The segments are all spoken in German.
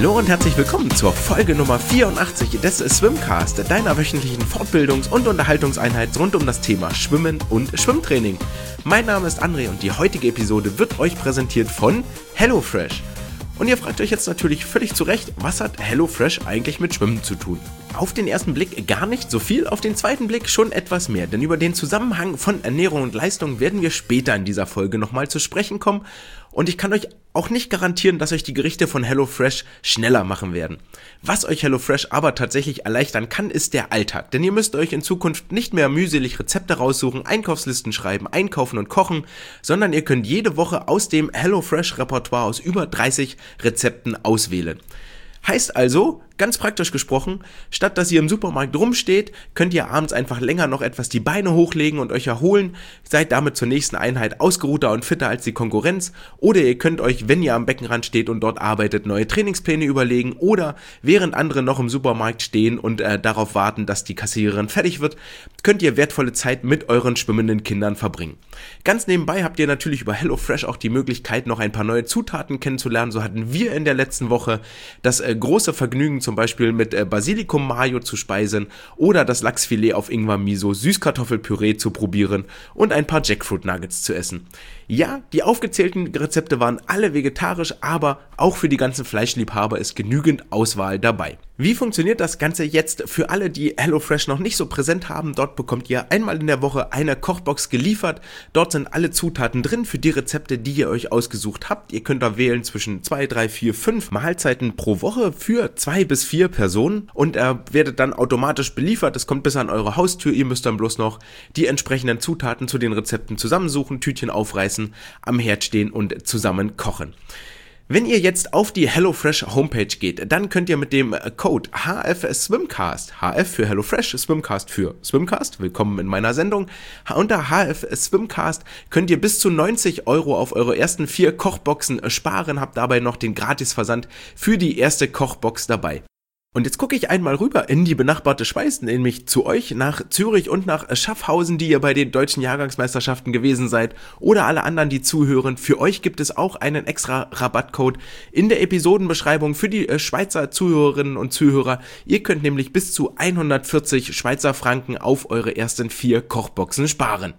Hallo und herzlich willkommen zur Folge Nummer 84 des Swimcast, deiner wöchentlichen Fortbildungs- und Unterhaltungseinheit rund um das Thema Schwimmen und Schwimmtraining. Mein Name ist André und die heutige Episode wird euch präsentiert von HelloFresh. Und ihr fragt euch jetzt natürlich völlig zu Recht, was hat HelloFresh eigentlich mit Schwimmen zu tun? Auf den ersten Blick gar nicht so viel, auf den zweiten Blick schon etwas mehr, denn über den Zusammenhang von Ernährung und Leistung werden wir später in dieser Folge nochmal zu sprechen kommen und ich kann euch auch nicht garantieren, dass euch die Gerichte von HelloFresh schneller machen werden. Was euch HelloFresh aber tatsächlich erleichtern kann, ist der Alltag, denn ihr müsst euch in Zukunft nicht mehr mühselig Rezepte raussuchen, Einkaufslisten schreiben, einkaufen und kochen, sondern ihr könnt jede Woche aus dem HelloFresh-Repertoire aus über 30 Rezepten auswählen. Heißt also, ganz praktisch gesprochen, statt dass ihr im Supermarkt rumsteht, könnt ihr abends einfach länger noch etwas die Beine hochlegen und euch erholen, seid damit zur nächsten Einheit ausgeruhter und fitter als die Konkurrenz, oder ihr könnt euch, wenn ihr am Beckenrand steht und dort arbeitet, neue Trainingspläne überlegen, oder während andere noch im Supermarkt stehen und darauf warten, dass die Kassiererin fertig wird, könnt ihr wertvolle Zeit mit euren schwimmenden Kindern verbringen. Ganz nebenbei habt ihr natürlich über HelloFresh auch die Möglichkeit, noch ein paar neue Zutaten kennenzulernen. So hatten wir in der letzten Woche das große Vergnügen, zum Beispiel mit Basilikum Mayo zu speisen oder das Lachsfilet auf Ingwer Miso Süßkartoffelpüree zu probieren und ein paar Jackfruit Nuggets zu essen. Ja, die aufgezählten Rezepte waren alle vegetarisch, aber auch für die ganzen Fleischliebhaber ist genügend Auswahl dabei. Wie funktioniert das Ganze jetzt für alle, die HelloFresh noch nicht so präsent haben? Dort bekommt ihr einmal in der Woche eine Kochbox geliefert. Dort sind alle Zutaten drin für die Rezepte, die ihr euch ausgesucht habt. Ihr könnt da wählen zwischen 2, 3, 4, 5 Mahlzeiten pro Woche für 2 bis 4 Personen und werdet dann automatisch beliefert. Es kommt bis an eure Haustür. Ihr müsst dann bloß noch die entsprechenden Zutaten zu den Rezepten zusammensuchen, Tütchen aufreißen, am Herd stehen und zusammen kochen. Wenn ihr jetzt auf die HelloFresh Homepage geht, dann könnt ihr mit dem Code HFSwimcast, HF für HelloFresh, Swimcast für Swimcast, willkommen in meiner Sendung, unter HFSwimcast könnt ihr bis zu 90 € auf eure ersten 4 Kochboxen sparen, habt dabei noch den Gratisversand für die erste Kochbox dabei. Und jetzt gucke ich einmal rüber in die benachbarte Schweiz, nämlich zu euch nach Zürich und nach Schaffhausen, die ihr bei den deutschen Jahrgangsmeisterschaften gewesen seid, oder alle anderen, die zuhören. Für euch gibt es auch einen extra Rabattcode in der Episodenbeschreibung für die Schweizer Zuhörerinnen und Zuhörer. Ihr könnt nämlich bis zu 140 Schweizer Franken auf eure ersten 4 Kochboxen sparen.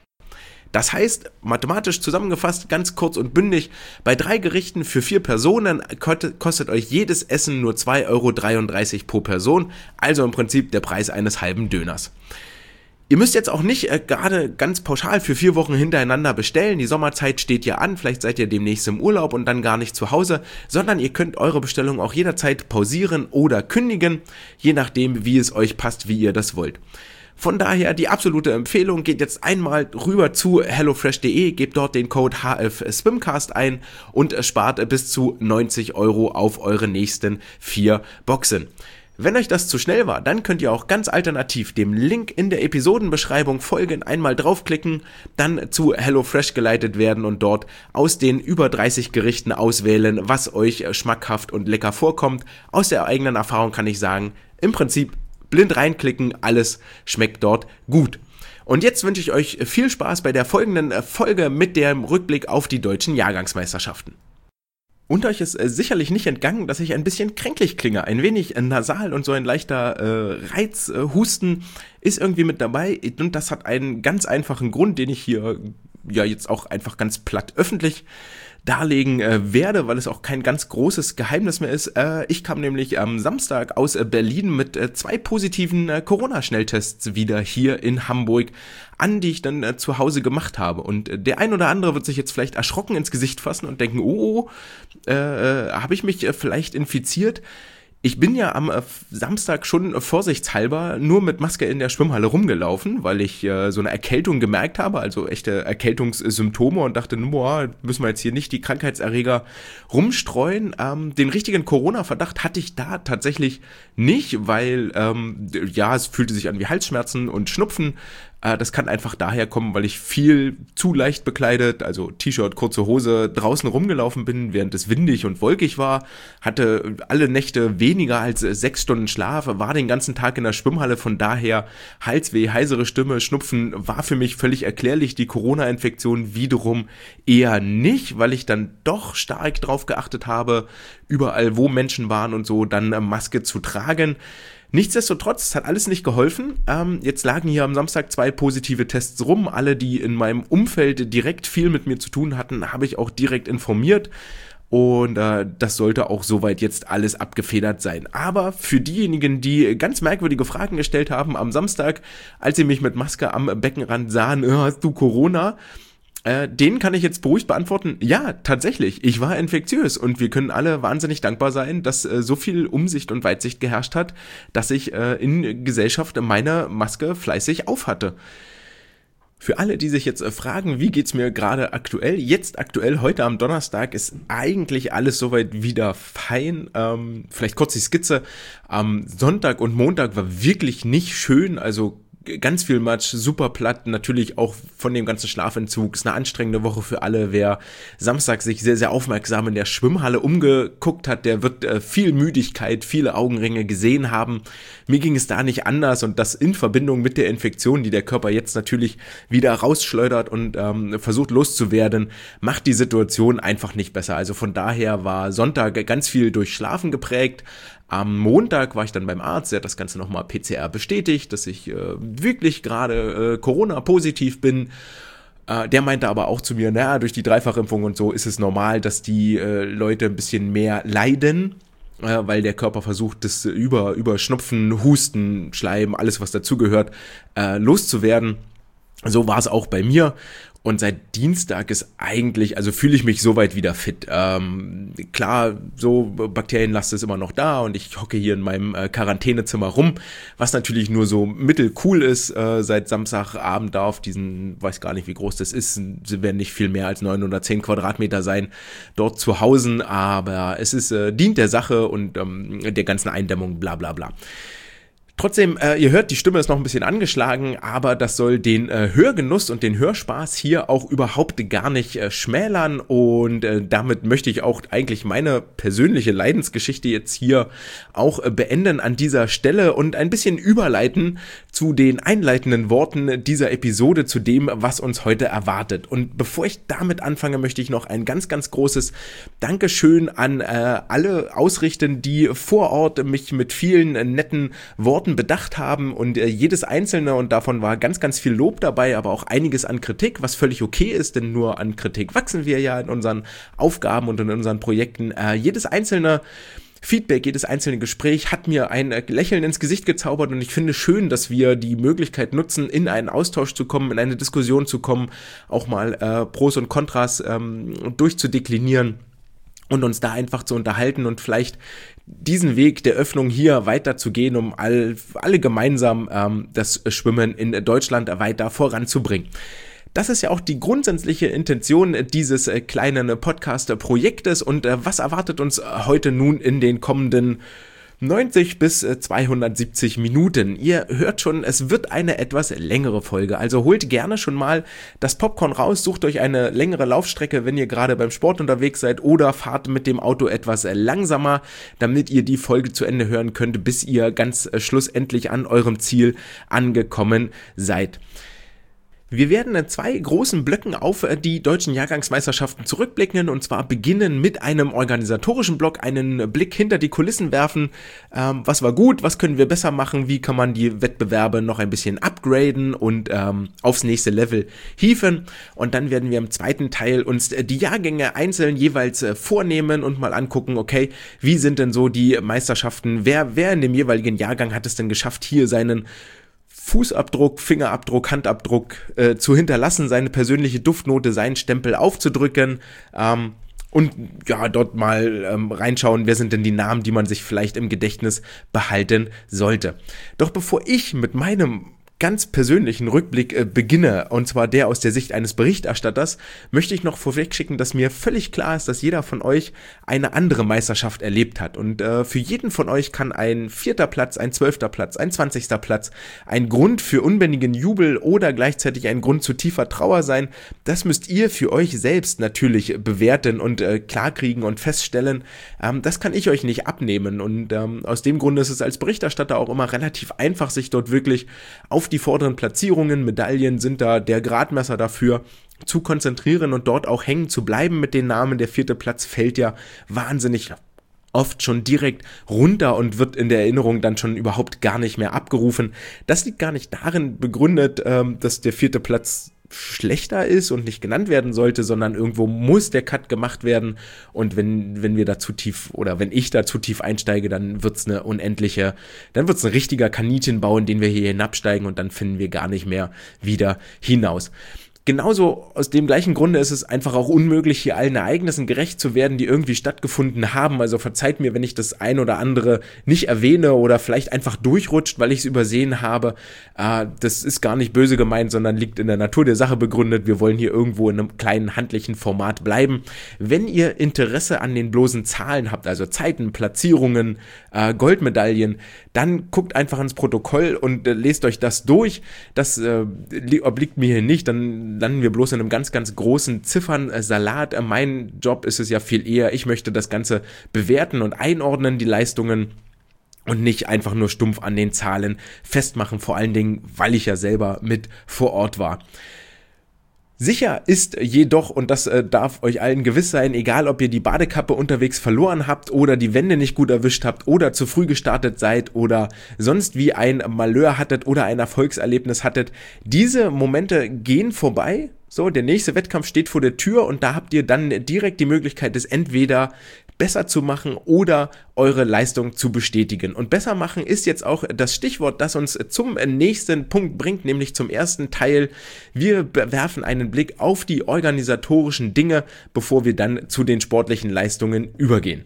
Das heißt, mathematisch zusammengefasst, ganz kurz und bündig, bei 3 Gerichten für 4 Personen kostet euch jedes Essen nur 2,33 € pro Person, also im Prinzip der Preis eines halben Döners. Ihr müsst jetzt auch nicht gerade ganz pauschal für 4 Wochen hintereinander bestellen, die Sommerzeit steht ja an, vielleicht seid ihr demnächst im Urlaub und dann gar nicht zu Hause, sondern ihr könnt eure Bestellung auch jederzeit pausieren oder kündigen, je nachdem wie es euch passt, wie ihr das wollt. Von daher die absolute Empfehlung, geht jetzt einmal rüber zu hellofresh.de, gebt dort den Code HFSwimcast ein und spart bis zu 90 € auf eure nächsten 4 Boxen. Wenn euch das zu schnell war, dann könnt ihr auch ganz alternativ dem Link in der Episodenbeschreibung folgen, einmal draufklicken, dann zu HelloFresh geleitet werden und dort aus den über 30 Gerichten auswählen, was euch schmackhaft und lecker vorkommt. Aus der eigenen Erfahrung kann ich sagen, im Prinzip blind reinklicken, alles schmeckt dort gut. Und jetzt wünsche ich euch viel Spaß bei der folgenden Folge mit dem Rückblick auf die deutschen Jahrgangsmeisterschaften. Und euch ist sicherlich nicht entgangen, dass ich ein bisschen kränklich klinge, ein wenig nasal und so ein leichter Reizhusten ist irgendwie mit dabei und das hat einen ganz einfachen Grund, den ich hier ja jetzt auch einfach ganz platt öffentlich darlegen werde, weil es auch kein ganz großes Geheimnis mehr ist. Ich kam nämlich am Samstag aus Berlin mit 2 positiven Corona-Schnelltests wieder hier in Hamburg an, die ich dann zu Hause gemacht habe. Und der ein oder andere wird sich jetzt vielleicht erschrocken ins Gesicht fassen und denken, habe ich mich vielleicht infiziert? Ich bin ja am Samstag schon vorsichtshalber nur mit Maske in der Schwimmhalle rumgelaufen, weil ich so eine Erkältung gemerkt habe, also echte Erkältungssymptome und dachte, müssen wir jetzt hier nicht die Krankheitserreger rumstreuen. Den richtigen Corona-Verdacht hatte ich da tatsächlich nicht, weil es fühlte sich an wie Halsschmerzen und Schnupfen. Das kann einfach daher kommen, weil ich viel zu leicht bekleidet, also T-Shirt, kurze Hose, draußen rumgelaufen bin, während es windig und wolkig war, hatte alle Nächte weniger als 6 Stunden Schlaf, war den ganzen Tag in der Schwimmhalle, von daher Halsweh, heisere Stimme, Schnupfen war für mich völlig erklärlich, die Corona-Infektion wiederum eher nicht, weil ich dann doch stark drauf geachtet habe, überall wo Menschen waren und so, dann Maske zu tragen. Nichtsdestotrotz, es hat alles nicht geholfen. Jetzt lagen hier am Samstag 2 positive Tests rum. Alle, die in meinem Umfeld direkt viel mit mir zu tun hatten, habe ich auch direkt informiert. Und das sollte auch soweit jetzt alles abgefedert sein. Aber für diejenigen, die ganz merkwürdige Fragen gestellt haben am Samstag, als sie mich mit Maske am Beckenrand sahen, hast du Corona? Den kann ich jetzt beruhigt beantworten, ja, tatsächlich, ich war infektiös und wir können alle wahnsinnig dankbar sein, dass so viel Umsicht und Weitsicht geherrscht hat, dass ich in Gesellschaft meine Maske fleißig aufhatte. Für alle, die sich jetzt fragen, wie geht's mir gerade aktuell? Jetzt aktuell, heute am Donnerstag, ist eigentlich alles soweit wieder fein. Vielleicht kurz die Skizze. Am Sonntag und Montag war wirklich nicht schön, also ganz viel Matsch, super platt, natürlich auch von dem ganzen Schlafentzug. Ist eine anstrengende Woche für alle. Wer Samstag sich sehr, sehr aufmerksam in der Schwimmhalle umgeguckt hat, der wird viel Müdigkeit, viele Augenringe gesehen haben. Mir ging es da nicht anders und das in Verbindung mit der Infektion, die der Körper jetzt natürlich wieder rausschleudert und versucht loszuwerden, macht die Situation einfach nicht besser. Also von daher war Sonntag ganz viel durch Schlafen geprägt. Am Montag war ich dann beim Arzt, der hat das Ganze nochmal PCR bestätigt, dass ich wirklich gerade Corona-positiv bin. Der meinte aber auch zu mir, naja, durch die Dreifachimpfung und so ist es normal, dass die Leute ein bisschen mehr leiden, weil der Körper versucht, das über Schnupfen, Husten, Schleim, alles was dazugehört, loszuwerden. So war es auch bei mir. Und seit Dienstag ist eigentlich, also fühle ich mich soweit wieder fit. Klar, so Bakterienlast ist immer noch da und ich hocke hier in meinem Quarantänezimmer rum, was natürlich nur so mittelcool ist. Seit Samstagabend da auf diesen, weiß gar nicht wie groß das ist, sie werden nicht viel mehr als 910 Quadratmeter sein, dort zu Hause, aber es ist dient der Sache und der ganzen Eindämmung, bla bla bla. Trotzdem, ihr hört, die Stimme ist noch ein bisschen angeschlagen, aber das soll den Hörgenuss und den Hörspaß hier auch überhaupt gar nicht schmälern und damit möchte ich auch eigentlich meine persönliche Leidensgeschichte jetzt hier auch beenden an dieser Stelle und ein bisschen überleiten zu den einleitenden Worten dieser Episode, zu dem, was uns heute erwartet. Und bevor ich damit anfange, möchte ich noch ein ganz, ganz großes Dankeschön an alle ausrichten, die vor Ort mich mit vielen netten Worten bedacht haben und jedes einzelne, und davon war ganz, ganz viel Lob dabei, aber auch einiges an Kritik, was völlig okay ist, denn nur an Kritik wachsen wir ja in unseren Aufgaben und in unseren Projekten. Jedes einzelne Feedback, jedes einzelne Gespräch hat mir ein Lächeln ins Gesicht gezaubert und ich finde schön, dass wir die Möglichkeit nutzen, in einen Austausch zu kommen, in eine Diskussion zu kommen, auch mal Pros und Kontras durchzudeklinieren und uns da einfach zu unterhalten und vielleicht diesen Weg der Öffnung hier weiterzugehen, um alle gemeinsam das Schwimmen in Deutschland weiter voranzubringen. Das ist ja auch die grundsätzliche Intention dieses kleinen Podcast-Projektes und was erwartet uns heute nun in den kommenden 90 bis 270 Minuten. Ihr hört schon, es wird eine etwas längere Folge, also holt gerne schon mal das Popcorn raus, sucht euch eine längere Laufstrecke, wenn ihr gerade beim Sport unterwegs seid oder fahrt mit dem Auto etwas langsamer, damit ihr die Folge zu Ende hören könnt, bis ihr ganz schlussendlich an eurem Ziel angekommen seid. Wir werden in 2 großen Blöcken auf die deutschen Jahrgangsmeisterschaften zurückblicken und zwar beginnen mit einem organisatorischen Block, einen Blick hinter die Kulissen werfen. Was war gut, was können wir besser machen, wie kann man die Wettbewerbe noch ein bisschen upgraden und aufs nächste Level hieven. Und dann werden wir im zweiten Teil uns die Jahrgänge einzeln jeweils vornehmen und mal angucken, okay, wie sind denn so die Meisterschaften, wer in dem jeweiligen Jahrgang hat es denn geschafft, hier seinen Fußabdruck, Fingerabdruck, Handabdruck zu hinterlassen, seine persönliche Duftnote, seinen Stempel aufzudrücken und ja, dort mal reinschauen, wer sind denn die Namen, die man sich vielleicht im Gedächtnis behalten sollte. Doch bevor ich mit meinem ganz persönlichen Rückblick beginne, und zwar der aus der Sicht eines Berichterstatters, möchte ich noch vorwegschicken, dass mir völlig klar ist, dass jeder von euch eine andere Meisterschaft erlebt hat. Und für jeden von euch kann ein 4. Platz, ein 12. Platz, ein 20. Platz ein Grund für unbändigen Jubel oder gleichzeitig ein Grund zu tiefer Trauer sein. Das müsst ihr für euch selbst natürlich bewerten und klarkriegen und feststellen. Das kann ich euch nicht abnehmen. Und aus dem Grunde ist es als Berichterstatter auch immer relativ einfach, sich dort wirklich auf die vorderen Platzierungen, Medaillen sind da der Gradmesser dafür, zu konzentrieren und dort auch hängen zu bleiben mit den Namen. Der 4. Platz fällt ja wahnsinnig oft schon direkt runter und wird in der Erinnerung dann schon überhaupt gar nicht mehr abgerufen. Das liegt gar nicht darin begründet, dass der 4. Platz schlechter ist und nicht genannt werden sollte, sondern irgendwo muss der Cut gemacht werden, und wenn wir da zu tief oder wenn ich da zu tief einsteige, dann wird's ein richtiger Kaninchenbau, in den wir hier hinabsteigen, und dann finden wir gar nicht mehr wieder hinaus. Genauso aus dem gleichen Grunde ist es einfach auch unmöglich, hier allen Ereignissen gerecht zu werden, die irgendwie stattgefunden haben. Also verzeiht mir, wenn ich das ein oder andere nicht erwähne oder vielleicht einfach durchrutscht, weil ich es übersehen habe. Das ist gar nicht böse gemeint, sondern liegt in der Natur der Sache begründet. Wir wollen hier irgendwo in einem kleinen handlichen Format bleiben. Wenn ihr Interesse an den bloßen Zahlen habt, also Zeiten, Platzierungen, Goldmedaillen, dann guckt einfach ins Protokoll und lest euch das durch. Das obliegt mir hier nicht, dann landen wir bloß in einem ganz, ganz großen Ziffernsalat. Mein Job ist es ja viel eher, ich möchte das Ganze bewerten und einordnen, die Leistungen, und nicht einfach nur stumpf an den Zahlen festmachen, vor allen Dingen, weil ich ja selber mit vor Ort war. Sicher ist jedoch, und das darf euch allen gewiss sein, egal ob ihr die Badekappe unterwegs verloren habt oder die Wände nicht gut erwischt habt oder zu früh gestartet seid oder sonst wie ein Malheur hattet oder ein Erfolgserlebnis hattet, diese Momente gehen vorbei. So, der nächste Wettkampf steht vor der Tür, und da habt ihr dann direkt die Möglichkeit, es entweder besser zu machen oder eure Leistung zu bestätigen. Und besser machen ist jetzt auch das Stichwort, das uns zum nächsten Punkt bringt, nämlich zum ersten Teil. Wir werfen einen Blick auf die organisatorischen Dinge, bevor wir dann zu den sportlichen Leistungen übergehen.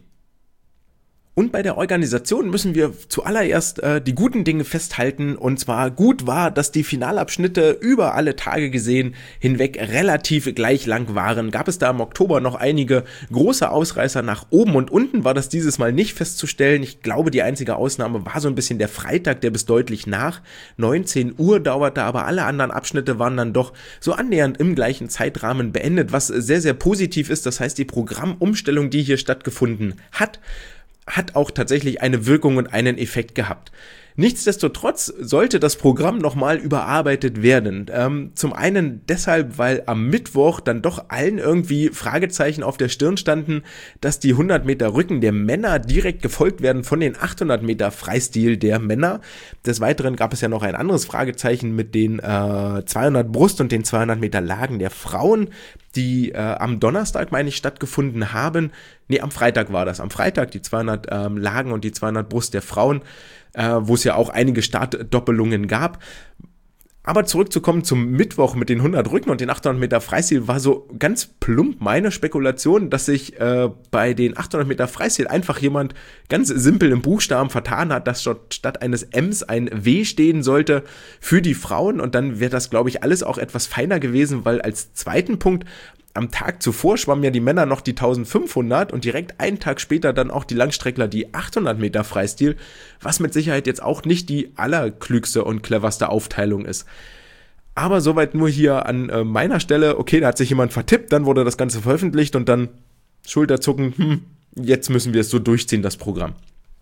Und bei der Organisation müssen wir zuallererst die guten Dinge festhalten, und zwar gut war, dass die Finalabschnitte über alle Tage gesehen hinweg relativ gleich lang waren. Gab es da im Oktober noch einige große Ausreißer nach oben und unten, war das dieses Mal nicht festzustellen. Ich glaube, die einzige Ausnahme war so ein bisschen der Freitag, der bis deutlich nach 19 Uhr dauerte, aber alle anderen Abschnitte waren dann doch so annähernd im gleichen Zeitrahmen beendet, was sehr, sehr positiv ist. Das heißt, die Programmumstellung, die hier stattgefunden hat auch tatsächlich eine Wirkung und einen Effekt gehabt. Nichtsdestotrotz sollte das Programm nochmal überarbeitet werden. Zum einen deshalb, weil am Mittwoch dann doch allen irgendwie Fragezeichen auf der Stirn standen, dass die 100 Meter Rücken der Männer direkt gefolgt werden von den 800 Meter Freistil der Männer. Des Weiteren gab es ja noch ein anderes Fragezeichen mit den 200 Brust und den 200 Meter Lagen der Frauen, die am Donnerstag, meine ich, stattgefunden haben. Nee, am Freitag war das. Am Freitag die 200 Lagen und die 200 Brust der Frauen, wo es ja auch einige Startdoppelungen gab. Aber zurückzukommen zum Mittwoch mit den 100 Rücken und den 800 Meter Freistil, war so ganz plump meine Spekulation, dass sich bei den 800 Meter Freistil einfach jemand ganz simpel im Buchstaben vertan hat, dass statt eines M's ein W stehen sollte für die Frauen, und dann wäre das, glaube ich, alles auch etwas feiner gewesen, weil als zweiten Punkt am Tag zuvor schwammen ja die Männer noch die 1500 und direkt einen Tag später dann auch die Langstreckler die 800 Meter Freistil, was mit Sicherheit jetzt auch nicht die allerklügste und cleverste Aufteilung ist. Aber soweit nur hier an meiner Stelle. Okay, da hat sich jemand vertippt, dann wurde das Ganze veröffentlicht und dann Schulterzucken, jetzt müssen wir es so durchziehen, das Programm.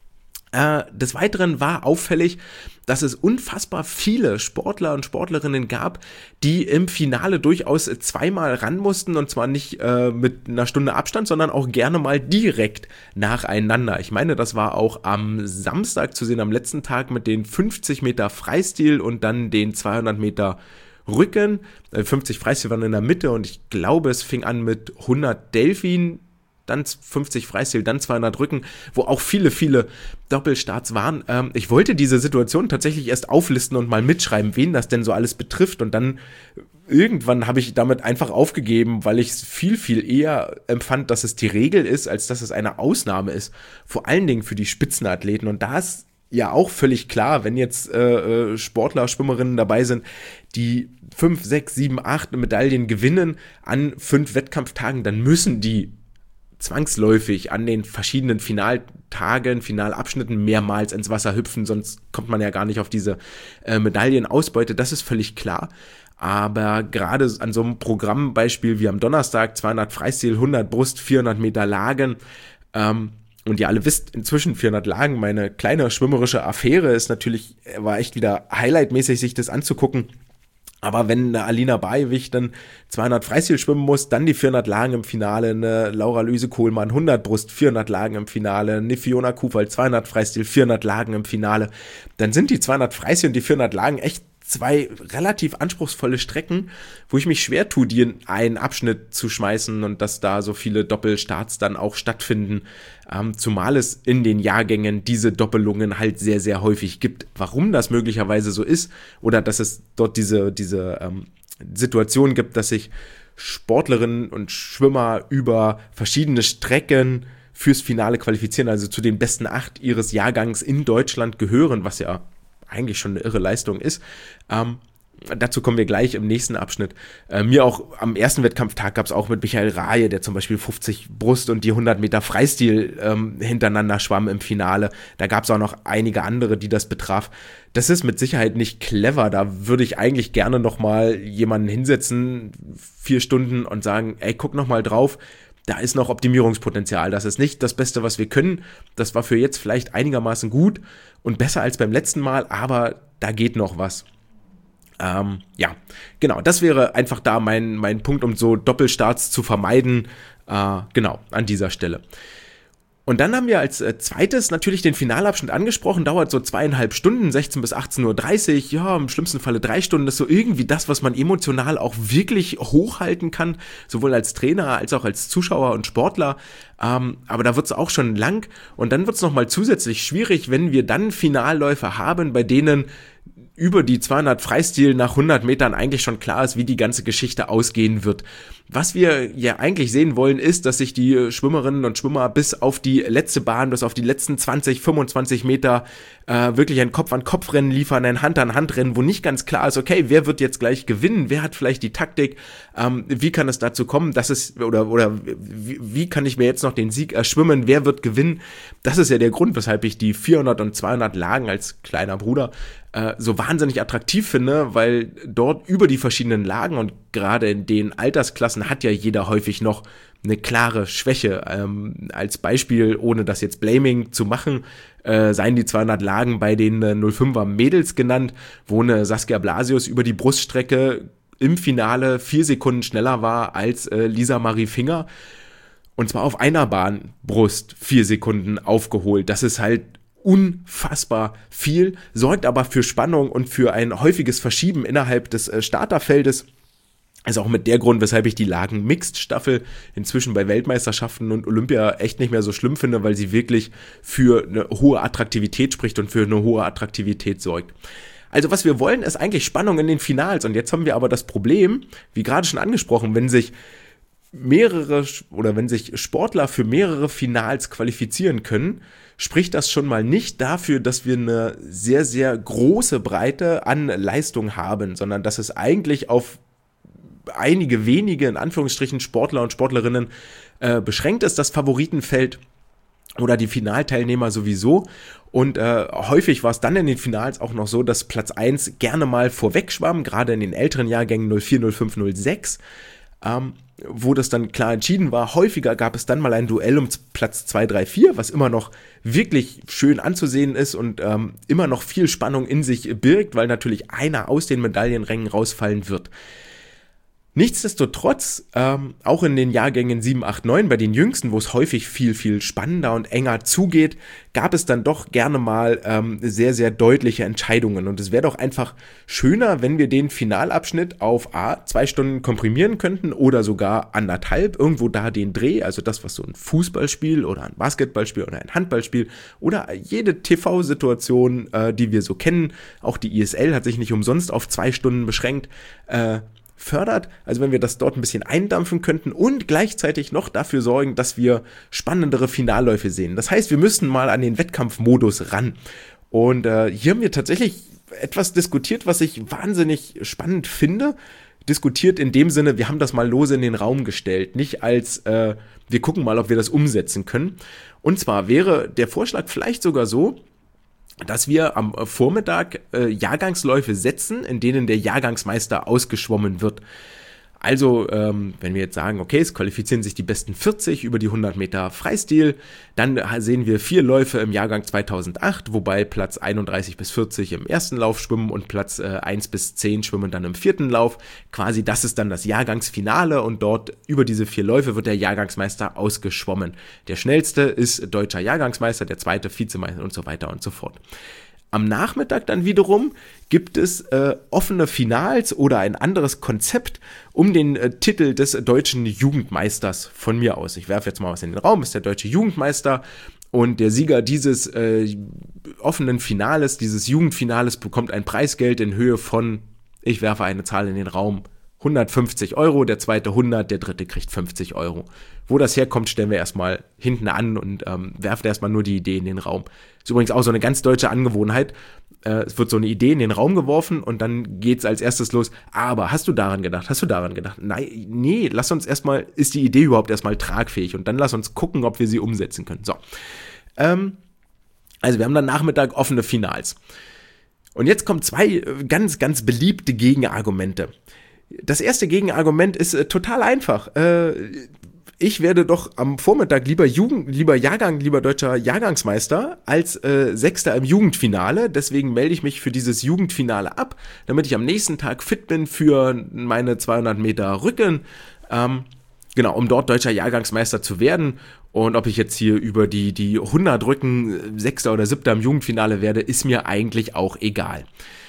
Des Weiteren war auffällig, dass es unfassbar viele Sportler und Sportlerinnen gab, die im Finale durchaus zweimal ran mussten, und zwar nicht mit einer Stunde Abstand, sondern auch gerne mal direkt nacheinander. Ich meine, das war auch am Samstag zu sehen, am letzten Tag mit den 50 Meter Freistil und dann den 200 Meter Rücken. 50 Freistil waren in der Mitte, und ich glaube, es fing an mit 100 Delfin, dann 50 Freistil, dann 200 Rücken, wo auch viele, viele Doppelstarts waren. Ich wollte diese Situation tatsächlich erst auflisten und mal mitschreiben, wen das denn so alles betrifft, und dann irgendwann habe ich damit einfach aufgegeben, weil ich es viel, viel eher empfand, dass es die Regel ist, als dass es eine Ausnahme ist. Vor allen Dingen für die Spitzenathleten, und da ist ja auch völlig klar, wenn jetzt Sportler, Schwimmerinnen dabei sind, die 5, 6, 7, 8 Medaillen gewinnen an 5 Wettkampftagen, dann müssen die zwangsläufig an den verschiedenen Finaltagen, Finalabschnitten mehrmals ins Wasser hüpfen, sonst kommt man ja gar nicht auf diese Medaillenausbeute, das ist völlig klar. Aber gerade an so einem Programmbeispiel wie am Donnerstag, 200 Freistil, 100 Brust, 400 Meter Lagen, und ihr alle wisst inzwischen 400 Lagen, meine kleine schwimmerische Affäre ist natürlich, war echt wieder highlightmäßig, sich das anzugucken. Aber wenn eine Alina Bajewich dann 200 Freistil schwimmen muss, dann die 400 Lagen im Finale, eine Laura-Luise Kohlmann 100 Brust, 400 Lagen im Finale, eine Fiona Kufal 200 Freistil, 400 Lagen im Finale, dann sind die 200 Freistil und die 400 Lagen echt 2 relativ anspruchsvolle Strecken, wo ich mich schwer tue, die in einen Abschnitt zu schmeißen und dass da so viele Doppelstarts dann auch stattfinden, zumal es in den Jahrgängen diese Doppelungen halt sehr, sehr häufig gibt. Warum das möglicherweise so ist oder dass es dort diese Situation gibt, dass sich Sportlerinnen und Schwimmer über verschiedene Strecken fürs Finale qualifizieren, also zu den besten 8 ihres Jahrgangs in Deutschland gehören, was ja eigentlich schon eine irre Leistung ist. Dazu kommen wir gleich im nächsten Abschnitt. Mir auch am ersten Wettkampftag gab es auch mit Michael Rahe, der zum Beispiel 50 Brust und die 100 Meter Freistil hintereinander schwamm im Finale. Da gab es auch noch einige andere, die das betraf. Das ist mit Sicherheit nicht clever. Da würde ich eigentlich gerne nochmal jemanden hinsetzen, 4 Stunden und sagen, ey, guck nochmal drauf. Da ist noch Optimierungspotenzial. Das ist nicht das Beste, was wir können. Das war für jetzt vielleicht einigermaßen gut und besser als beim letzten Mal, aber da geht noch was. Ja, genau, das wäre einfach da mein Punkt, um so Doppelstarts zu vermeiden. Genau, an dieser Stelle. Und dann haben wir als zweites natürlich den Finalabschnitt angesprochen, dauert so 2,5 Stunden, 16 bis 18:30 Uhr, ja, im schlimmsten Falle 3 Stunden, das ist so irgendwie das, was man emotional auch wirklich hochhalten kann, sowohl als Trainer als auch als Zuschauer und Sportler, aber da wird es auch schon lang und dann wird es nochmal zusätzlich schwierig, wenn wir dann Finalläufe haben, bei denen über die 200 Freistil nach 100 Metern eigentlich schon klar ist, wie die ganze Geschichte ausgehen wird. Was wir ja eigentlich sehen wollen, ist, dass sich die Schwimmerinnen und Schwimmer bis auf die letzte Bahn, bis auf die letzten 20, 25 Meter wirklich ein Kopf-an-Kopf-Rennen liefern, ein Hand-an-Hand-Rennen, wo nicht ganz klar ist, okay, wer wird jetzt gleich gewinnen, wer hat vielleicht die Taktik, wie kann es dazu kommen, dass es, oder wie kann ich mir jetzt noch den Sieg erschwimmen, wer wird gewinnen? Das ist ja der Grund, weshalb ich die 400 und 200 Lagen als kleiner Bruder so wahnsinnig attraktiv finde, weil dort über die verschiedenen Lagen und gerade in den Altersklassen hat ja jeder häufig noch eine klare Schwäche. Als Beispiel, ohne das jetzt Blaming zu machen, seien die 200 Lagen bei den 05er Mädels genannt, wo eine Saskia Blasius über die Bruststrecke im Finale 4 Sekunden schneller war als Lisa Marie Finger. Und zwar auf einer Bahn Brust 4 Sekunden aufgeholt. Das ist halt unfassbar viel, sorgt aber für Spannung und für ein häufiges Verschieben innerhalb des Starterfeldes. Also auch mit der Grund, weshalb ich die Lagen-Mixed-Staffel inzwischen bei Weltmeisterschaften und Olympia echt nicht mehr so schlimm finde, weil sie wirklich für eine hohe Attraktivität spricht und für eine hohe Attraktivität sorgt. Also was wir wollen, ist eigentlich Spannung in den Finals. Und jetzt haben wir aber das Problem, wie gerade schon angesprochen, wenn sich Sportler für mehrere Finals qualifizieren können, spricht das schon mal nicht dafür, dass wir eine sehr, sehr große Breite an Leistung haben, sondern dass es eigentlich auf einige wenige, in Anführungsstrichen, Sportler und Sportlerinnen beschränkt ist, das Favoritenfeld oder die Finalteilnehmer sowieso. Und häufig war es dann in den Finals auch noch so, dass Platz 1 gerne mal vorweg schwamm, gerade in den älteren Jahrgängen 04, 05, 06, wo das dann klar entschieden war. Häufiger gab es dann mal ein Duell um Platz 2, 3, 4, was immer noch wirklich schön anzusehen ist und immer noch viel Spannung in sich birgt, weil natürlich einer aus den Medaillenrängen rausfallen wird. Nichtsdestotrotz, auch in den Jahrgängen 7, 8, 9, bei den Jüngsten, wo es häufig viel, viel spannender und enger zugeht, gab es dann doch gerne mal sehr, sehr deutliche Entscheidungen. Und es wäre doch einfach schöner, wenn wir den Finalabschnitt auf 2 Stunden komprimieren könnten oder sogar 1,5, irgendwo da den Dreh, also das, was so ein Fußballspiel oder ein Basketballspiel oder ein Handballspiel oder jede TV-Situation, die wir so kennen, auch die ISL hat sich nicht umsonst auf 2 Stunden beschränkt, fördert, also wenn wir das dort ein bisschen eindampfen könnten und gleichzeitig noch dafür sorgen, dass wir spannendere Finalläufe sehen. Das heißt, wir müssen mal an den Wettkampfmodus ran. Und hier haben wir tatsächlich etwas diskutiert, was ich wahnsinnig spannend finde. Diskutiert in dem Sinne, wir haben das mal lose in den Raum gestellt, nicht als wir gucken mal, ob wir das umsetzen können. Und zwar wäre der Vorschlag vielleicht sogar so, dass wir am Vormittag Jahrgangsläufe setzen, in denen der Jahrgangsmeister ausgeschwommen wird. Also, wenn wir jetzt sagen, okay, es qualifizieren sich die besten 40 über die 100 Meter Freistil, dann sehen wir 4 Läufe im Jahrgang 2008, wobei Platz 31 bis 40 im ersten Lauf schwimmen und Platz 1 bis 10 schwimmen dann im vierten Lauf. Quasi das ist dann das Jahrgangsfinale und dort über diese 4 Läufe wird der Jahrgangsmeister ausgeschwommen. Der schnellste ist deutscher Jahrgangsmeister, der zweite Vizemeister und so weiter und so fort. Am Nachmittag dann wiederum gibt es offene Finals oder ein anderes Konzept um den Titel des deutschen Jugendmeisters von mir aus. Ich werfe jetzt mal was in den Raum, ist der deutsche Jugendmeister und der Sieger dieses offenen Finales, dieses Jugendfinales bekommt ein Preisgeld in Höhe von, ich werfe eine Zahl in den Raum, 150 Euro, der zweite 100, der dritte kriegt 50 Euro. Wo das herkommt, stellen wir erstmal hinten an und werfen erstmal nur die Idee in den Raum. Ist übrigens auch so eine ganz deutsche Angewohnheit. Es wird so eine Idee in den Raum geworfen und dann geht's als erstes los. Aber hast du daran gedacht? Hast du daran gedacht? Nein, nee, lass uns erstmal, ist die Idee überhaupt erstmal tragfähig? Und dann lass uns gucken, ob wir sie umsetzen können. So. Also wir haben dann Nachmittag offene Finals. Und jetzt kommen 2 ganz, ganz beliebte Gegenargumente. Das erste Gegenargument ist total einfach. Ich werde doch am Vormittag lieber deutscher Jahrgangsmeister als Sechster im Jugendfinale. Deswegen melde ich mich für dieses Jugendfinale ab, damit ich am nächsten Tag fit bin für meine 200 Meter Rücken. Genau, um dort deutscher Jahrgangsmeister zu werden. Und ob ich jetzt hier über die 100 Rücken Sechster oder Siebter im Jugendfinale werde, ist mir eigentlich auch egal.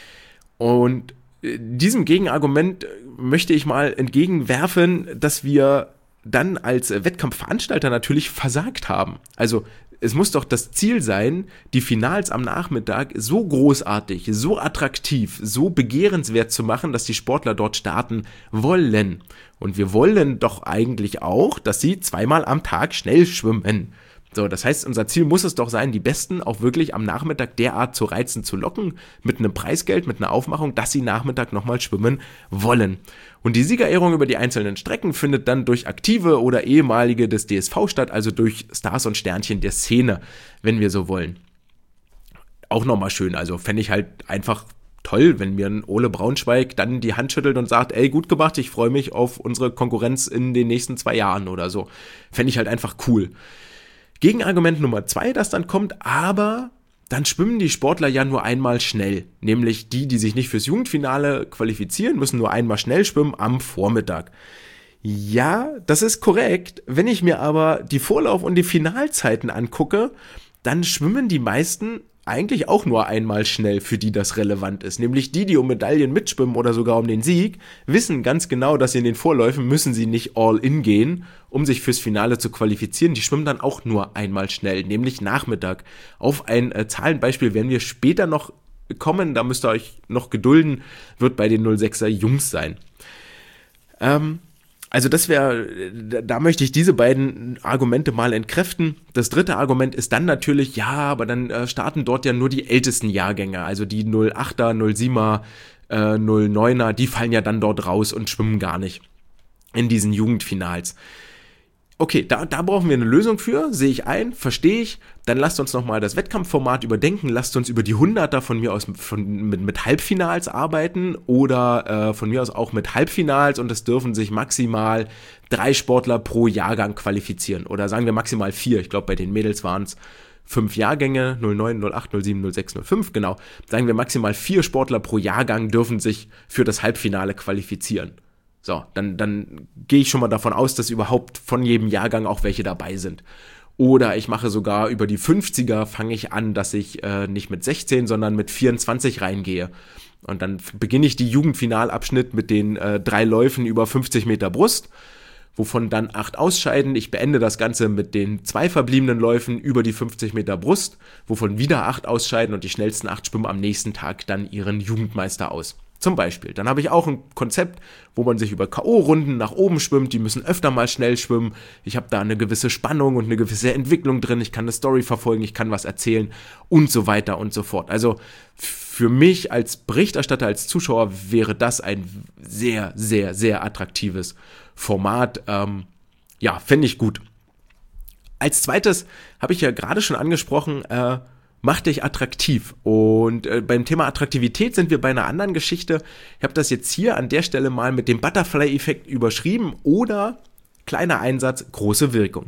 Und diesem Gegenargument möchte ich mal entgegenwerfen, dass wir dann als Wettkampfveranstalter natürlich versagt haben. Also es muss doch das Ziel sein, die Finals am Nachmittag so großartig, so attraktiv, so begehrenswert zu machen, dass die Sportler dort starten wollen. Und wir wollen doch eigentlich auch, dass sie 2-mal am Tag schnell schwimmen. So, das heißt, unser Ziel muss es doch sein, die Besten auch wirklich am Nachmittag derart zu reizen, zu locken, mit einem Preisgeld, mit einer Aufmachung, dass sie Nachmittag nochmal schwimmen wollen. Und die Siegerehrung über die einzelnen Strecken findet dann durch Aktive oder Ehemalige des DSV statt, also durch Stars und Sternchen der Szene, wenn wir so wollen. Auch nochmal schön, also fände ich halt einfach toll, wenn mir ein Ole Braunschweig dann die Hand schüttelt und sagt, ey, gut gemacht, ich freue mich auf unsere Konkurrenz in den nächsten 2 Jahren oder so. Fände ich halt einfach cool. Gegenargument Nummer 2, das dann kommt, aber dann schwimmen die Sportler ja nur einmal schnell. Nämlich die sich nicht fürs Jugendfinale qualifizieren, müssen nur einmal schnell schwimmen am Vormittag. Ja, das ist korrekt. Wenn ich mir aber die Vorlauf- und die Finalzeiten angucke, dann schwimmen die meisten eigentlich auch nur einmal schnell, für die das relevant ist. Nämlich die um Medaillen mitschwimmen oder sogar um den Sieg, wissen ganz genau, dass in den Vorläufen müssen sie nicht all in gehen, um sich fürs Finale zu qualifizieren. Die schwimmen dann auch nur einmal schnell, nämlich Nachmittag. Auf ein Zahlenbeispiel werden wir später noch kommen, da müsst ihr euch noch gedulden, wird bei den 06er Jungs sein. Also da möchte ich diese beiden Argumente mal entkräften. Das dritte Argument ist dann natürlich, ja, aber dann starten dort ja nur die ältesten Jahrgänge, also die 08er, 07er, 09er, die fallen ja dann dort raus und schwimmen gar nicht in diesen Jugendfinals. Okay, da brauchen wir eine Lösung für, sehe ich ein, verstehe ich. Dann lasst uns nochmal das Wettkampfformat überdenken, lasst uns über die 100er von mir aus mit Halbfinals arbeiten oder von mir aus auch mit Halbfinals und es dürfen sich maximal 3 Sportler pro Jahrgang qualifizieren oder sagen wir maximal 4. Ich glaube, bei den Mädels waren es 5 Jahrgänge, 09, 08, 07, 06, 05, genau. Sagen wir maximal 4 Sportler pro Jahrgang dürfen sich für das Halbfinale qualifizieren. So, dann gehe ich schon mal davon aus, dass überhaupt von jedem Jahrgang auch welche dabei sind. Oder ich mache sogar über die 50er, fange ich an, dass ich nicht mit 16, sondern mit 24 reingehe. Und dann beginne ich die Jugendfinalabschnitt mit den 3 Läufen über 50 Meter Brust, wovon dann 8 ausscheiden. Ich beende das Ganze mit den 2 verbliebenen Läufen über die 50 Meter Brust, wovon wieder 8 ausscheiden und die schnellsten 8 schwimmen am nächsten Tag dann ihren Jugendmeister aus. Zum Beispiel. Dann habe ich auch ein Konzept, wo man sich über K.O.-Runden nach oben schwimmt. Die müssen öfter mal schnell schwimmen. Ich habe da eine gewisse Spannung und eine gewisse Entwicklung drin. Ich kann eine Story verfolgen, ich kann was erzählen und so weiter und so fort. Also für mich als Berichterstatter, als Zuschauer wäre das ein sehr, sehr, sehr attraktives Format. Fände ich gut. Als zweites habe ich ja gerade schon angesprochen, mach dich attraktiv. Und beim Thema Attraktivität sind wir bei einer anderen Geschichte. Ich habe das jetzt hier an der Stelle mal mit dem Butterfly-Effekt überschrieben oder kleiner Einsatz, große Wirkung.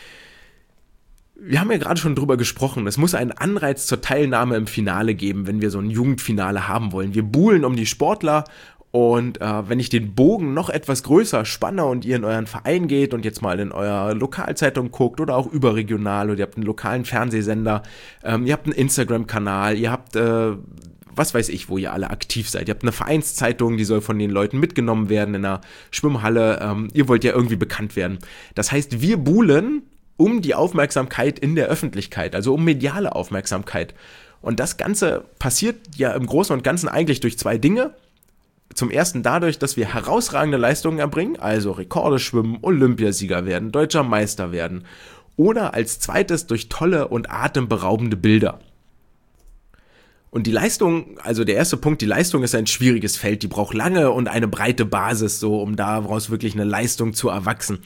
Wir haben ja gerade schon drüber gesprochen, es muss einen Anreiz zur Teilnahme im Finale geben, wenn wir so ein Jugendfinale haben wollen. Wir buhlen um die Sportler. Und wenn ich den Bogen noch etwas größer spanne und ihr in euren Verein geht und jetzt mal in eurer Lokalzeitung guckt oder auch überregional oder ihr habt einen lokalen Fernsehsender, ihr habt einen Instagram-Kanal, ihr habt, was weiß ich, wo ihr alle aktiv seid. Ihr habt eine Vereinszeitung, die soll von den Leuten mitgenommen werden in einer Schwimmhalle. Ihr wollt ja irgendwie bekannt werden. Das heißt, wir buhlen um die Aufmerksamkeit in der Öffentlichkeit, also um mediale Aufmerksamkeit. Und das Ganze passiert ja im Großen und Ganzen eigentlich durch zwei Dinge. Zum ersten dadurch, dass wir herausragende Leistungen erbringen, also Rekorde schwimmen, Olympiasieger werden, deutscher Meister werden. Oder als zweites durch tolle und atemberaubende Bilder. Und die Leistung, also der erste Punkt, die Leistung ist ein schwieriges Feld, die braucht lange und eine breite Basis, so um daraus wirklich eine Leistung zu erwachsen.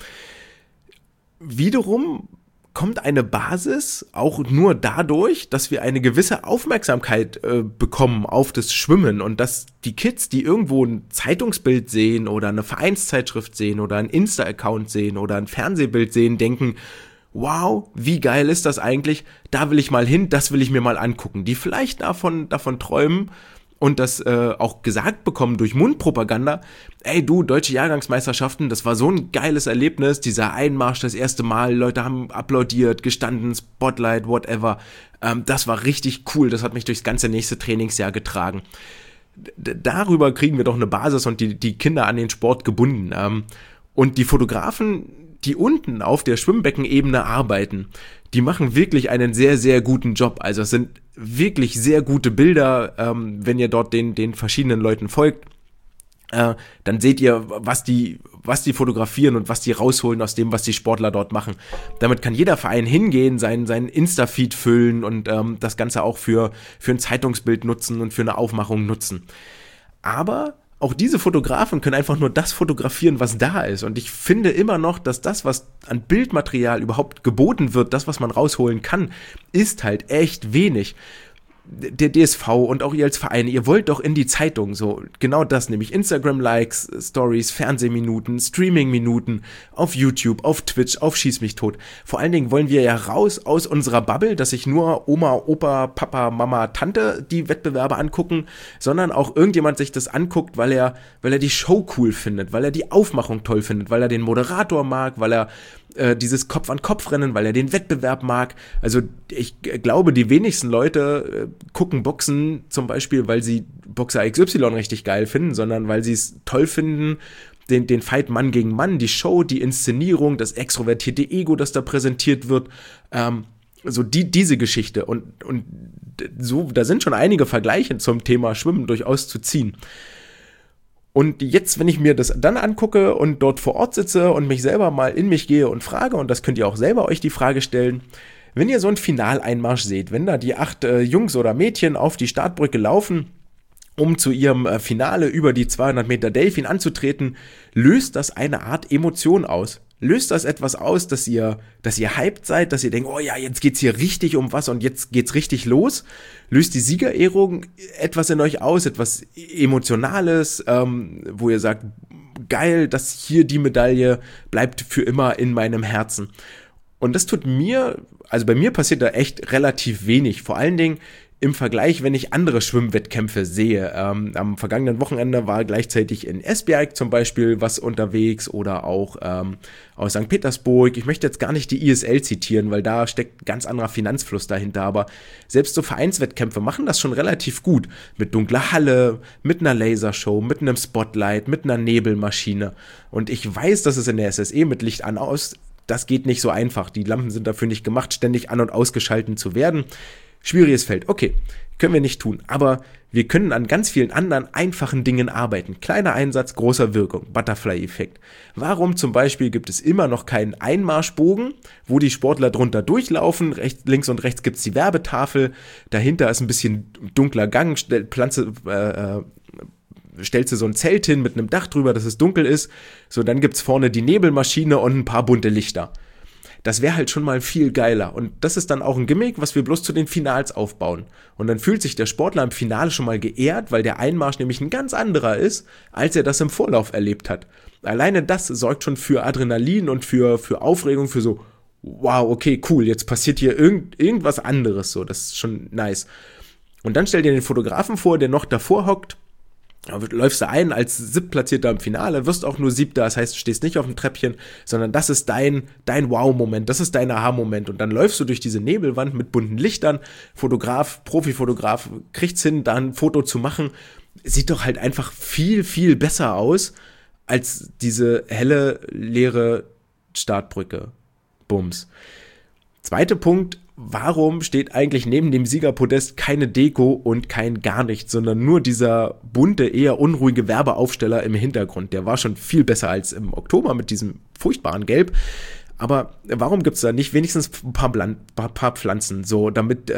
Wiederum kommt eine Basis auch nur dadurch, dass wir eine gewisse Aufmerksamkeit bekommen auf das Schwimmen und dass die Kids, die irgendwo ein Zeitungsbild sehen oder eine Vereinszeitschrift sehen oder ein Insta-Account sehen oder ein Fernsehbild sehen, denken, wow, wie geil ist das eigentlich, da will ich mal hin, das will ich mir mal angucken, die vielleicht davon träumen und das auch gesagt bekommen durch Mundpropaganda, ey du, deutsche Jahrgangsmeisterschaften, das war so ein geiles Erlebnis, dieser Einmarsch das erste Mal, Leute haben applaudiert, gestanden, Spotlight, whatever, das war richtig cool, das hat mich durchs ganze nächste Trainingsjahr getragen. Darüber kriegen wir doch eine Basis und die Kinder an den Sport gebunden. Und die Fotografen, die unten auf der Schwimmbeckenebene arbeiten, die machen wirklich einen sehr, sehr guten Job. Also es sind wirklich sehr gute Bilder, wenn ihr dort den verschiedenen Leuten folgt. Dann seht ihr, was die fotografieren und was die rausholen aus dem, was die Sportler dort machen. Damit kann jeder Verein hingehen, seinen Insta-Feed füllen und das Ganze auch für ein Zeitungsbild nutzen und für eine Aufmachung nutzen. Aber auch diese Fotografen können einfach nur das fotografieren, was da ist. Und ich finde immer noch, dass das, was an Bildmaterial überhaupt geboten wird, das, was man rausholen kann, ist halt echt wenig. Der DSV und auch ihr als Verein, ihr wollt doch in die Zeitung, so genau das, nämlich Instagram-Likes, Stories, Fernsehminuten, Streaming-Minuten, auf YouTube, auf Twitch, auf Schieß mich tot. Vor allen Dingen wollen wir ja raus aus unserer Bubble, dass sich nur Oma, Opa, Papa, Mama, Tante die Wettbewerbe angucken, sondern auch irgendjemand sich das anguckt, weil er die Show cool findet, weil er die Aufmachung toll findet, weil er den Moderator mag, weil er dieses Kopf-an-Kopf-Rennen, weil er den Wettbewerb mag. Also ich glaube, die wenigsten Leute gucken Boxen zum Beispiel, weil sie Boxer XY richtig geil finden, sondern weil sie es toll finden, den Fight Mann gegen Mann, die Show, die Inszenierung, das extrovertierte Ego, das da präsentiert wird, so diese Geschichte. Und so, da sind schon einige Vergleiche zum Thema Schwimmen durchaus zu ziehen. Und jetzt, wenn ich mir das dann angucke und dort vor Ort sitze und mich selber mal in mich gehe und frage, und das könnt ihr auch selber euch die Frage stellen, wenn ihr so einen Finaleinmarsch seht, wenn da die 8 Jungs oder Mädchen auf die Startbrücke laufen, um zu ihrem Finale über die 200 Meter Delfin anzutreten, löst das eine Art Emotion aus. Löst das etwas aus, dass ihr hyped seid, dass ihr denkt, oh ja, jetzt geht's hier richtig um was und jetzt geht's richtig los? Löst die Siegerehrung etwas in euch aus, etwas Emotionales, wo ihr sagt, geil, dass hier die Medaille bleibt für immer in meinem Herzen. Und das tut mir, also bei mir passiert da echt relativ wenig, vor allen Dingen im Vergleich, wenn ich andere Schwimmwettkämpfe sehe. Am vergangenen Wochenende war gleichzeitig in Esbjerg zum Beispiel was unterwegs oder auch aus St. Petersburg. Ich möchte jetzt gar nicht die ISL zitieren, weil da steckt ganz anderer Finanzfluss dahinter, aber selbst so Vereinswettkämpfe machen das schon relativ gut. Mit dunkler Halle, mit einer Lasershow, mit einem Spotlight, mit einer Nebelmaschine. Und ich weiß, dass es in der SSE mit Licht an aus, das geht nicht so einfach. Die Lampen sind dafür nicht gemacht, ständig an- und ausgeschalten zu werden. Schwieriges Feld, okay, können wir nicht tun, aber wir können an ganz vielen anderen einfachen Dingen arbeiten. Kleiner Einsatz, großer Wirkung, Butterfly-Effekt. Warum zum Beispiel gibt es immer noch keinen Einmarschbogen, wo die Sportler drunter durchlaufen? Links und rechts gibt es die Werbetafel, dahinter ist ein bisschen dunkler Gang, stellst du so ein Zelt hin mit einem Dach drüber, dass es dunkel ist. So, dann gibt es vorne die Nebelmaschine und ein paar bunte Lichter. Das wäre halt schon mal viel geiler. Und das ist dann auch ein Gimmick, was wir bloß zu den Finals aufbauen. Und dann fühlt sich der Sportler im Finale schon mal geehrt, weil der Einmarsch nämlich ein ganz anderer ist, als er das im Vorlauf erlebt hat. Alleine das sorgt schon für Adrenalin und für Aufregung, für so, wow, okay, cool, jetzt passiert hier irgendwas anderes. So, das ist schon nice. Und dann stell dir den Fotografen vor, der noch davor hockt. Da läufst du ein als Siebtplatzierter im Finale, wirst auch nur Siebter, das heißt, du stehst nicht auf dem Treppchen, sondern das ist dein Wow-Moment, das ist dein Aha-Moment. Und dann läufst du durch diese Nebelwand mit bunten Lichtern, Profifotograf kriegt's hin, da ein Foto zu machen. Sieht doch halt einfach viel, viel besser aus, als diese helle, leere Startbrücke. Bums. Zweiter Punkt, warum steht eigentlich neben dem Siegerpodest keine Deko und kein gar nichts, sondern nur dieser bunte, eher unruhige Werbeaufsteller im Hintergrund? Der war schon viel besser als im Oktober mit diesem furchtbaren Gelb. Aber warum gibt es da nicht wenigstens ein paar Pflanzen, so damit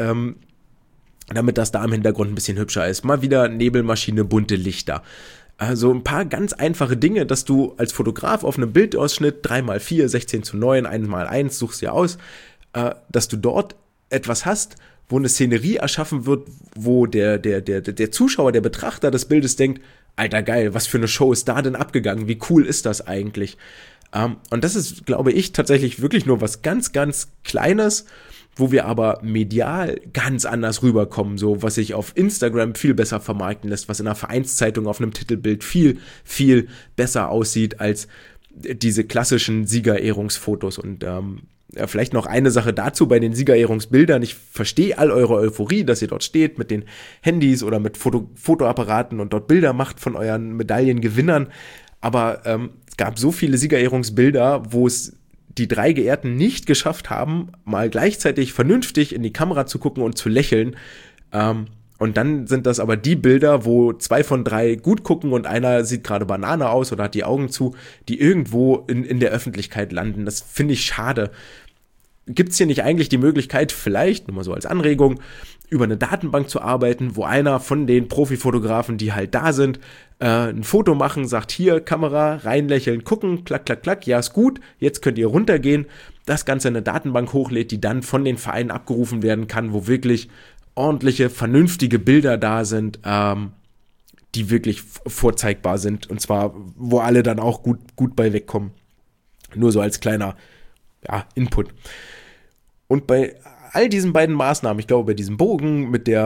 das da im Hintergrund ein bisschen hübscher ist? Mal wieder Nebelmaschine, bunte Lichter. Also ein paar ganz einfache Dinge, dass du als Fotograf auf einem Bildausschnitt 3x4, 16:9, 1x1 suchst dir aus, dass du dort etwas hast, wo eine Szenerie erschaffen wird, wo der Zuschauer, der Betrachter des Bildes denkt, Alter geil, was für eine Show ist da denn abgegangen, wie cool ist das eigentlich? Und das ist, glaube ich, tatsächlich wirklich nur was ganz, ganz Kleines, wo wir aber medial ganz anders rüberkommen, so was sich auf Instagram viel besser vermarkten lässt, was in einer Vereinszeitung auf einem Titelbild viel, viel besser aussieht als diese klassischen Siegerehrungsfotos. Und ja, vielleicht noch eine Sache dazu bei den Siegerehrungsbildern. Ich verstehe all eure Euphorie, dass ihr dort steht mit den Handys oder mit Fotoapparaten und dort Bilder macht von euren Medaillengewinnern. Aber es gab so viele Siegerehrungsbilder, wo es die 3 Geehrten nicht geschafft haben, mal gleichzeitig vernünftig in die Kamera zu gucken und zu lächeln. Und dann sind das aber die Bilder, wo 2 von 3 gut gucken und einer sieht gerade Banane aus oder hat die Augen zu, die irgendwo in der Öffentlichkeit landen. Das finde ich schade. Gibt es hier nicht eigentlich die Möglichkeit, vielleicht, nur mal so als Anregung, über eine Datenbank zu arbeiten, wo einer von den Profifotografen, die halt da sind, ein Foto machen, sagt, hier, Kamera, reinlächeln, gucken, klack, klack, klack, ja, ist gut, jetzt könnt ihr runtergehen, das Ganze in eine Datenbank hochlädt, die dann von den Vereinen abgerufen werden kann, wo wirklich ordentliche, vernünftige Bilder da sind, die wirklich vorzeigbar sind, und zwar, wo alle dann auch gut bei wegkommen. Nur so als kleiner, Input. Und bei all diesen beiden Maßnahmen, ich glaube, bei diesem Bogen mit der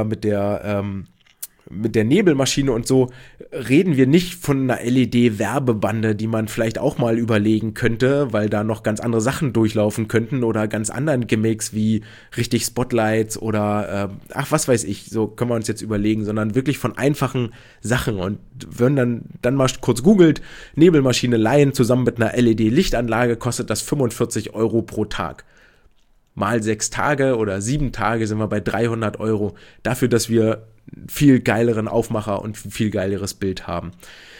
Nebelmaschine und so, reden wir nicht von einer LED-Werbebande, die man vielleicht auch mal überlegen könnte, weil da noch ganz andere Sachen durchlaufen könnten oder ganz anderen Gimmicks wie richtig Spotlights oder was weiß ich, so können wir uns jetzt überlegen, sondern wirklich von einfachen Sachen. Und wenn dann mal kurz googelt, Nebelmaschine leihen zusammen mit einer LED-Lichtanlage, kostet das 45 € pro Tag. Mal 6 Tage oder 7 Tage sind wir bei 300 € dafür, dass wir viel geileren Aufmacher und viel geileres Bild haben.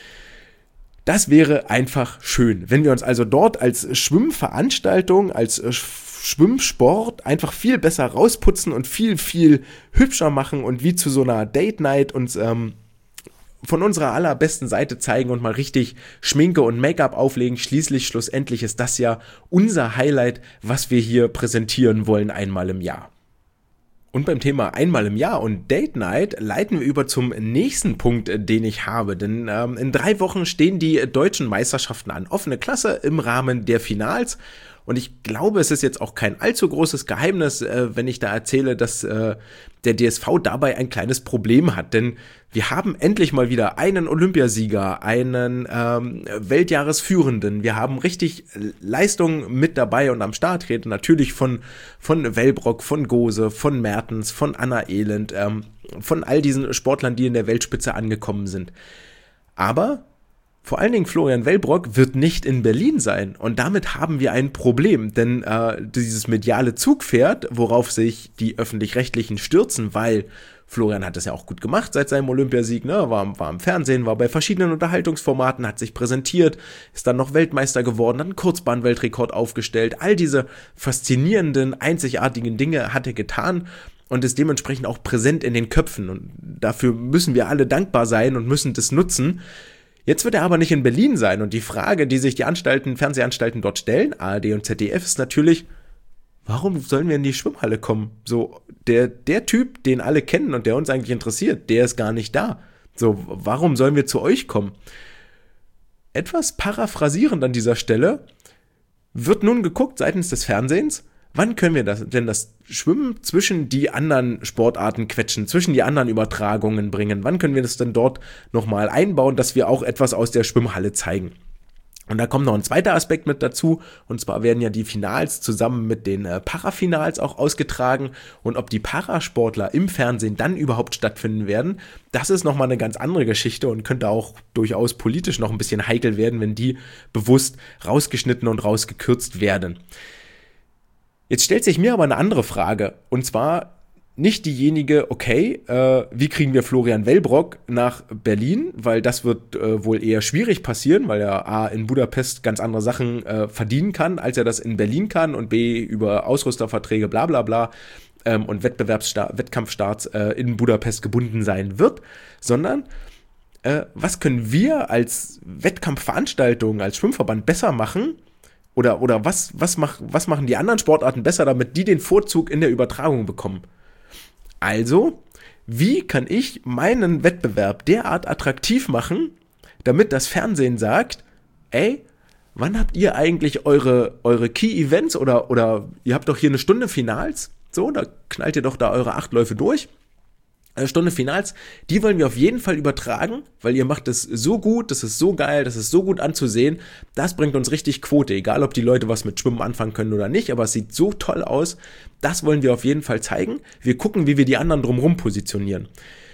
Das wäre einfach schön, wenn wir uns also dort als Schwimmveranstaltung, als Schwimmsport einfach viel besser rausputzen und viel, viel hübscher machen und wie zu so einer Date Night uns von unserer allerbesten Seite zeigen und mal richtig Schminke und Make-up auflegen. Schlussendlich ist das ja unser Highlight, was wir hier präsentieren wollen einmal im Jahr. Und beim Thema einmal im Jahr und Date Night leiten wir über zum nächsten Punkt, den ich habe. Denn in 3 Wochen stehen die deutschen Meisterschaften an. Offene Klasse im Rahmen der Finals. Und ich glaube, es ist jetzt auch kein allzu großes Geheimnis, wenn ich da erzähle, dass der DSV dabei ein kleines Problem hat. Denn wir haben endlich mal wieder einen Olympiasieger, einen Weltjahresführenden. Wir haben richtig Leistungen mit dabei und am Start treten. Natürlich von Wellbrock, von Gose, von Mertens, von Anna Elend, von all diesen Sportlern, die in der Weltspitze angekommen sind. Aber Vor allen Dingen Florian Wellbrock wird nicht in Berlin sein und damit haben wir ein Problem, denn dieses mediale Zugpferd, worauf sich die Öffentlich-Rechtlichen stürzen, weil Florian hat das ja auch gut gemacht seit seinem Olympiasieg, ne? War im Fernsehen, war bei verschiedenen Unterhaltungsformaten, hat sich präsentiert, ist dann noch Weltmeister geworden, hat einen Kurzbahnweltrekord aufgestellt, all diese faszinierenden, einzigartigen Dinge hat er getan und ist dementsprechend auch präsent in den Köpfen und dafür müssen wir alle dankbar sein und müssen das nutzen. Jetzt wird er aber nicht in Berlin sein und die Frage, die sich die Fernsehanstalten dort stellen, ARD und ZDF, ist natürlich, warum sollen wir in die Schwimmhalle kommen? So, der Typ, den alle kennen und der uns eigentlich interessiert, der ist gar nicht da. So, warum sollen wir zu euch kommen? Etwas paraphrasierend an dieser Stelle wird nun geguckt seitens des Fernsehens, wann können wir das Schwimmen zwischen die anderen Sportarten quetschen, zwischen die anderen Übertragungen bringen? Wann können wir das denn dort nochmal einbauen, dass wir auch etwas aus der Schwimmhalle zeigen? Und da kommt noch ein zweiter Aspekt mit dazu, und zwar werden ja die Finals zusammen mit den Parafinals auch ausgetragen und ob die Parasportler im Fernsehen dann überhaupt stattfinden werden, das ist nochmal eine ganz andere Geschichte und könnte auch durchaus politisch noch ein bisschen heikel werden, wenn die bewusst rausgeschnitten und rausgekürzt werden. Jetzt stellt sich mir aber eine andere Frage, und zwar nicht diejenige, okay, wie kriegen wir Florian Wellbrock nach Berlin, weil das wird wohl eher schwierig passieren, weil er A, in Budapest ganz andere Sachen verdienen kann, als er das in Berlin kann und B, über Ausrüsterverträge bla bla bla und Wettkampfstarts in Budapest gebunden sein wird, sondern was können wir als Wettkampfveranstaltung, als Schwimmverband besser machen, oder was machen die anderen Sportarten besser, damit die den Vorzug in der Übertragung bekommen? Also, wie kann ich meinen Wettbewerb derart attraktiv machen, damit das Fernsehen sagt, ey, wann habt ihr eigentlich eure Key-Events oder ihr habt doch hier eine Stunde Finals, so, da knallt ihr doch da eure 8 Läufe durch. Eine Stunde Finals, die wollen wir auf jeden Fall übertragen, weil ihr macht es so gut, das ist so geil, das ist so gut anzusehen, das bringt uns richtig Quote, egal ob die Leute was mit Schwimmen anfangen können oder nicht, aber es sieht so toll aus, das wollen wir auf jeden Fall zeigen. Wir gucken, wie wir die anderen drumherum positionieren.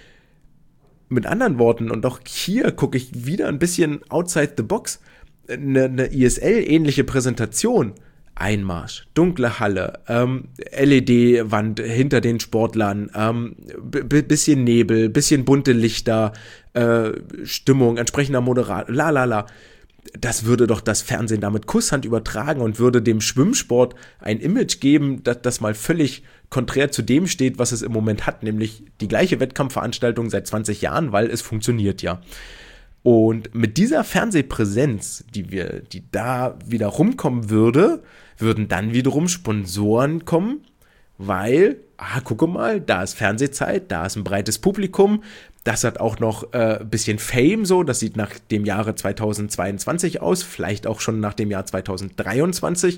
Mit anderen Worten, und auch hier gucke ich wieder ein bisschen outside the box, eine ISL-ähnliche Präsentation, Einmarsch, dunkle Halle, LED-Wand hinter den Sportlern, bisschen Nebel, bisschen bunte Lichter, Stimmung, entsprechender Moderator, das würde doch das Fernsehen damit Kusshand übertragen und würde dem Schwimmsport ein Image geben, das mal völlig konträr zu dem steht, was es im Moment hat, nämlich die gleiche Wettkampfveranstaltung seit 20 Jahren, weil es funktioniert ja. Und mit dieser Fernsehpräsenz, die da wieder rumkommen würden dann wiederum Sponsoren kommen, weil, gucke mal, da ist Fernsehzeit, da ist ein breites Publikum, das hat auch noch ein bisschen Fame so, das sieht nach dem Jahre 2022 aus, vielleicht auch schon nach dem Jahr 2023.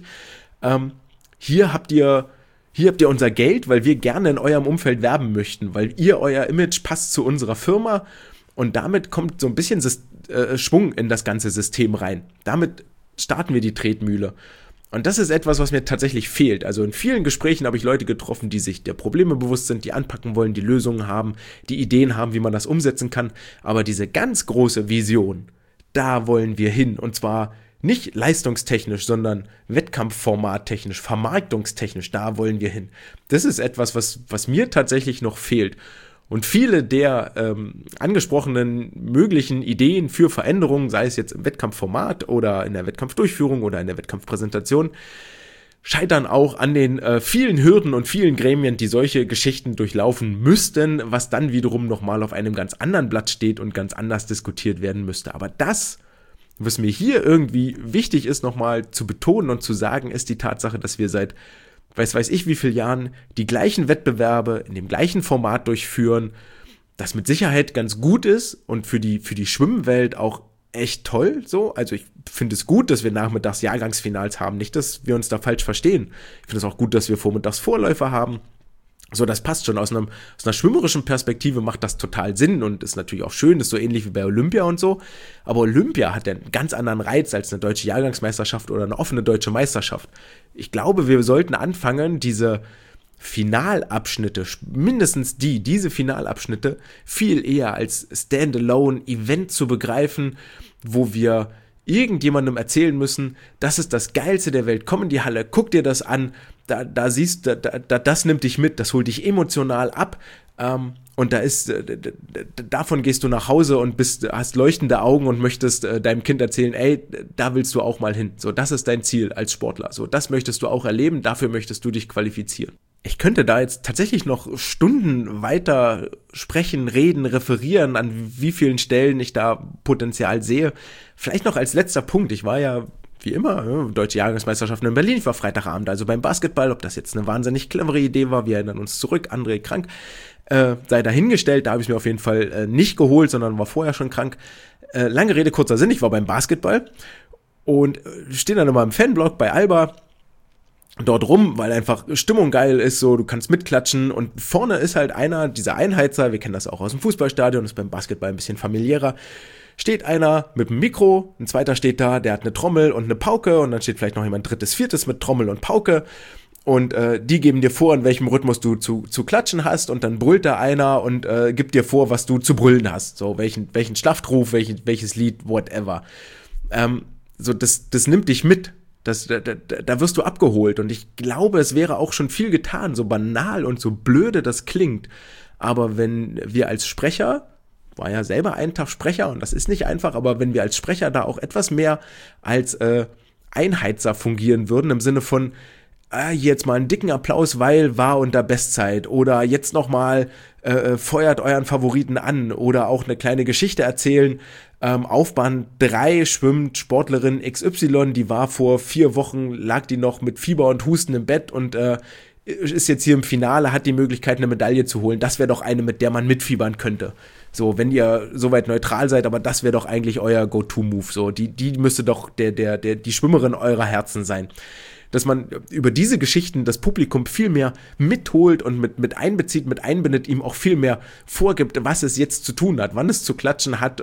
Hier habt ihr unser Geld, weil wir gerne in eurem Umfeld werben möchten, weil euer Image passt zu unserer Firma. Und damit kommt so ein bisschen Schwung in das ganze System rein. Damit starten wir die Tretmühle. Und das ist etwas, was mir tatsächlich fehlt. Also in vielen Gesprächen habe ich Leute getroffen, die sich der Probleme bewusst sind, die anpacken wollen, die Lösungen haben, die Ideen haben, wie man das umsetzen kann. Aber diese ganz große Vision, da wollen wir hin. Und zwar nicht leistungstechnisch, sondern wettkampfformattechnisch, vermarktungstechnisch, da wollen wir hin. Das ist etwas, was mir tatsächlich noch fehlt. Und viele der angesprochenen möglichen Ideen für Veränderungen, sei es jetzt im Wettkampfformat oder in der Wettkampfdurchführung oder in der Wettkampfpräsentation, scheitern auch an den vielen Hürden und vielen Gremien, die solche Geschichten durchlaufen müssten, was dann wiederum nochmal auf einem ganz anderen Blatt steht und ganz anders diskutiert werden müsste. Aber das, was mir hier irgendwie wichtig ist, nochmal zu betonen und zu sagen, ist die Tatsache, dass wir seit weiß ich wie vielen Jahren die gleichen Wettbewerbe in dem gleichen Format durchführen, das mit Sicherheit ganz gut ist und für die Schwimmwelt auch echt toll so. Also ich finde es gut, dass wir nachmittags Jahrgangsfinals haben, nicht, dass wir uns da falsch verstehen. Ich finde es auch gut, dass wir vormittags Vorläufer haben. So, das passt schon. Aus einer schwimmerischen Perspektive macht das total Sinn und ist natürlich auch schön, ist so ähnlich wie bei Olympia und so. Aber Olympia hat ja einen ganz anderen Reiz als eine deutsche Jahrgangsmeisterschaft oder eine offene deutsche Meisterschaft. Ich glaube, wir sollten anfangen, diese Finalabschnitte, mindestens diese Finalabschnitte, viel eher als Standalone-Event zu begreifen, wo wir irgendjemandem erzählen müssen, das ist das Geilste der Welt, komm in die Halle, guck dir das an, da siehst du, das nimmt dich mit, das holt dich emotional ab, und davon gehst du nach Hause und hast leuchtende Augen und möchtest deinem Kind erzählen, ey, da willst du auch mal hin. So, das ist dein Ziel als Sportler. So, das möchtest du auch erleben, dafür möchtest du dich qualifizieren. Ich könnte da jetzt tatsächlich noch Stunden weiter sprechen, reden, referieren, an wie vielen Stellen ich da Potenzial sehe. Vielleicht noch als letzter Punkt, ich war ja wie immer, Deutsche Jahrgangsmeisterschaften in Berlin, ich war Freitagabend, also beim Basketball, ob das jetzt eine wahnsinnig clevere Idee war, wir erinnern uns zurück, André krank, sei dahingestellt, da habe ich mir auf jeden Fall nicht geholt, sondern war vorher schon krank. Lange Rede, kurzer Sinn, ich war beim Basketball und stehe dann immer im Fanblock bei Alba dort rum, weil einfach Stimmung geil ist, so, du kannst mitklatschen und vorne ist halt einer, dieser Einheizer, wir kennen das auch aus dem Fußballstadion, ist beim Basketball ein bisschen familiärer, steht einer mit einem Mikro, ein zweiter steht da, der hat eine Trommel und eine Pauke und dann steht vielleicht noch jemand drittes, viertes mit Trommel und Pauke und die geben dir vor, in welchem Rhythmus du zu klatschen hast und dann brüllt da einer und gibt dir vor, was du zu brüllen hast, so welchen Schlachtruf, welches Lied, whatever. So das nimmt dich mit. Da wirst du abgeholt und ich glaube, es wäre auch schon viel getan, so banal und so blöde das klingt, aber wenn wir als Sprecher, war ja selber einen Tag Sprecher und das ist nicht einfach, aber wenn wir als Sprecher da auch etwas mehr als Einheizer fungieren würden, im Sinne von jetzt mal einen dicken Applaus, weil war unter Bestzeit oder jetzt nochmal feuert euren Favoriten an oder auch eine kleine Geschichte erzählen. Auf Bahn 3 schwimmt Sportlerin XY, die war vor 4 Wochen, lag die noch mit Fieber und Husten im Bett und ist jetzt hier im Finale, hat die Möglichkeit, eine Medaille zu holen. Das wäre doch eine, mit der man mitfiebern könnte. So, wenn ihr soweit neutral seid, aber das wäre doch eigentlich euer Go-To-Move. So, die müsste doch die Schwimmerin eurer Herzen sein. Dass man über diese Geschichten das Publikum viel mehr mitholt und mit einbezieht, mit einbindet, ihm auch viel mehr vorgibt, was es jetzt zu tun hat, wann es zu klatschen hat,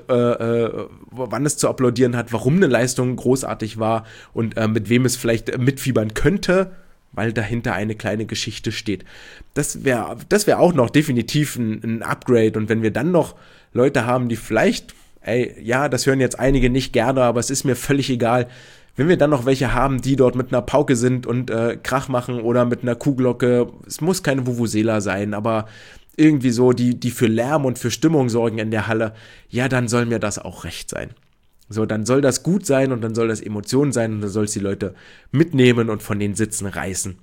wann es zu applaudieren hat, warum eine Leistung großartig war und mit wem es vielleicht mitfiebern könnte, weil dahinter eine kleine Geschichte steht. Das wäre auch noch definitiv ein Upgrade und wenn wir dann noch Leute haben, die vielleicht, ja, das hören jetzt einige nicht gerne, aber es ist mir völlig egal, wenn wir dann noch welche haben, die dort mit einer Pauke sind und Krach machen oder mit einer Kuhglocke, es muss keine Vuvuzela sein, aber irgendwie so, die für Lärm und für Stimmung sorgen in der Halle, ja, dann soll mir das auch recht sein. So, dann soll das gut sein und dann soll das Emotion sein und dann soll es die Leute mitnehmen und von den Sitzen reißen.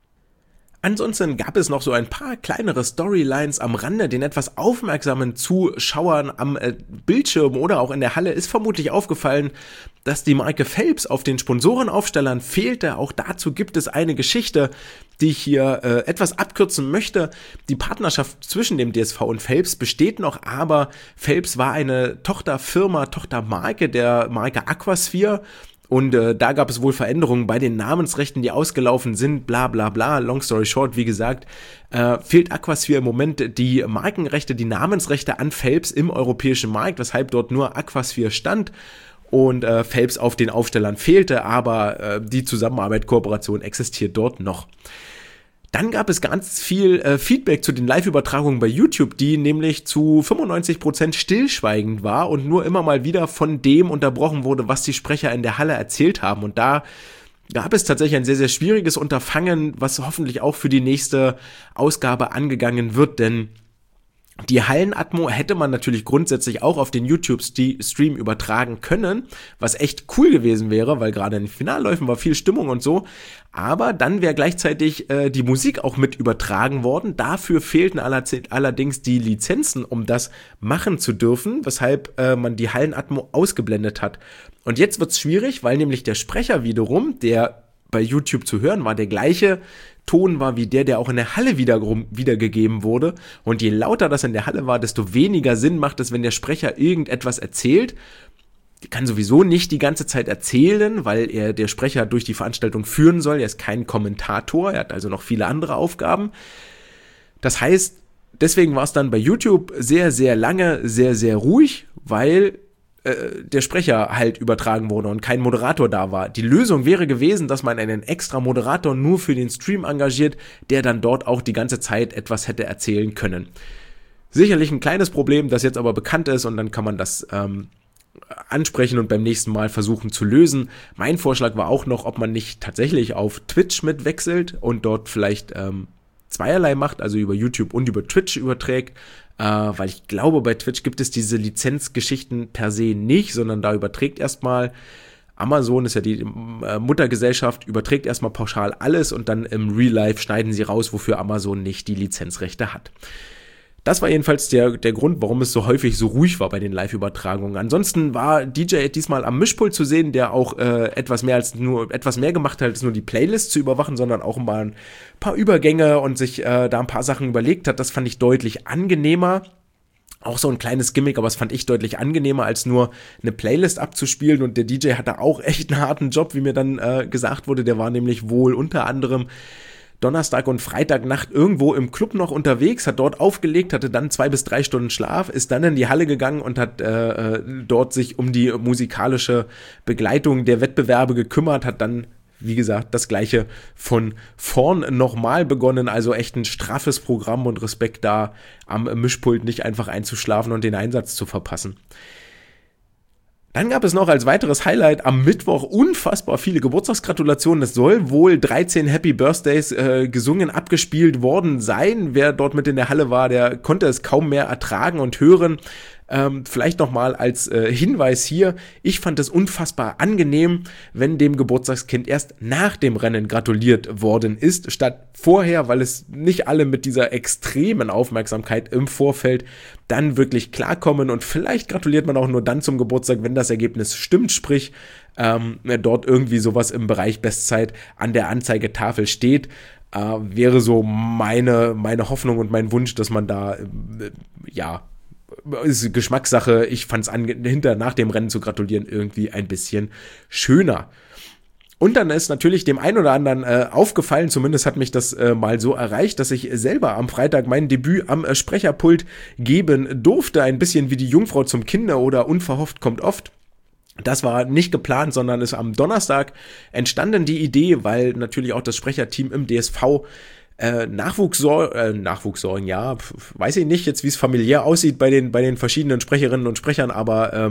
Ansonsten gab es noch so ein paar kleinere Storylines am Rande. Den etwas aufmerksamen Zuschauern am Bildschirm oder auch in der Halle ist vermutlich aufgefallen, dass die Marke Phelps auf den Sponsorenaufstellern fehlte. Auch dazu gibt es eine Geschichte, die ich hier etwas abkürzen möchte. Die Partnerschaft zwischen dem DSV und Phelps besteht noch, aber Phelps war eine Tochtermarke der Marke Aquasphere. Und da gab es wohl Veränderungen bei den Namensrechten, die ausgelaufen sind, bla bla bla, long story short, wie gesagt, fehlt Aquasphere im Moment die Markenrechte, die Namensrechte an Phelps im europäischen Markt, weshalb dort nur Aquasphere stand und Phelps auf den Aufstellern fehlte, aber die Zusammenarbeit, Kooperation existiert dort noch. Dann gab es ganz viel Feedback zu den Live-Übertragungen bei YouTube, die nämlich zu 95% stillschweigend war und nur immer mal wieder von dem unterbrochen wurde, was die Sprecher in der Halle erzählt haben. Und da gab es tatsächlich ein sehr, sehr schwieriges Unterfangen, was hoffentlich auch für die nächste Ausgabe angegangen wird, denn die Hallenatmo hätte man natürlich grundsätzlich auch auf den YouTube-Stream übertragen können, was echt cool gewesen wäre, weil gerade in den Finalläufen war viel Stimmung und so, aber dann wäre gleichzeitig die Musik auch mit übertragen worden. Dafür fehlten allerdings die Lizenzen, um das machen zu dürfen, weshalb man die Hallenatmo ausgeblendet hat. Und jetzt wird's schwierig, weil nämlich der Sprecher wiederum, der bei YouTube zu hören war, der gleiche Ton war wie der auch in der Halle wiedergegeben wurde. Und je lauter das in der Halle war, desto weniger Sinn macht es, wenn der Sprecher irgendetwas erzählt. Der kann sowieso nicht die ganze Zeit erzählen, weil er der Sprecher durch die Veranstaltung führen soll. Er ist kein Kommentator, er hat also noch viele andere Aufgaben. Das heißt, deswegen war es dann bei YouTube sehr, sehr lange, sehr, sehr ruhig, weil der Sprecher halt übertragen wurde und kein Moderator da war. Die Lösung wäre gewesen, dass man einen extra Moderator nur für den Stream engagiert, der dann dort auch die ganze Zeit etwas hätte erzählen können. Sicherlich ein kleines Problem, das jetzt aber bekannt ist und dann kann man das ansprechen und beim nächsten Mal versuchen zu lösen. Mein Vorschlag war auch noch, ob man nicht tatsächlich auf Twitch mitwechselt und dort vielleicht zweierlei macht, also über YouTube und über Twitch überträgt, weil ich glaube, bei Twitch gibt es diese Lizenzgeschichten per se nicht, sondern da überträgt erstmal Amazon, ist ja die Muttergesellschaft, überträgt erstmal pauschal alles und dann im Real Life schneiden sie raus, wofür Amazon nicht die Lizenzrechte hat. Das war jedenfalls der Grund, warum es so häufig so ruhig war bei den Live-Übertragungen. Ansonsten war DJ diesmal am Mischpult zu sehen, der auch etwas mehr gemacht hat, als nur die Playlist zu überwachen, sondern auch mal ein paar Übergänge und sich da ein paar Sachen überlegt hat. Das fand ich deutlich angenehmer. Auch so ein kleines Gimmick, aber das fand ich deutlich angenehmer, als nur eine Playlist abzuspielen. Und der DJ hatte auch echt einen harten Job, wie mir dann gesagt wurde. Der war nämlich wohl unter anderem Donnerstag und Freitagnacht irgendwo im Club noch unterwegs, hat dort aufgelegt, hatte dann 2 bis 3 Stunden Schlaf, ist dann in die Halle gegangen und hat dort sich um die musikalische Begleitung der Wettbewerbe gekümmert, hat dann, wie gesagt, das Gleiche von vorn nochmal begonnen, also echt ein straffes Programm und Respekt da am Mischpult nicht einfach einzuschlafen und den Einsatz zu verpassen. Dann gab es noch als weiteres Highlight am Mittwoch unfassbar viele Geburtstagsgratulationen. Es soll wohl 13 Happy Birthdays gesungen, abgespielt worden sein. Wer dort mit in der Halle war, der konnte es kaum mehr ertragen und hören. Vielleicht nochmal als Hinweis hier, ich fand es unfassbar angenehm, wenn dem Geburtstagskind erst nach dem Rennen gratuliert worden ist, statt vorher, weil es nicht alle mit dieser extremen Aufmerksamkeit im Vorfeld dann wirklich klarkommen und vielleicht gratuliert man auch nur dann zum Geburtstag, wenn das Ergebnis stimmt, sprich dort irgendwie sowas im Bereich Bestzeit an der Anzeigetafel steht. Wäre so meine Hoffnung und mein Wunsch, dass man da ist Geschmackssache. Ich fand es nach dem Rennen zu gratulieren irgendwie ein bisschen schöner. Und dann ist natürlich dem einen oder anderen aufgefallen, zumindest hat mich das mal so erreicht, dass ich selber am Freitag mein Debüt am Sprecherpult geben durfte. Ein bisschen wie die Jungfrau zum Kinde oder unverhofft kommt oft. Das war nicht geplant, sondern ist am Donnerstag entstanden, die Idee, weil natürlich auch das Sprecherteam im DSV Nachwuchssorgen, ja, weiß ich nicht jetzt, wie es familiär aussieht bei den verschiedenen Sprecherinnen und Sprechern, aber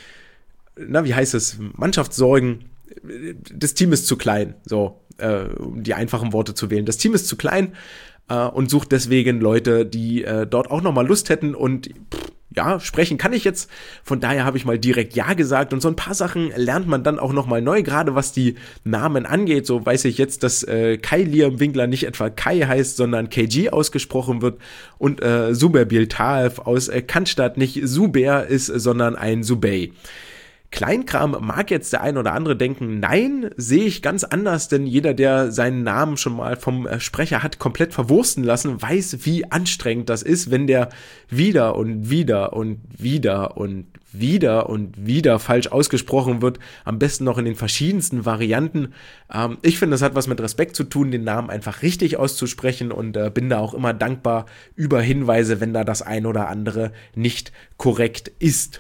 wie heißt es, Mannschaftssorgen, das Team ist zu klein, so, um die einfachen Worte zu wählen. Das Team ist zu klein und sucht deswegen Leute, die dort auch nochmal Lust hätten und sprechen kann ich jetzt, von daher habe ich mal direkt Ja gesagt und so ein paar Sachen lernt man dann auch nochmal neu, gerade was die Namen angeht, so weiß ich jetzt, dass Kai Liam Winkler nicht etwa Kai heißt, sondern KG ausgesprochen wird und Suber Biltaev aus Cannstatt nicht Suber ist, sondern ein Subey. Kleinkram mag jetzt der ein oder andere denken, nein, sehe ich ganz anders, denn jeder, der seinen Namen schon mal vom Sprecher hat komplett verwursten lassen, weiß, wie anstrengend das ist, wenn der wieder und wieder und wieder und wieder und wieder falsch ausgesprochen wird, am besten noch in den verschiedensten Varianten. Ich finde, das hat was mit Respekt zu tun, den Namen einfach richtig auszusprechen und bin da auch immer dankbar über Hinweise, wenn da das ein oder andere nicht korrekt ist.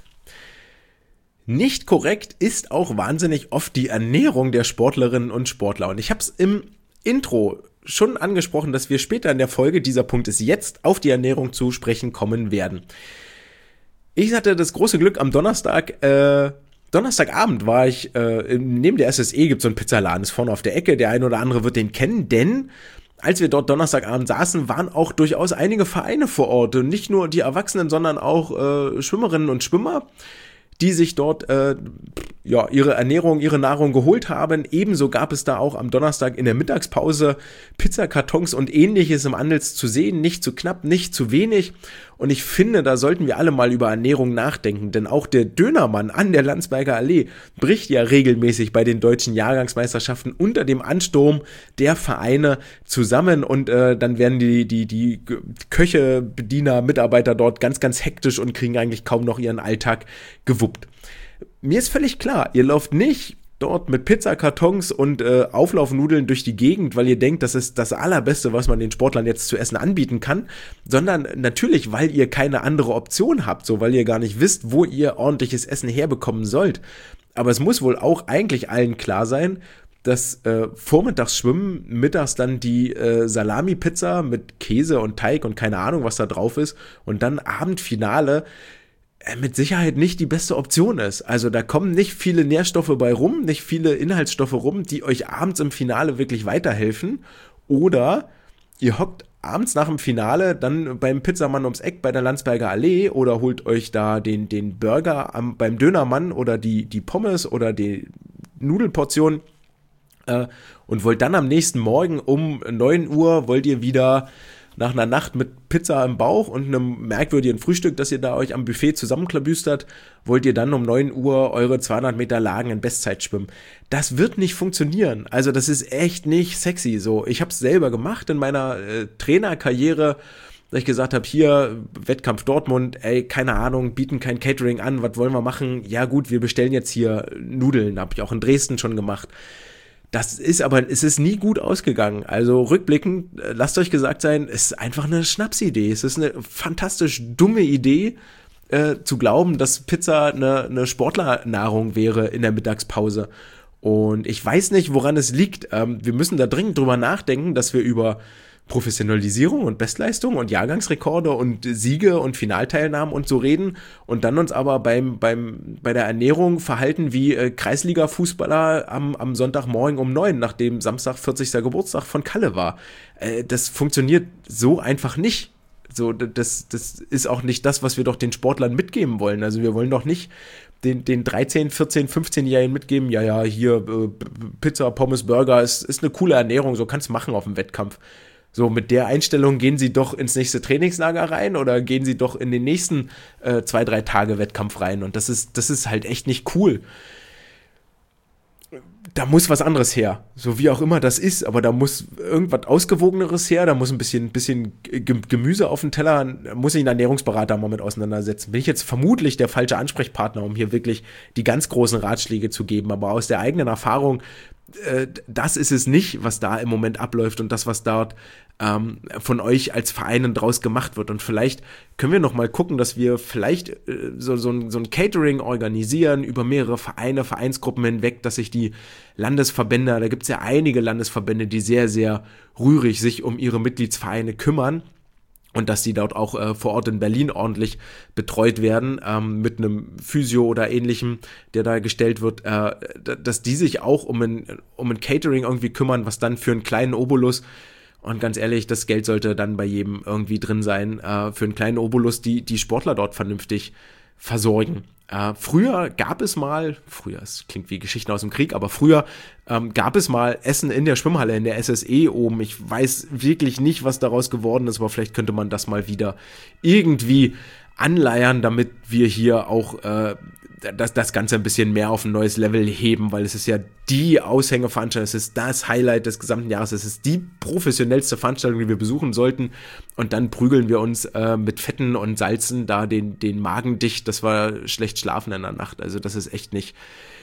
Nicht korrekt ist auch wahnsinnig oft die Ernährung der Sportlerinnen und Sportler. Und ich habe es im Intro schon angesprochen, dass wir später in der Folge, dieser Punkt ist jetzt, auf die Ernährung zu sprechen kommen werden. Ich hatte das große Glück am Donnerstagabend war ich, neben der SSE gibt es so einen Pizzaladen, ist vorne auf der Ecke, der ein oder andere wird den kennen, denn als wir dort Donnerstagabend saßen, waren auch durchaus einige Vereine vor Ort. Und nicht nur die Erwachsenen, sondern auch Schwimmerinnen und Schwimmer, die sich dort ihre Ernährung, ihre Nahrung geholt haben. Ebenso gab es da auch am Donnerstag in der Mittagspause Pizzakartons und Ähnliches im Andels zu sehen. Nicht zu knapp, nicht zu wenig. Und ich finde, da sollten wir alle mal über Ernährung nachdenken, denn auch der Dönermann an der Landsberger Allee bricht ja regelmäßig bei den deutschen Jahrgangsmeisterschaften unter dem Ansturm der Vereine zusammen und dann werden die Köche, Bediener, Mitarbeiter dort ganz, ganz hektisch und kriegen eigentlich kaum noch ihren Alltag gewuppt. Mir ist völlig klar, ihr lauft nicht dort mit Pizzakartons und Auflaufnudeln durch die Gegend, weil ihr denkt, das ist das Allerbeste, was man den Sportlern jetzt zu essen anbieten kann, sondern natürlich, weil ihr keine andere Option habt, so weil ihr gar nicht wisst, wo ihr ordentliches Essen herbekommen sollt. Aber es muss wohl auch eigentlich allen klar sein, dass vormittags schwimmen, mittags dann die Salami-Pizza mit Käse und Teig und keine Ahnung, was da drauf ist und dann Abendfinale mit Sicherheit nicht die beste Option ist. Also da kommen nicht viele Nährstoffe bei rum, nicht viele Inhaltsstoffe rum, die euch abends im Finale wirklich weiterhelfen. Oder ihr hockt abends nach dem Finale dann beim Pizzamann ums Eck bei der Landsberger Allee oder holt euch da den Burger beim Dönermann oder die Pommes oder die Nudelportion und wollt dann am nächsten Morgen um 9 Uhr, wollt ihr wieder nach einer Nacht mit Pizza im Bauch und einem merkwürdigen Frühstück, das ihr da euch am Buffet zusammenklabüstert, wollt ihr dann um 9 Uhr eure 200 Meter Lagen in Bestzeit schwimmen. Das wird nicht funktionieren. Also das ist echt nicht sexy. So, ich habe es selber gemacht in meiner Trainerkarriere, dass ich gesagt habe, hier, Wettkampf Dortmund, ey, keine Ahnung, bieten kein Catering an, was wollen wir machen? Ja gut, wir bestellen jetzt hier Nudeln, habe ich auch in Dresden schon gemacht. Es ist nie gut ausgegangen. Also rückblickend, lasst euch gesagt sein, es ist einfach eine Schnapsidee. Es ist eine fantastisch dumme Idee, zu glauben, dass Pizza eine Sportlernahrung wäre in der Mittagspause. Und ich weiß nicht, woran es liegt. Wir müssen da dringend drüber nachdenken, dass wir über Professionalisierung und Bestleistung und Jahrgangsrekorde und Siege und Finalteilnahmen und so reden und dann uns aber bei der Ernährung verhalten wie Kreisliga-Fußballer am Sonntagmorgen um 9, nachdem Samstag 40. Geburtstag von Kalle war. Das funktioniert so einfach nicht. So, das ist auch nicht das, was wir doch den Sportlern mitgeben wollen. Also wir wollen doch nicht den 13, 14, 15-Jährigen mitgeben, ja, hier Pizza, Pommes, Burger ist eine coole Ernährung, so kannst du machen auf dem Wettkampf. So, mit der Einstellung gehen sie doch ins nächste Trainingslager rein oder gehen sie doch in den nächsten 2-3 Tage Wettkampf rein. Und das ist halt echt nicht cool. Da muss was anderes her, so wie auch immer das ist, aber da muss irgendwas Ausgewogeneres her, da muss ein bisschen Gemüse auf den Teller, muss sich ein Ernährungsberater mal mit auseinandersetzen. Bin ich jetzt vermutlich der falsche Ansprechpartner, um hier wirklich die ganz großen Ratschläge zu geben, aber aus der eigenen Erfahrung, das ist es nicht, was da im Moment abläuft und das, was dort von euch als Vereinen draus gemacht wird. Und vielleicht können wir noch mal gucken, dass wir vielleicht so ein Catering organisieren über mehrere Vereine, Vereinsgruppen hinweg, dass sich die Landesverbände, da gibt es ja einige Landesverbände, die sehr, sehr rührig sich um ihre Mitgliedsvereine kümmern. Und dass die dort auch vor Ort in Berlin ordentlich betreut werden, mit einem Physio oder ähnlichem, der da gestellt wird, dass die sich auch um ein Catering irgendwie kümmern, was dann für einen kleinen Obolus, und ganz ehrlich, das Geld sollte dann bei jedem irgendwie drin sein, für einen kleinen Obolus die Sportler dort vernünftig versorgen. Früher gab es mal, es klingt wie Geschichten aus dem Krieg, aber früher gab es mal Essen in der Schwimmhalle, in der SSE oben. Ich weiß wirklich nicht, was daraus geworden ist, aber vielleicht könnte man das mal wieder irgendwie anleiern, damit wir hier auch das Ganze ein bisschen mehr auf ein neues Level heben, weil es ist ja die Aushängeveranstaltung, es ist das Highlight des gesamten Jahres, es ist die professionellste Veranstaltung, die wir besuchen sollten, und dann prügeln wir uns mit Fetten und Salzen da den Magen dicht, dass wir schlecht schlafen in der Nacht. Also das ist echt nicht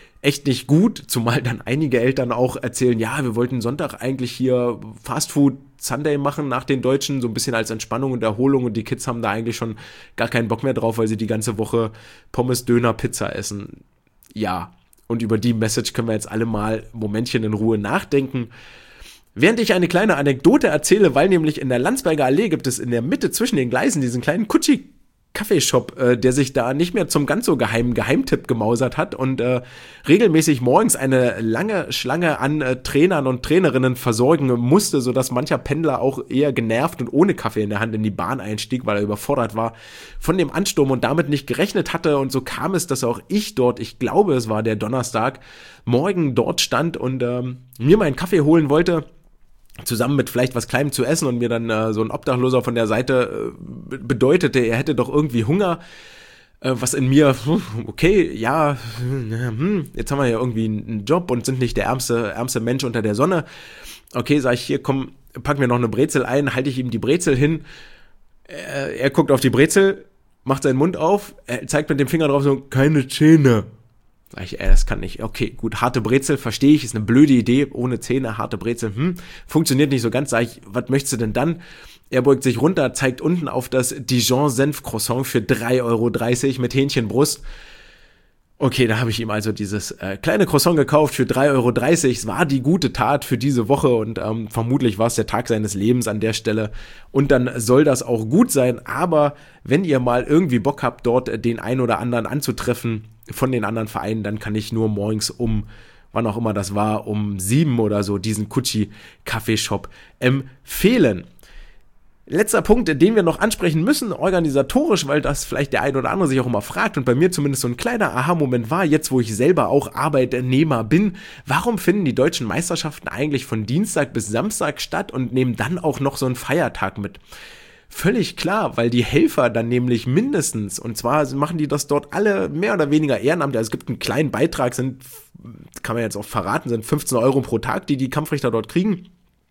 gut, zumal dann einige Eltern auch erzählen, ja, wir wollten Sonntag eigentlich hier Fastfood Sunday machen nach den Deutschen, so ein bisschen als Entspannung und Erholung, und die Kids haben da eigentlich schon gar keinen Bock mehr drauf, weil sie die ganze Woche Pommes, Döner, Pizza essen. Ja, und über die Message können wir jetzt alle mal ein Momentchen in Ruhe nachdenken. Während ich eine kleine Anekdote erzähle, weil nämlich in der Landsberger Allee gibt es in der Mitte zwischen den Gleisen diesen kleinen Kaffeeshop, der sich da nicht mehr zum ganz so geheimen Geheimtipp gemausert hat und regelmäßig morgens eine lange Schlange an Trainern und Trainerinnen versorgen musste, sodass mancher Pendler auch eher genervt und ohne Kaffee in der Hand in die Bahn einstieg, weil er überfordert war von dem Ansturm und damit nicht gerechnet hatte. Und so kam es, dass auch ich dort, ich glaube, es war der Donnerstag, morgen dort stand und mir meinen Kaffee holen wollte, zusammen mit vielleicht was Kleinem zu essen, und mir dann so ein Obdachloser von der Seite bedeutete, er hätte doch irgendwie Hunger, was in mir, okay, ja, jetzt haben wir ja irgendwie einen Job und sind nicht der ärmste Mensch unter der Sonne. Okay, sag ich, hier, komm, pack mir noch eine Brezel ein, halte ich ihm die Brezel hin, er guckt auf die Brezel, macht seinen Mund auf, er zeigt mit dem Finger drauf so, keine Zähne. Sag ich, das kann nicht. Okay, gut, harte Brezel, verstehe ich, ist eine blöde Idee, ohne Zähne, harte Brezel, funktioniert nicht so ganz. Sag ich, was möchtest du denn dann? Er beugt sich runter, zeigt unten auf das Dijon-Senf-Croissant für 3,30 € mit Hähnchenbrust Okay, da habe ich ihm also dieses kleine Croissant gekauft für 3,30 €. Es war die gute Tat für diese Woche und vermutlich war es der Tag seines Lebens an der Stelle. Und dann soll das auch gut sein. Aber wenn ihr mal irgendwie Bock habt, dort den einen oder anderen anzutreffen von den anderen Vereinen, dann kann ich nur morgens wann auch immer das war, um 7 oder so, diesen Kutschi-Kaffeeshop empfehlen. Letzter Punkt, den wir noch ansprechen müssen, organisatorisch, weil das vielleicht der ein oder andere sich auch immer fragt und bei mir zumindest so ein kleiner Aha-Moment war, jetzt wo ich selber auch Arbeitnehmer bin, warum finden die deutschen Meisterschaften eigentlich von Dienstag bis Samstag statt und nehmen dann auch noch so einen Feiertag mit? Völlig klar, weil die Helfer dann nämlich mindestens, und zwar machen die das dort alle mehr oder weniger ehrenamtlich, also es gibt einen kleinen Beitrag, kann man jetzt auch verraten, sind 15 € pro Tag, die Kampfrichter dort kriegen.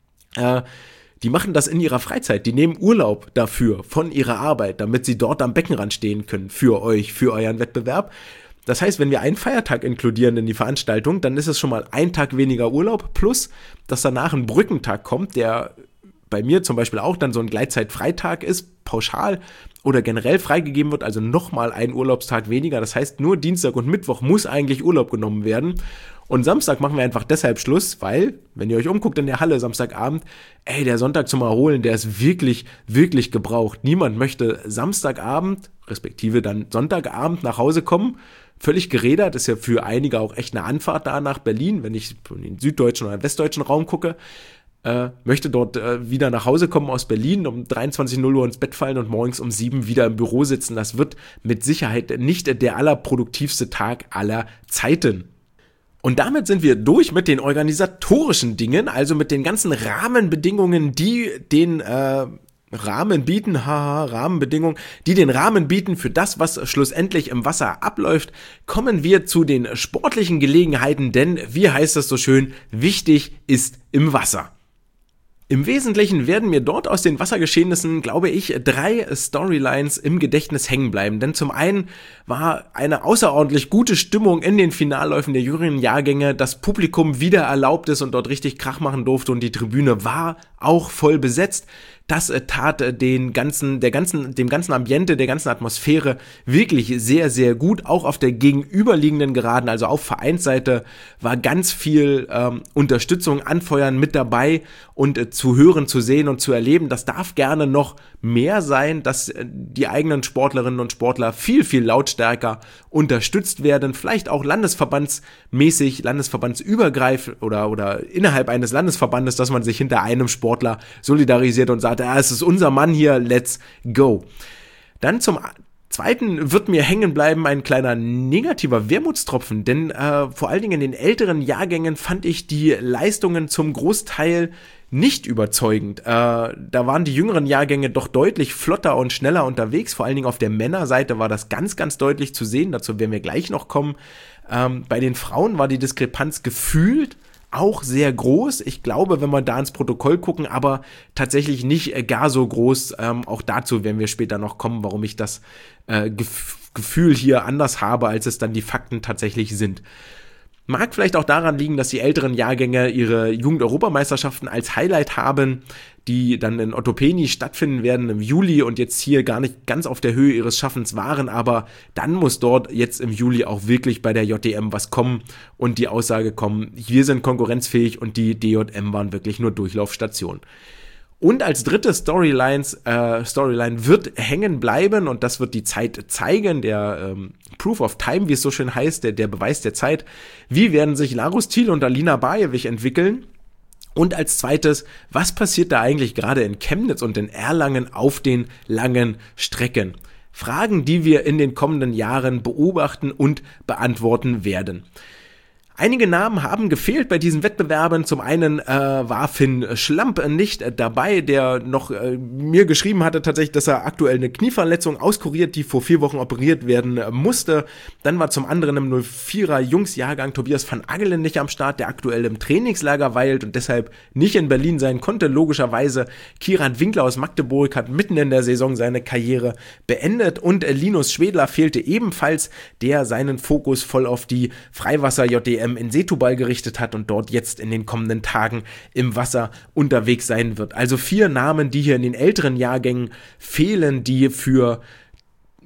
Die machen das in ihrer Freizeit, die nehmen Urlaub dafür von ihrer Arbeit, damit sie dort am Beckenrand stehen können für euch, für euren Wettbewerb. Das heißt, wenn wir einen Feiertag inkludieren in die Veranstaltung, dann ist es schon mal ein Tag weniger Urlaub, plus dass danach ein Brückentag kommt, der bei mir zum Beispiel auch dann so ein Gleitzeitfreitag ist, pauschal oder generell freigegeben wird, also nochmal ein Urlaubstag weniger. Das heißt, nur Dienstag und Mittwoch muss eigentlich Urlaub genommen werden. Und Samstag machen wir einfach deshalb Schluss, weil, wenn ihr euch umguckt in der Halle Samstagabend, der Sonntag zum Erholen, der ist wirklich, wirklich gebraucht. Niemand möchte Samstagabend, respektive dann Sonntagabend nach Hause kommen, völlig gerädert, ist ja für einige auch echt eine Anfahrt da nach Berlin, wenn ich in den süddeutschen oder westdeutschen Raum gucke, möchte dort wieder nach Hause kommen aus Berlin, um 23:00 Uhr ins Bett fallen und morgens um 7 wieder im Büro sitzen. Das wird mit Sicherheit nicht der allerproduktivste Tag aller Zeiten. Und damit sind wir durch mit den organisatorischen Dingen, also mit den ganzen Rahmenbedingungen, die den Rahmenbedingungen, die den Rahmen bieten für das, was schlussendlich im Wasser abläuft. Kommen wir zu den sportlichen Gelegenheiten, denn, wie heißt es so schön, wichtig ist im Wasser. Im Wesentlichen werden mir dort aus den Wassergeschehnissen, glaube ich, 3 Storylines im Gedächtnis hängen bleiben. Denn zum einen war eine außerordentlich gute Stimmung in den Finalläufen der jüngeren Jahrgänge, das Publikum wieder erlaubt ist und dort richtig Krach machen durfte und die Tribüne war auch voll besetzt. Das tat dem ganzen Ambiente, der ganzen Atmosphäre wirklich sehr, sehr gut. Auch auf der gegenüberliegenden Geraden, also auf Vereinsseite, war ganz viel Unterstützung, Anfeuern mit dabei und zu hören, zu sehen und zu erleben. Das darf gerne noch mehr sein, dass die eigenen Sportlerinnen und Sportler viel, viel lautstärker unterstützt werden. Vielleicht auch landesverbandsmäßig, landesverbandsübergreifend oder innerhalb eines Landesverbandes, dass man sich hinter einem Sportler solidarisiert und sagt, es ist unser Mann hier, let's go. Dann zum Zweiten wird mir hängen bleiben ein kleiner negativer Wermutstropfen, denn vor allen Dingen in den älteren Jahrgängen fand ich die Leistungen zum Großteil nicht überzeugend. Da waren die jüngeren Jahrgänge doch deutlich flotter und schneller unterwegs, vor allen Dingen auf der Männerseite war das ganz, ganz deutlich zu sehen, dazu werden wir gleich noch kommen. Bei den Frauen war die Diskrepanz gefühlt auch sehr groß. Ich glaube, wenn wir da ins Protokoll gucken, aber tatsächlich nicht gar so groß. Auch dazu werden wir später noch kommen, warum ich das Gefühl hier anders habe, als es dann die Fakten tatsächlich sind. Mag vielleicht auch daran liegen, dass die älteren Jahrgänge ihre Jugend-Europameisterschaften als Highlight haben, die dann in Ottopeni stattfinden werden im Juli und jetzt hier gar nicht ganz auf der Höhe ihres Schaffens waren, aber dann muss dort jetzt im Juli auch wirklich bei der JDM was kommen und die Aussage kommen, wir sind konkurrenzfähig und die DJM waren wirklich nur Durchlaufstation. Und als dritte Storyline wird hängen bleiben und das wird die Zeit zeigen, der Proof of Time, wie es so schön heißt, der Beweis der Zeit. Wie werden sich Larus Thiel und Alina Bajewicz entwickeln? Und als zweites, was passiert da eigentlich gerade in Chemnitz und in Erlangen auf den langen Strecken? Fragen, die wir in den kommenden Jahren beobachten und beantworten werden. Einige Namen haben gefehlt bei diesen Wettbewerben. Zum einen war Finn Schlamp nicht dabei, der noch mir geschrieben hatte tatsächlich, dass er aktuell eine Knieverletzung auskuriert, die vor 4 Wochen operiert werden musste. Dann war zum anderen im 04er Jungsjahrgang Tobias van Agelen nicht am Start, der aktuell im Trainingslager weilt und deshalb nicht in Berlin sein konnte. Logischerweise Kieran Winkler aus Magdeburg hat mitten in der Saison seine Karriere beendet und Linus Schwedler fehlte ebenfalls, der seinen Fokus voll auf die Freiwasser-JDM in Setubal gerichtet hat und dort jetzt in den kommenden Tagen im Wasser unterwegs sein wird. Also 4 Namen, die hier in den älteren Jahrgängen fehlen, die für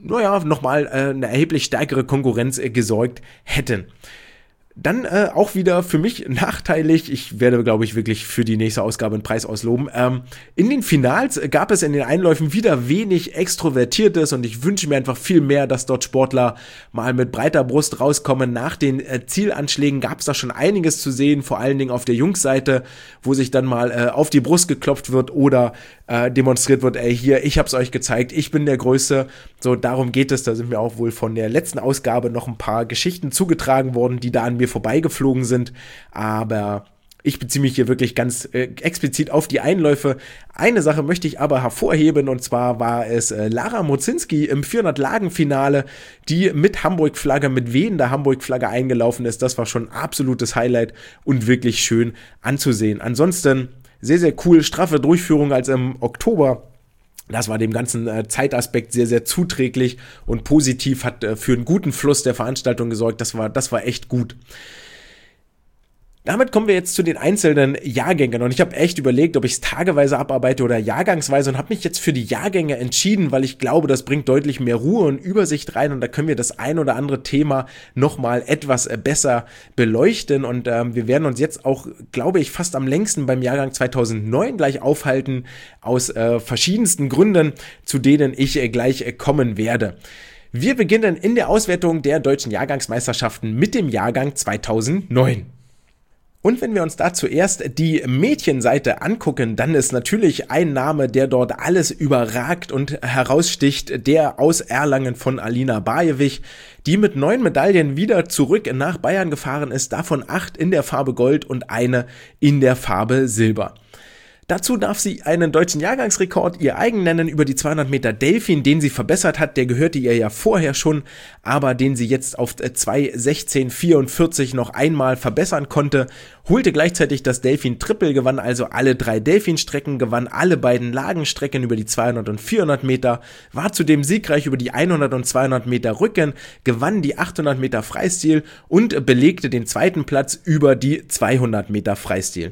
nochmal eine erheblich stärkere Konkurrenz gesorgt hätten. Dann auch wieder für mich nachteilig, ich werde, glaube ich, wirklich für die nächste Ausgabe einen Preis ausloben. In den Finals gab es in den Einläufen wieder wenig Extrovertiertes und ich wünsche mir einfach viel mehr, dass dort Sportler mal mit breiter Brust rauskommen. Nach den Zielanschlägen gab es da schon einiges zu sehen, vor allen Dingen auf der Jungsseite, wo sich dann mal auf die Brust geklopft wird oder demonstriert wird, hier, ich hab's euch gezeigt, ich bin der Größte. So, darum geht es. Da sind mir auch wohl von der letzten Ausgabe noch ein paar Geschichten zugetragen worden, die da an mir vorbeigeflogen sind. Aber ich beziehe mich hier wirklich ganz explizit auf die Einläufe. Eine Sache möchte ich aber hervorheben, und zwar war es Lara Mozinski im 400-Lagen-Finale, die mit Hamburg-Flagge, mit wehender Hamburg-Flagge eingelaufen ist. Das war schon ein absolutes Highlight und wirklich schön anzusehen. Ansonsten sehr, sehr cool, straffe Durchführung als im Oktober. Das war dem ganzen Zeitaspekt sehr, sehr zuträglich und positiv, hat für einen guten Fluss der Veranstaltung gesorgt. Das war echt gut. Damit kommen wir jetzt zu den einzelnen Jahrgängen und ich habe echt überlegt, ob ich es tageweise abarbeite oder jahrgangsweise und habe mich jetzt für die Jahrgänge entschieden, weil ich glaube, das bringt deutlich mehr Ruhe und Übersicht rein und da können wir das ein oder andere Thema nochmal etwas besser beleuchten und wir werden uns jetzt auch, glaube ich, fast am längsten beim Jahrgang 2009 gleich aufhalten, aus verschiedensten Gründen, zu denen ich gleich kommen werde. Wir beginnen in der Auswertung der deutschen Jahrgangsmeisterschaften mit dem Jahrgang 2009. Und wenn wir uns da zuerst die Mädchenseite angucken, dann ist natürlich ein Name, der dort alles überragt und heraussticht, der aus Erlangen von Alina Bajewich, die mit 9 Medaillen wieder zurück nach Bayern gefahren ist, davon 8 in der Farbe Gold und eine in der Farbe Silber. Dazu darf sie einen deutschen Jahrgangsrekord ihr eigen nennen über die 200 Meter Delfin, den sie verbessert hat. Der gehörte ihr ja vorher schon, aber den sie jetzt auf 2:16:44 noch einmal verbessern konnte. Holte gleichzeitig das Delfin Triple, gewann also alle 3 Delfin-Strecken, gewann alle beiden Lagenstrecken über die 200 und 400 Meter, war zudem siegreich über die 100 und 200 Meter Rücken, gewann die 800 Meter Freistil und belegte den zweiten Platz über die 200 Meter Freistil.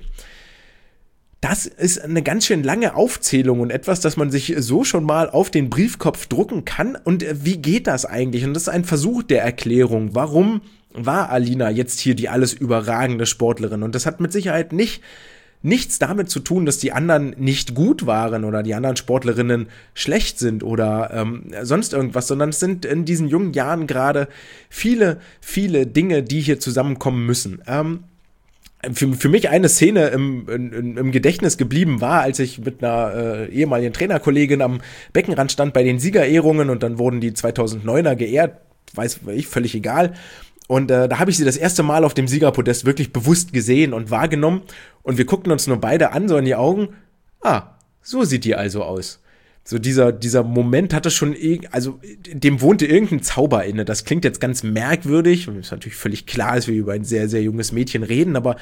Das ist eine ganz schön lange Aufzählung und etwas, das man sich so schon mal auf den Briefkopf drucken kann. Und wie geht das eigentlich? Und das ist ein Versuch der Erklärung. Warum war Alina jetzt hier die alles überragende Sportlerin? Und das hat mit Sicherheit nichts damit zu tun, dass die anderen nicht gut waren oder die anderen Sportlerinnen schlecht sind oder sonst irgendwas, sondern es sind in diesen jungen Jahren gerade viele, viele Dinge, die hier zusammenkommen müssen. Für mich eine Szene im Gedächtnis geblieben war, als ich mit einer ehemaligen Trainerkollegin am Beckenrand stand bei den Siegerehrungen und dann wurden die 2009er geehrt, weiß ich, völlig egal. Und da habe ich sie das erste Mal auf dem Siegerpodest wirklich bewusst gesehen und wahrgenommen und wir guckten uns nur beide an, so in die Augen. Ah, so sieht die also aus. So dieser Moment hatte schon, also dem wohnte irgendein Zauber inne. Das klingt jetzt ganz merkwürdig. Und es ist natürlich völlig klar, dass wir über ein sehr, sehr junges Mädchen reden, aber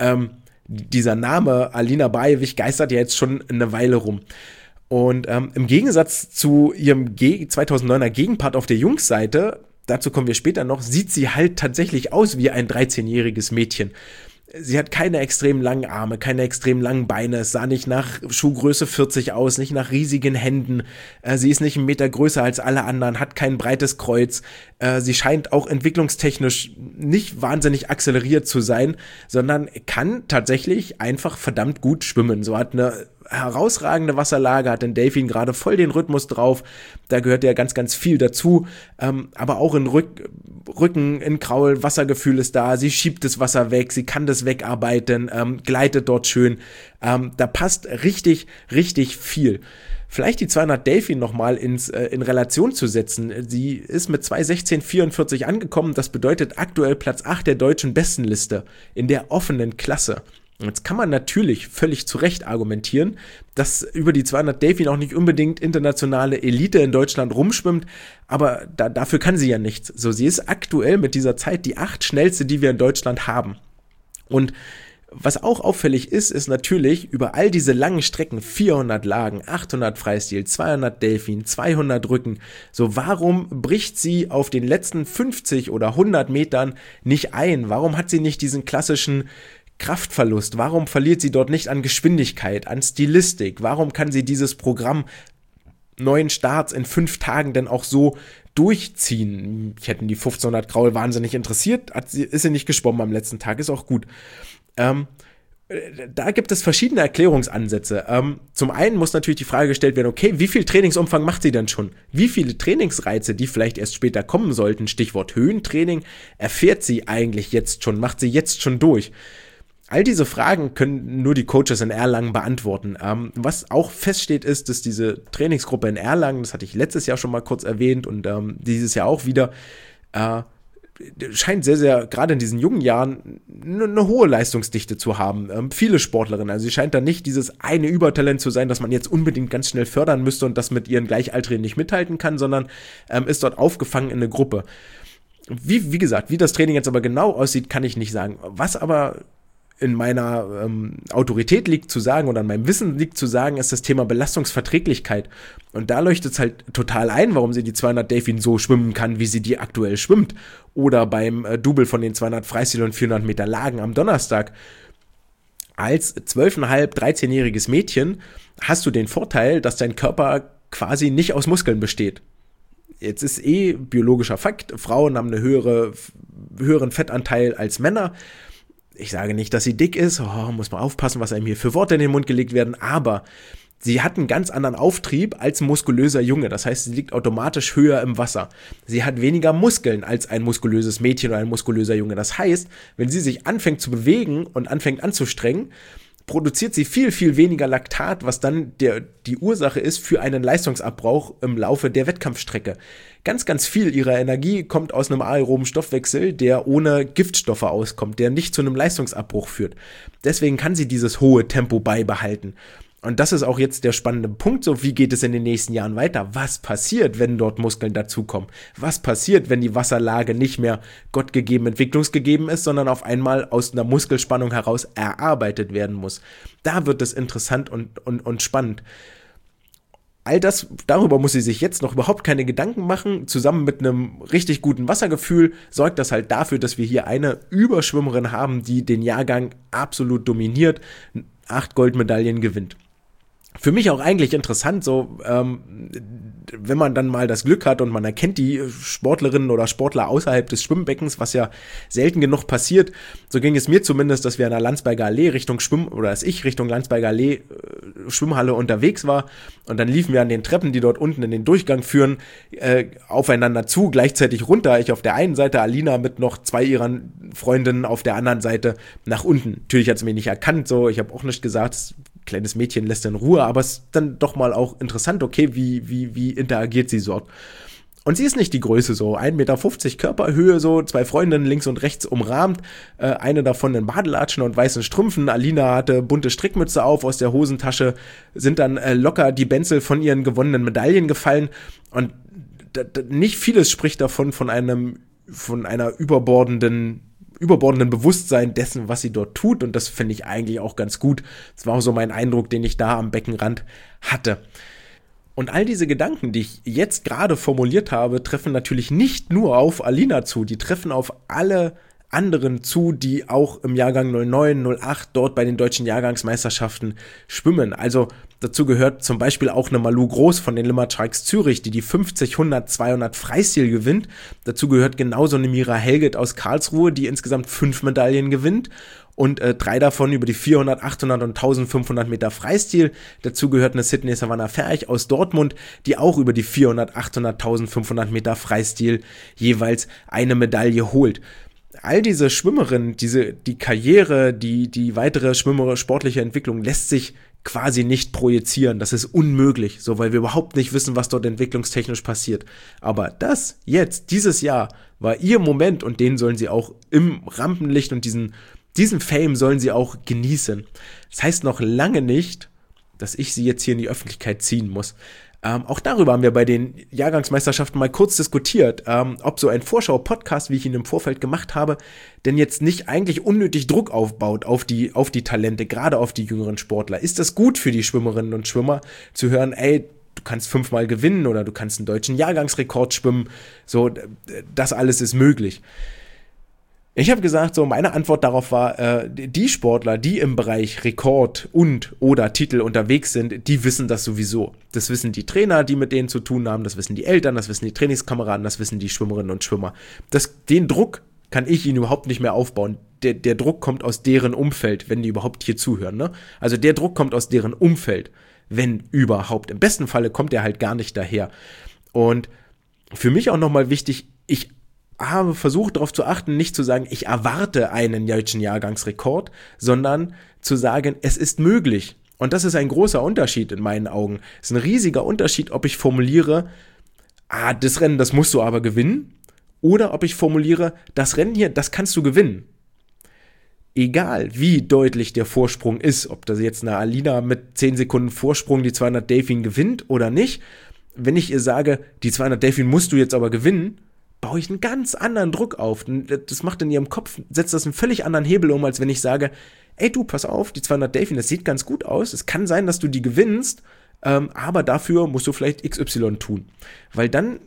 dieser Name Alina Bajewich geistert ja jetzt schon eine Weile rum. Und im Gegensatz zu ihrem 2009er Gegenpart auf der Jungsseite, dazu kommen wir später noch, sieht sie halt tatsächlich aus wie ein 13-jähriges Mädchen. Sie hat keine extrem langen Arme, keine extrem langen Beine, es sah nicht nach Schuhgröße 40 aus, nicht nach riesigen Händen, sie ist nicht 1 Meter größer als alle anderen, hat kein breites Kreuz, sie scheint auch entwicklungstechnisch nicht wahnsinnig akzeleriert zu sein, sondern kann tatsächlich einfach verdammt gut schwimmen. So hat eine herausragende Wasserlage, hat den Delfin gerade voll den Rhythmus drauf, da gehört ja ganz, ganz viel dazu, aber auch in Rücken, in Kraul, Wassergefühl ist da, sie schiebt das Wasser weg, sie kann das wegarbeiten, gleitet dort schön, da passt richtig, richtig viel. Vielleicht die 200 Delfin nochmal in Relation zu setzen. Sie ist mit 2:16:44 angekommen, das bedeutet aktuell Platz 8 der deutschen Bestenliste in der offenen Klasse. Jetzt kann man natürlich völlig zu Recht argumentieren, dass über die 200 Delfin auch nicht unbedingt internationale Elite in Deutschland rumschwimmt, aber dafür kann sie ja nichts. So, sie ist aktuell mit dieser Zeit die 8 schnellste, die wir in Deutschland haben. Und was auch auffällig ist natürlich über all diese langen Strecken, 400 Lagen, 800 Freistil, 200 Delfin, 200 Rücken, so warum bricht sie auf den letzten 50 oder 100 Metern nicht ein? Warum hat sie nicht diesen klassischen Kraftverlust? Warum verliert sie dort nicht an Geschwindigkeit, an Stilistik? Warum kann sie dieses Programm 9 Starts in 5 Tagen dann auch so durchziehen. Ich hätte die 1500 Kraul wahnsinnig interessiert, ist sie nicht geschwommen am letzten Tag, ist auch gut. Da gibt es verschiedene Erklärungsansätze. Zum einen muss natürlich die Frage gestellt werden, okay, wie viel Trainingsumfang macht sie denn schon? Wie viele Trainingsreize, die vielleicht erst später kommen sollten, Stichwort Höhentraining, erfährt sie eigentlich jetzt schon, macht sie jetzt schon durch? All diese Fragen können nur die Coaches in Erlangen beantworten. Was auch feststeht ist, dass diese Trainingsgruppe in Erlangen, das hatte ich letztes Jahr schon mal kurz erwähnt und dieses Jahr auch wieder, scheint sehr, sehr, gerade in diesen jungen Jahren, eine hohe Leistungsdichte zu haben. Viele Sportlerinnen, also sie scheint da nicht dieses eine Übertalent zu sein, das man jetzt unbedingt ganz schnell fördern müsste und das mit ihren Gleichaltrigen nicht mithalten kann, sondern ist dort aufgefangen in eine Gruppe. Wie gesagt, wie das Training jetzt aber genau aussieht, kann ich nicht sagen. Was aber in meiner Autorität liegt zu sagen oder an meinem Wissen liegt zu sagen, ist das Thema Belastungsverträglichkeit. Und da leuchtet es halt total ein, warum sie die 200 Delfin so schwimmen kann, wie sie die aktuell schwimmt. Oder beim Double von den 200 Freistil und 400 Meter Lagen am Donnerstag. Als 12,5, 13-jähriges Mädchen hast du den Vorteil, dass dein Körper quasi nicht aus Muskeln besteht. Jetzt ist biologischer Fakt, Frauen haben einen höheren Fettanteil als Männer. Ich sage nicht, dass sie dick ist, muss man aufpassen, was einem hier für Worte in den Mund gelegt werden, aber sie hat einen ganz anderen Auftrieb als ein muskulöser Junge, das heißt, sie liegt automatisch höher im Wasser. Sie hat weniger Muskeln als ein muskulöses Mädchen oder ein muskulöser Junge, das heißt, wenn sie sich anfängt zu bewegen und anfängt anzustrengen, produziert sie viel, viel weniger Laktat, was dann die Ursache ist für einen Leistungsabbruch im Laufe der Wettkampfstrecke. Ganz, ganz viel ihrer Energie kommt aus einem aeroben Stoffwechsel, der ohne Giftstoffe auskommt, der nicht zu einem Leistungsabbruch führt. Deswegen kann sie dieses hohe Tempo beibehalten. Und das ist auch jetzt der spannende Punkt, so wie geht es in den nächsten Jahren weiter? Was passiert, wenn dort Muskeln dazukommen? Was passiert, wenn die Wasserlage nicht mehr gottgegeben, entwicklungsgegeben ist, sondern auf einmal aus einer Muskelspannung heraus erarbeitet werden muss? Da wird es interessant und spannend. All das, darüber muss sie sich jetzt noch überhaupt keine Gedanken machen. Zusammen mit einem richtig guten Wassergefühl sorgt das halt dafür, dass wir hier eine Überschwimmerin haben, die den Jahrgang absolut dominiert, 8 Goldmedaillen gewinnt. Für mich auch eigentlich interessant, so wenn man dann mal das Glück hat und man erkennt die Sportlerinnen oder Sportler außerhalb des Schwimmbeckens, was ja selten genug passiert, so ging es mir zumindest, dass wir an der Landsberger Allee Richtung Landsberger Allee Schwimmhalle unterwegs war und dann liefen wir an den Treppen, die dort unten in den Durchgang führen, aufeinander zu, gleichzeitig runter, ich auf der einen Seite, Alina mit noch 2 ihrer Freundinnen auf der anderen Seite nach unten. Natürlich hat sie mich nicht erkannt, so, ich habe auch nicht gesagt, kleines Mädchen lässt in Ruhe, aber es ist dann doch mal auch interessant, okay, wie interagiert sie so. Und sie ist nicht die Größe so, 1,50 Meter Körperhöhe, so 2 Freundinnen links und rechts umrahmt, eine davon in Badelatschen und weißen Strümpfen, Alina hatte bunte Strickmütze auf, aus der Hosentasche sind dann locker die Benzel von ihren gewonnenen Medaillen gefallen und nicht vieles spricht davon von einer überbordenden Bewusstsein dessen, was sie dort tut und das finde ich eigentlich auch ganz gut. Das war auch so mein Eindruck, den ich da am Beckenrand hatte. Und all diese Gedanken, die ich jetzt gerade formuliert habe, treffen natürlich nicht nur auf Alina zu, die treffen auf alle anderen zu, die auch im Jahrgang 09, 08 dort bei den deutschen Jahrgangsmeisterschaften schwimmen. Also dazu gehört zum Beispiel auch eine Malou Groß von den Limmat Sharks Zürich, die 50, 100, 200 Freistil gewinnt. Dazu gehört genauso eine Mira Helget aus Karlsruhe, die insgesamt 5 Medaillen gewinnt. Und 3 davon über die 400, 800 und 1500 Meter Freistil. Dazu gehört eine Sydney Savannah Ferch aus Dortmund, die auch über die 400, 800, 1500 Meter Freistil jeweils eine Medaille holt. All diese Schwimmerinnen, die Karriere, die weitere sportliche Entwicklung lässt sich quasi nicht projizieren. Das ist unmöglich, so, weil wir überhaupt nicht wissen, was dort entwicklungstechnisch passiert. Aber dieses Jahr war ihr Moment und den sollen sie auch im Rampenlicht und diesen Fame sollen sie auch genießen. Das heißt noch lange nicht, dass ich sie jetzt hier in die Öffentlichkeit ziehen muss. Auch darüber haben wir bei den Jahrgangsmeisterschaften mal kurz diskutiert, ob so ein Vorschau-Podcast, wie ich ihn im Vorfeld gemacht habe, denn jetzt nicht eigentlich unnötig Druck aufbaut auf die Talente, gerade auf die jüngeren Sportler. Ist das gut für die Schwimmerinnen und Schwimmer, zu hören, ey, du kannst 5-mal gewinnen oder du kannst einen deutschen Jahrgangsrekord schwimmen, so, das alles ist möglich. Ich habe gesagt, so meine Antwort darauf war, die Sportler, die im Bereich Rekord und oder Titel unterwegs sind, die wissen das sowieso. Das wissen die Trainer, die mit denen zu tun haben, das wissen die Eltern, das wissen die Trainingskameraden, das wissen die Schwimmerinnen und Schwimmer. Den Druck kann ich ihnen überhaupt nicht mehr aufbauen. Der Druck kommt aus deren Umfeld, wenn die überhaupt hier zuhören. Ne? Also der Druck kommt aus deren Umfeld, wenn überhaupt. Im besten Falle kommt der halt gar nicht daher. Und für mich auch nochmal wichtig, ich habe versucht darauf zu achten, nicht zu sagen, ich erwarte einen deutschen Jahrgangsrekord, sondern zu sagen, es ist möglich. Und das ist ein großer Unterschied in meinen Augen. Es ist ein riesiger Unterschied, ob ich formuliere, das Rennen, das musst du aber gewinnen, oder ob ich formuliere, das Rennen hier, das kannst du gewinnen. Egal, wie deutlich der Vorsprung ist, ob das jetzt eine Alina mit 10 Sekunden Vorsprung die 200 Delfin gewinnt oder nicht, wenn ich ihr sage, die 200 Delfin musst du jetzt aber gewinnen, baue ich einen ganz anderen Druck auf. Das macht in ihrem Kopf, setzt das einen völlig anderen Hebel um, als wenn ich sage, ey du, pass auf, die 200 Delfin, das sieht ganz gut aus, es kann sein, dass du die gewinnst, aber dafür musst du vielleicht XY tun. Weil dann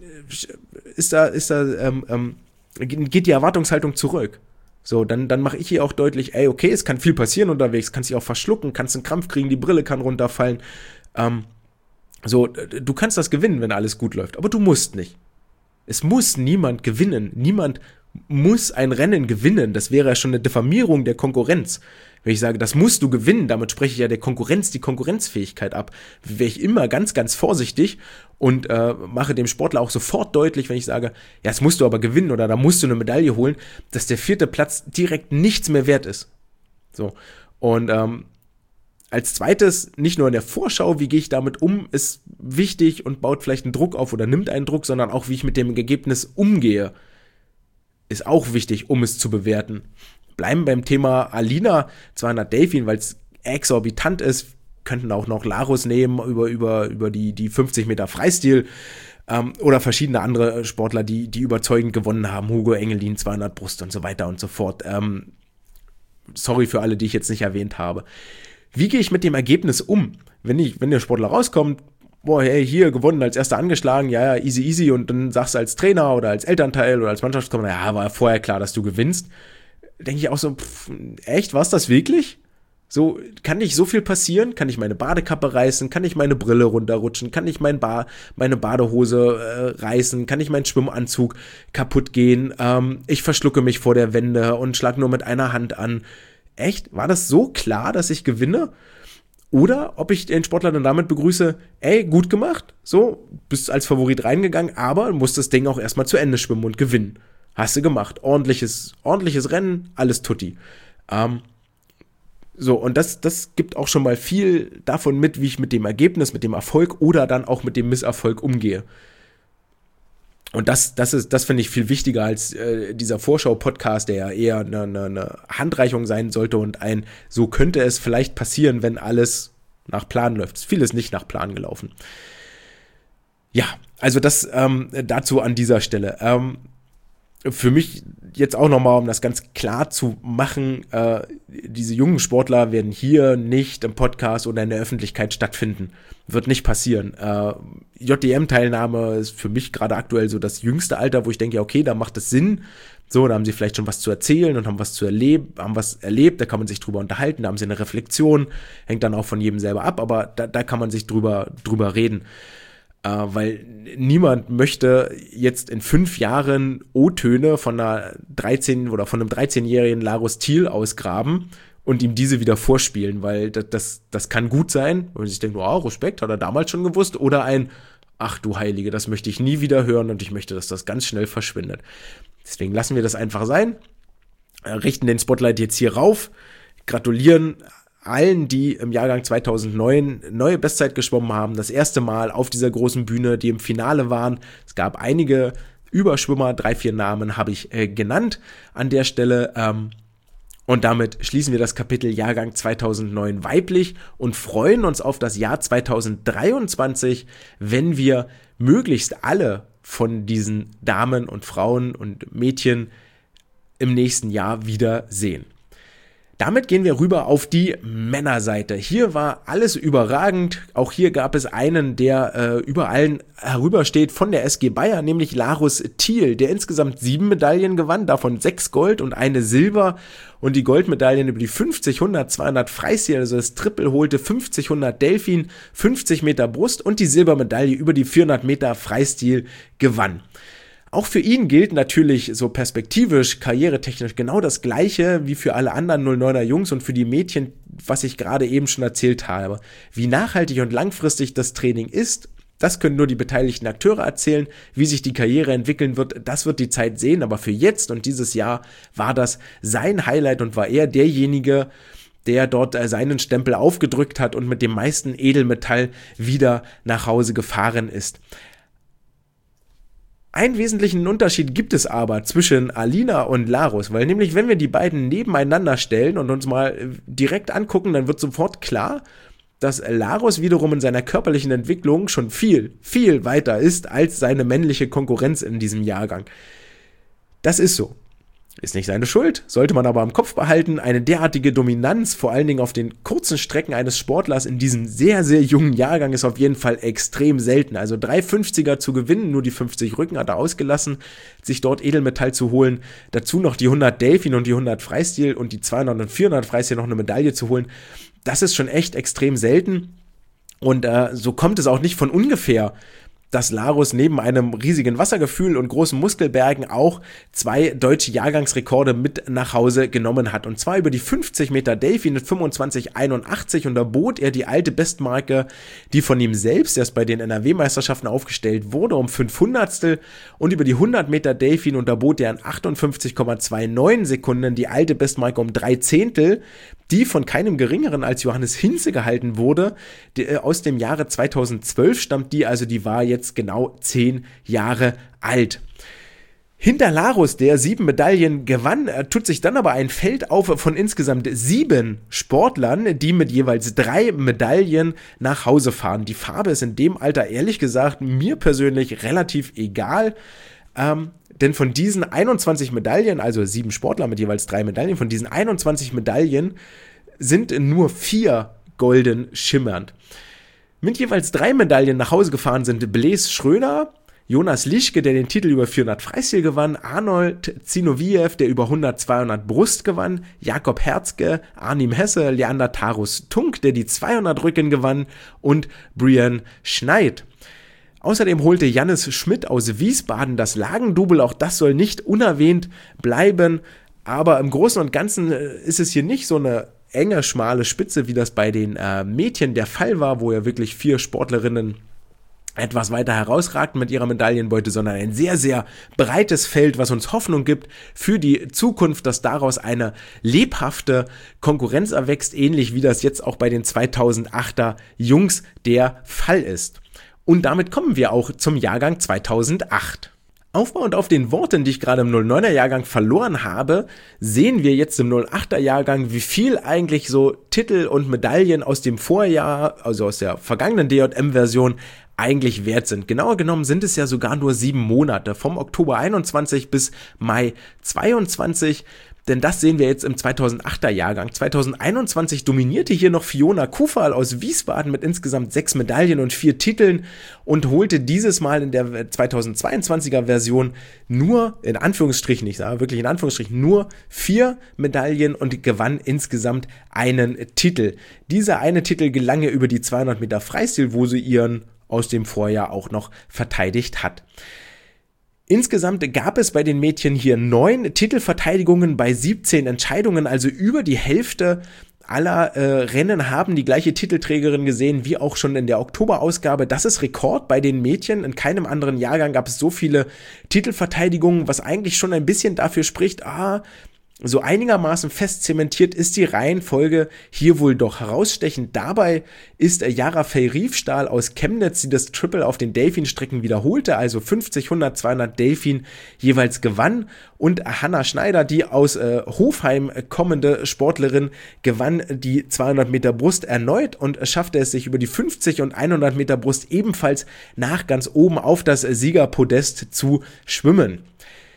geht die Erwartungshaltung zurück. So, dann mache ich ihr auch deutlich, ey, okay, es kann viel passieren unterwegs, kannst dich auch verschlucken, kannst einen Krampf kriegen, die Brille kann runterfallen. So, du kannst das gewinnen, wenn alles gut läuft, aber du musst nicht. Es muss niemand gewinnen. Niemand muss ein Rennen gewinnen. Das wäre ja schon eine Diffamierung der Konkurrenz. Wenn ich sage, das musst du gewinnen, damit spreche ich ja der Konkurrenz die Konkurrenzfähigkeit ab. Wäre ich immer ganz, ganz vorsichtig und mache dem Sportler auch sofort deutlich, wenn ich sage, ja, das musst du aber gewinnen oder da musst du eine Medaille holen, dass der 4. Platz direkt nichts mehr wert ist. So. Und als zweites, nicht nur in der Vorschau, wie gehe ich damit um, ist wichtig und baut vielleicht einen Druck auf oder nimmt einen Druck, sondern auch, wie ich mit dem Ergebnis umgehe, ist auch wichtig, um es zu bewerten. Bleiben beim Thema Alina 200 Delfin, weil es exorbitant ist, könnten auch noch Larus nehmen über die 50 Meter Freistil oder verschiedene andere Sportler, die überzeugend gewonnen haben, Hugo Engelin, 200 Brust und so weiter und so fort. Sorry für alle, die ich jetzt nicht erwähnt habe. Wie gehe ich mit dem Ergebnis um? Wenn der Sportler rauskommt, boah, hey, hier gewonnen, als erster angeschlagen, ja, easy, und dann sagst du als Trainer oder als Elternteil oder als Mannschaftskommandeur, ja, war ja vorher klar, dass du gewinnst. Denke ich auch so, echt, war es das wirklich? So, kann nicht so viel passieren? Kann ich meine Badekappe reißen? Kann ich meine Brille runterrutschen? Kann ich meine Badehose reißen? Kann ich meinen Schwimmanzug kaputt gehen? Ich verschlucke mich vor der Wende und schlag nur mit einer Hand an. Echt? War das so klar, dass ich gewinne? Oder ob ich den Sportler dann damit begrüße, ey, gut gemacht, so, bist als Favorit reingegangen, aber musst das Ding auch erstmal zu Ende schwimmen und gewinnen. Hast du gemacht. Ordentliches Rennen, alles tutti. So, und das gibt auch schon mal viel davon mit, wie ich mit dem Ergebnis, mit dem Erfolg oder dann auch mit dem Misserfolg umgehe. Und das finde ich viel wichtiger als dieser Vorschau-Podcast, der ja eher eine Handreichung sein sollte und so könnte es vielleicht passieren, wenn alles nach Plan läuft. Vieles nicht nach Plan gelaufen. Ja, also das dazu an dieser Stelle. Für mich jetzt auch nochmal, um das ganz klar zu machen, diese jungen Sportler werden hier nicht im Podcast oder in der Öffentlichkeit stattfinden. Wird nicht passieren. JDM-Teilnahme ist für mich gerade aktuell so das jüngste Alter, wo ich denke, ja, okay, da macht es Sinn. So, da haben sie vielleicht schon was zu erzählen und haben was erlebt, da kann man sich drüber unterhalten, da haben sie eine Reflexion, hängt dann auch von jedem selber ab, aber da kann man sich drüber reden. Weil niemand möchte jetzt in 5 Jahren O-Töne von einem 13-jährigen Larus Thiel ausgraben und ihm diese wieder vorspielen, weil das kann gut sein, wenn man sich denkt, wow, Respekt, hat er damals schon gewusst, oder ach du Heilige, das möchte ich nie wieder hören und ich möchte, dass das ganz schnell verschwindet. Deswegen lassen wir das einfach sein, richten den Spotlight jetzt hier rauf, gratulieren allen, die im Jahrgang 2009 neue Bestzeit geschwommen haben, das erste Mal auf dieser großen Bühne, die im Finale waren. Es gab einige Überschwimmer, 3-4 Namen habe ich genannt an der Stelle. Und damit schließen wir das Kapitel Jahrgang 2009 weiblich und freuen uns auf das Jahr 2023, wenn wir möglichst alle von diesen Damen und Frauen und Mädchen im nächsten Jahr wieder sehen. Damit gehen wir rüber auf die Männerseite. Hier war alles überragend. Auch hier gab es einen, der über allen herübersteht von der SG Bayer, nämlich Larus Thiel, der insgesamt 7 Medaillen gewann, davon 6 Gold und eine Silber. Und die Goldmedaillen über die 50, 100, 200 Freistil, also das Triple holte, 50, 100 Delfin, 50 Meter Brust und die Silbermedaille über die 400 Meter Freistil gewann. Auch für ihn gilt natürlich so perspektivisch, karrieretechnisch genau das Gleiche wie für alle anderen 09er Jungs und für die Mädchen, was ich gerade eben schon erzählt habe. Wie nachhaltig und langfristig das Training ist, das können nur die beteiligten Akteure erzählen. Wie sich die Karriere entwickeln wird, das wird die Zeit sehen. Aber für jetzt und dieses Jahr war das sein Highlight und war er derjenige, der dort seinen Stempel aufgedrückt hat und mit dem meisten Edelmetall wieder nach Hause gefahren ist. Einen wesentlichen Unterschied gibt es aber zwischen Alina und Larus, weil nämlich, wenn wir die beiden nebeneinander stellen und uns mal direkt angucken, dann wird sofort klar, dass Larus wiederum in seiner körperlichen Entwicklung schon viel, viel weiter ist als seine männliche Konkurrenz in diesem Jahrgang. Das ist so. Ist nicht seine Schuld, sollte man aber im Kopf behalten. Eine derartige Dominanz, vor allen Dingen auf den kurzen Strecken eines Sportlers in diesem sehr, sehr jungen Jahrgang, ist auf jeden Fall extrem selten. Also 3 50er zu gewinnen, nur die 50 Rücken hat er ausgelassen, sich dort Edelmetall zu holen. Dazu noch die 100 Delfin und die 100 Freistil und die 200 und 400 Freistil noch eine Medaille zu holen. Das ist schon echt extrem selten. Und so kommt es auch nicht von ungefähr, dass Larus neben einem riesigen Wassergefühl und großen Muskelbergen auch 2 deutsche Jahrgangsrekorde mit nach Hause genommen hat. Und zwar über die 50 Meter Delfin mit 25,81 und da bot er die alte Bestmarke, die von ihm selbst erst bei den NRW-Meisterschaften aufgestellt wurde, um 500stel und über die 100 Meter Delfin und da bot er in 58,29 Sekunden die alte Bestmarke um 3 Zehntel, die von keinem geringeren als Johannes Hinze gehalten wurde. Aus dem Jahre 2012 stammt die, also die war jetzt genau 10 Jahre alt. Hinter Larus, der 7 Medaillen gewann, tut sich dann aber ein Feld auf von insgesamt 7 Sportlern, die mit jeweils 3 Medaillen nach Hause fahren. Die Farbe ist in dem Alter ehrlich gesagt mir persönlich relativ egal, denn von diesen 21 Medaillen, also 7 Sportler mit jeweils 3 Medaillen, von diesen 21 Medaillen sind nur 4 golden schimmernd. Mit jeweils 3 Medaillen nach Hause gefahren sind Blaise Schröner, Jonas Lischke, der den Titel über 400 Freistil gewann, Arnold Zinoviev, der über 100, 200 Brust gewann, Jakob Herzke, Arnim Hesse, Leander Tarus Tunk, der die 200 Rücken gewann und Brian Schneid. Außerdem holte Jannis Schmidt aus Wiesbaden das Lagendouble, auch das soll nicht unerwähnt bleiben, aber im Großen und Ganzen ist es hier nicht so eine enge, schmale Spitze, wie das bei den Mädchen der Fall war, wo ja wirklich 4 Sportlerinnen etwas weiter herausragten mit ihrer Medaillenbeute, sondern ein sehr, sehr breites Feld, was uns Hoffnung gibt für die Zukunft, dass daraus eine lebhafte Konkurrenz erwächst, ähnlich wie das jetzt auch bei den 2008er Jungs der Fall ist. Und damit kommen wir auch zum Jahrgang 2008. Aufbauend auf den Worten, die ich gerade im 09er Jahrgang verloren habe, sehen wir jetzt im 08er Jahrgang, wie viel eigentlich so Titel und Medaillen aus dem Vorjahr, also aus der vergangenen DJM-Version, eigentlich wert sind. Genauer genommen sind es ja sogar nur 7 Monate, vom Oktober 21 bis Mai 22. Denn das sehen wir jetzt im 2008er Jahrgang. 2021 dominierte hier noch Fiona Kufal aus Wiesbaden mit insgesamt 6 Medaillen und 4 Titeln und holte dieses Mal in der 2022er Version nur, in Anführungsstrichen, ich sage wirklich in Anführungsstrichen, nur 4 Medaillen und gewann insgesamt einen Titel. Dieser eine Titel gelang ihr über die 200 Meter Freistil, wo sie ihren aus dem Vorjahr auch noch verteidigt hat. Insgesamt gab es bei den Mädchen hier 9 Titelverteidigungen bei 17 Entscheidungen, also über die Hälfte aller Rennen haben die gleiche Titelträgerin gesehen wie auch schon in der Oktoberausgabe. Das ist Rekord bei den Mädchen. In keinem anderen Jahrgang gab es so viele Titelverteidigungen, was eigentlich schon ein bisschen dafür spricht, so einigermaßen fest zementiert ist die Reihenfolge hier wohl doch herausstechend. Dabei ist Yara Fey-Riefstahl aus Chemnitz, die das Triple auf den Delfin-Strecken wiederholte, also 50, 100, 200 Delfin jeweils gewann. Und Hanna Schneider, die aus Hofheim kommende Sportlerin, gewann die 200 Meter Brust erneut und schaffte es sich über die 50 und 100 Meter Brust ebenfalls nach ganz oben auf das Siegerpodest zu schwimmen.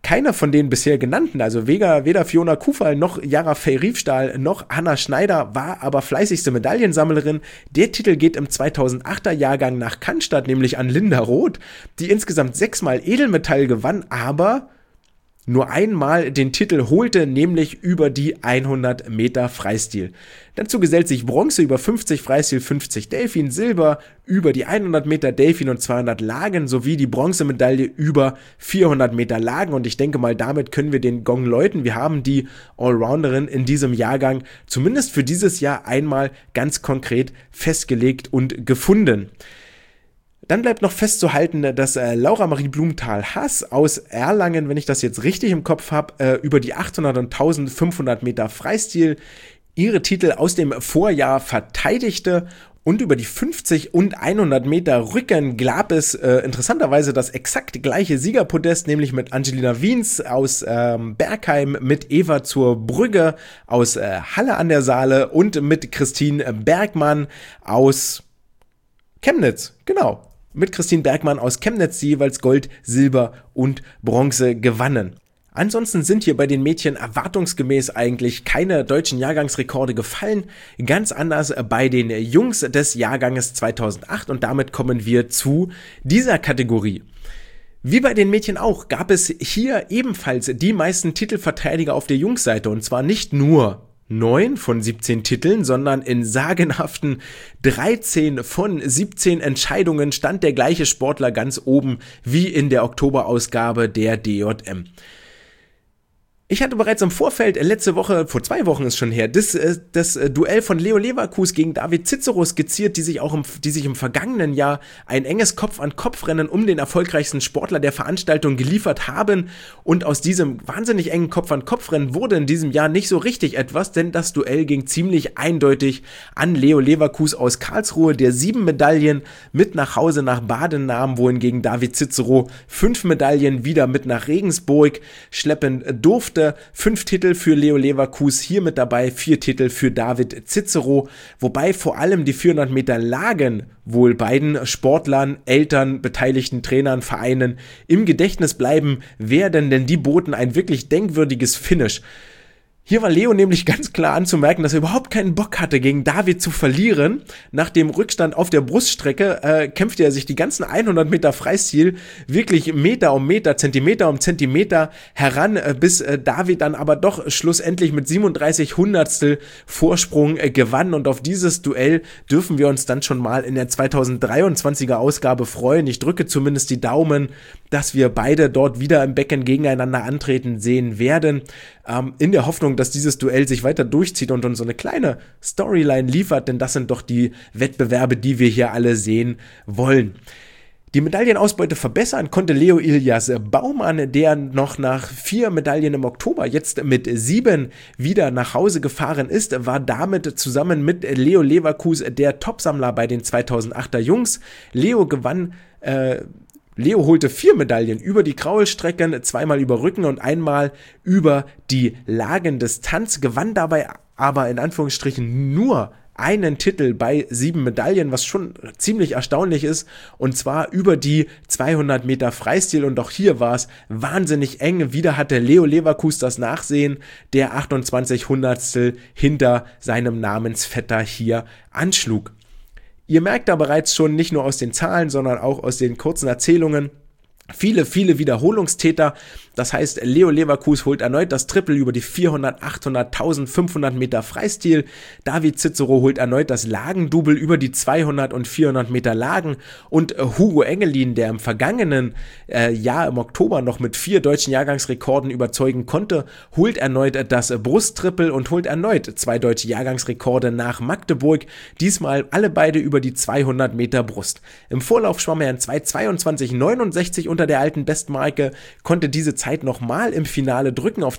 keiner von den bisher genannten, also weder Fiona Kufal noch Yara Fey-Riefstahl noch Hanna Schneider war aber fleißigste Medaillensammlerin. Der Titel geht im 2008er Jahrgang nach Cannstatt, nämlich an Linda Roth, die insgesamt 6-mal Edelmetall gewann, aber nur einmal den Titel holte, nämlich über die 100 Meter Freistil. Dazu gesellt sich Bronze über 50 Freistil, 50 Delfin, Silber über die 100 Meter Delfin und 200 Lagen sowie die Bronzemedaille über 400 Meter Lagen. Und ich denke mal, damit können wir den Gong läuten. Wir haben die Allrounderin in diesem Jahrgang zumindest für dieses Jahr einmal ganz konkret festgelegt und gefunden. Dann bleibt noch festzuhalten, dass Laura Marie Blumenthal-Hass aus Erlangen, wenn ich das jetzt richtig im Kopf habe, über die 800 und 1500 Meter Freistil ihre Titel aus dem Vorjahr verteidigte. Und über die 50 und 100 Meter Rücken gab es interessanterweise das exakt gleiche Siegerpodest, nämlich mit Angelina Wiens aus Bergheim, mit Eva zur Brügge aus Halle an der Saale und mit Christine Bergmann aus Chemnitz, genau. Mit Christine Bergmann aus Chemnitz, die jeweils Gold, Silber und Bronze gewannen. Ansonsten sind hier bei den Mädchen erwartungsgemäß eigentlich keine deutschen Jahrgangsrekorde gefallen. Ganz anders bei den Jungs des Jahrganges 2008 und damit kommen wir zu dieser Kategorie. Wie bei den Mädchen auch gab es hier ebenfalls die meisten Titelverteidiger auf der Jungsseite und zwar nicht nur 9 von 17 Titeln, sondern in sagenhaften 13 von 17 Entscheidungen stand der gleiche Sportler ganz oben wie in der Oktoberausgabe der DJM. Ich hatte bereits im Vorfeld letzte Woche, vor 2 Wochen ist schon her, das Duell von Leo Leverkus gegen David Cicero skizziert, die sich im vergangenen Jahr ein enges Kopf-an-Kopf-Rennen um den erfolgreichsten Sportler der Veranstaltung geliefert haben. Und aus diesem wahnsinnig engen Kopf-an-Kopf-Rennen wurde in diesem Jahr nicht so richtig etwas, denn das Duell ging ziemlich eindeutig an Leo Leverkus aus Karlsruhe, der 7 Medaillen mit nach Hause nach Baden nahm, wohingegen David Cicero 5 Medaillen wieder mit nach Regensburg schleppen durfte. 5 Titel für Leo Leverkus, hier mit dabei 4 Titel für David Cicero, wobei vor allem die 400 Meter Lagen wohl beiden Sportlern, Eltern, beteiligten Trainern, Vereinen im Gedächtnis bleiben werden, denn die boten ein wirklich denkwürdiges Finish. Hier war Leo nämlich ganz klar anzumerken, dass er überhaupt keinen Bock hatte, gegen David zu verlieren. Nach dem Rückstand auf der Bruststrecke kämpfte er sich die ganzen 100 Meter Freistil wirklich Meter um Meter, Zentimeter um Zentimeter heran, bis David dann aber doch schlussendlich mit 37 Hundertstel Vorsprung gewann. Und auf dieses Duell dürfen wir uns dann schon mal in der 2023er Ausgabe freuen. Ich drücke zumindest die Daumen, dass wir beide dort wieder im Becken gegeneinander antreten sehen werden. In der Hoffnung, dass dieses Duell sich weiter durchzieht und uns so eine kleine Storyline liefert, denn das sind doch die Wettbewerbe, die wir hier alle sehen wollen. Die Medaillenausbeute verbessern konnte Leo Ilias Baumann, der noch nach 4 Medaillen im Oktober jetzt mit 7 wieder nach Hause gefahren ist, war damit zusammen mit Leo Leverkus der Topsammler bei den 2008er Jungs. Leo holte 4 Medaillen über die Kraulstrecken, 2-mal über Rücken und 1-mal über die Lagendistanz, gewann dabei aber in Anführungsstrichen nur einen Titel bei 7 Medaillen, was schon ziemlich erstaunlich ist, und zwar über die 200 Meter Freistil, und auch hier war es wahnsinnig eng. Wieder hatte Leo Leverkus das Nachsehen, der 28 Hundertstel hinter seinem Namensvetter hier anschlug. Ihr merkt da bereits schon, nicht nur aus den Zahlen, sondern auch aus den kurzen Erzählungen, viele Wiederholungstäter. Das heißt, Leo Leverkus holt erneut das Triple über die 400, 800, 1500 Meter Freistil. David Cicero holt erneut das Lagendouble über die 200 und 400 Meter Lagen. Und Hugo Engelin, der im vergangenen Jahr im Oktober noch mit 4 deutschen Jahrgangsrekorden überzeugen konnte, holt erneut das Brusttriple und holt erneut 2 deutsche Jahrgangsrekorde nach Magdeburg. Diesmal alle beide über die 200 Meter Brust. Im Vorlauf schwamm er in 2:22,69 unter der alten Bestmarke, konnte diese Zeit nochmal im Finale drücken auf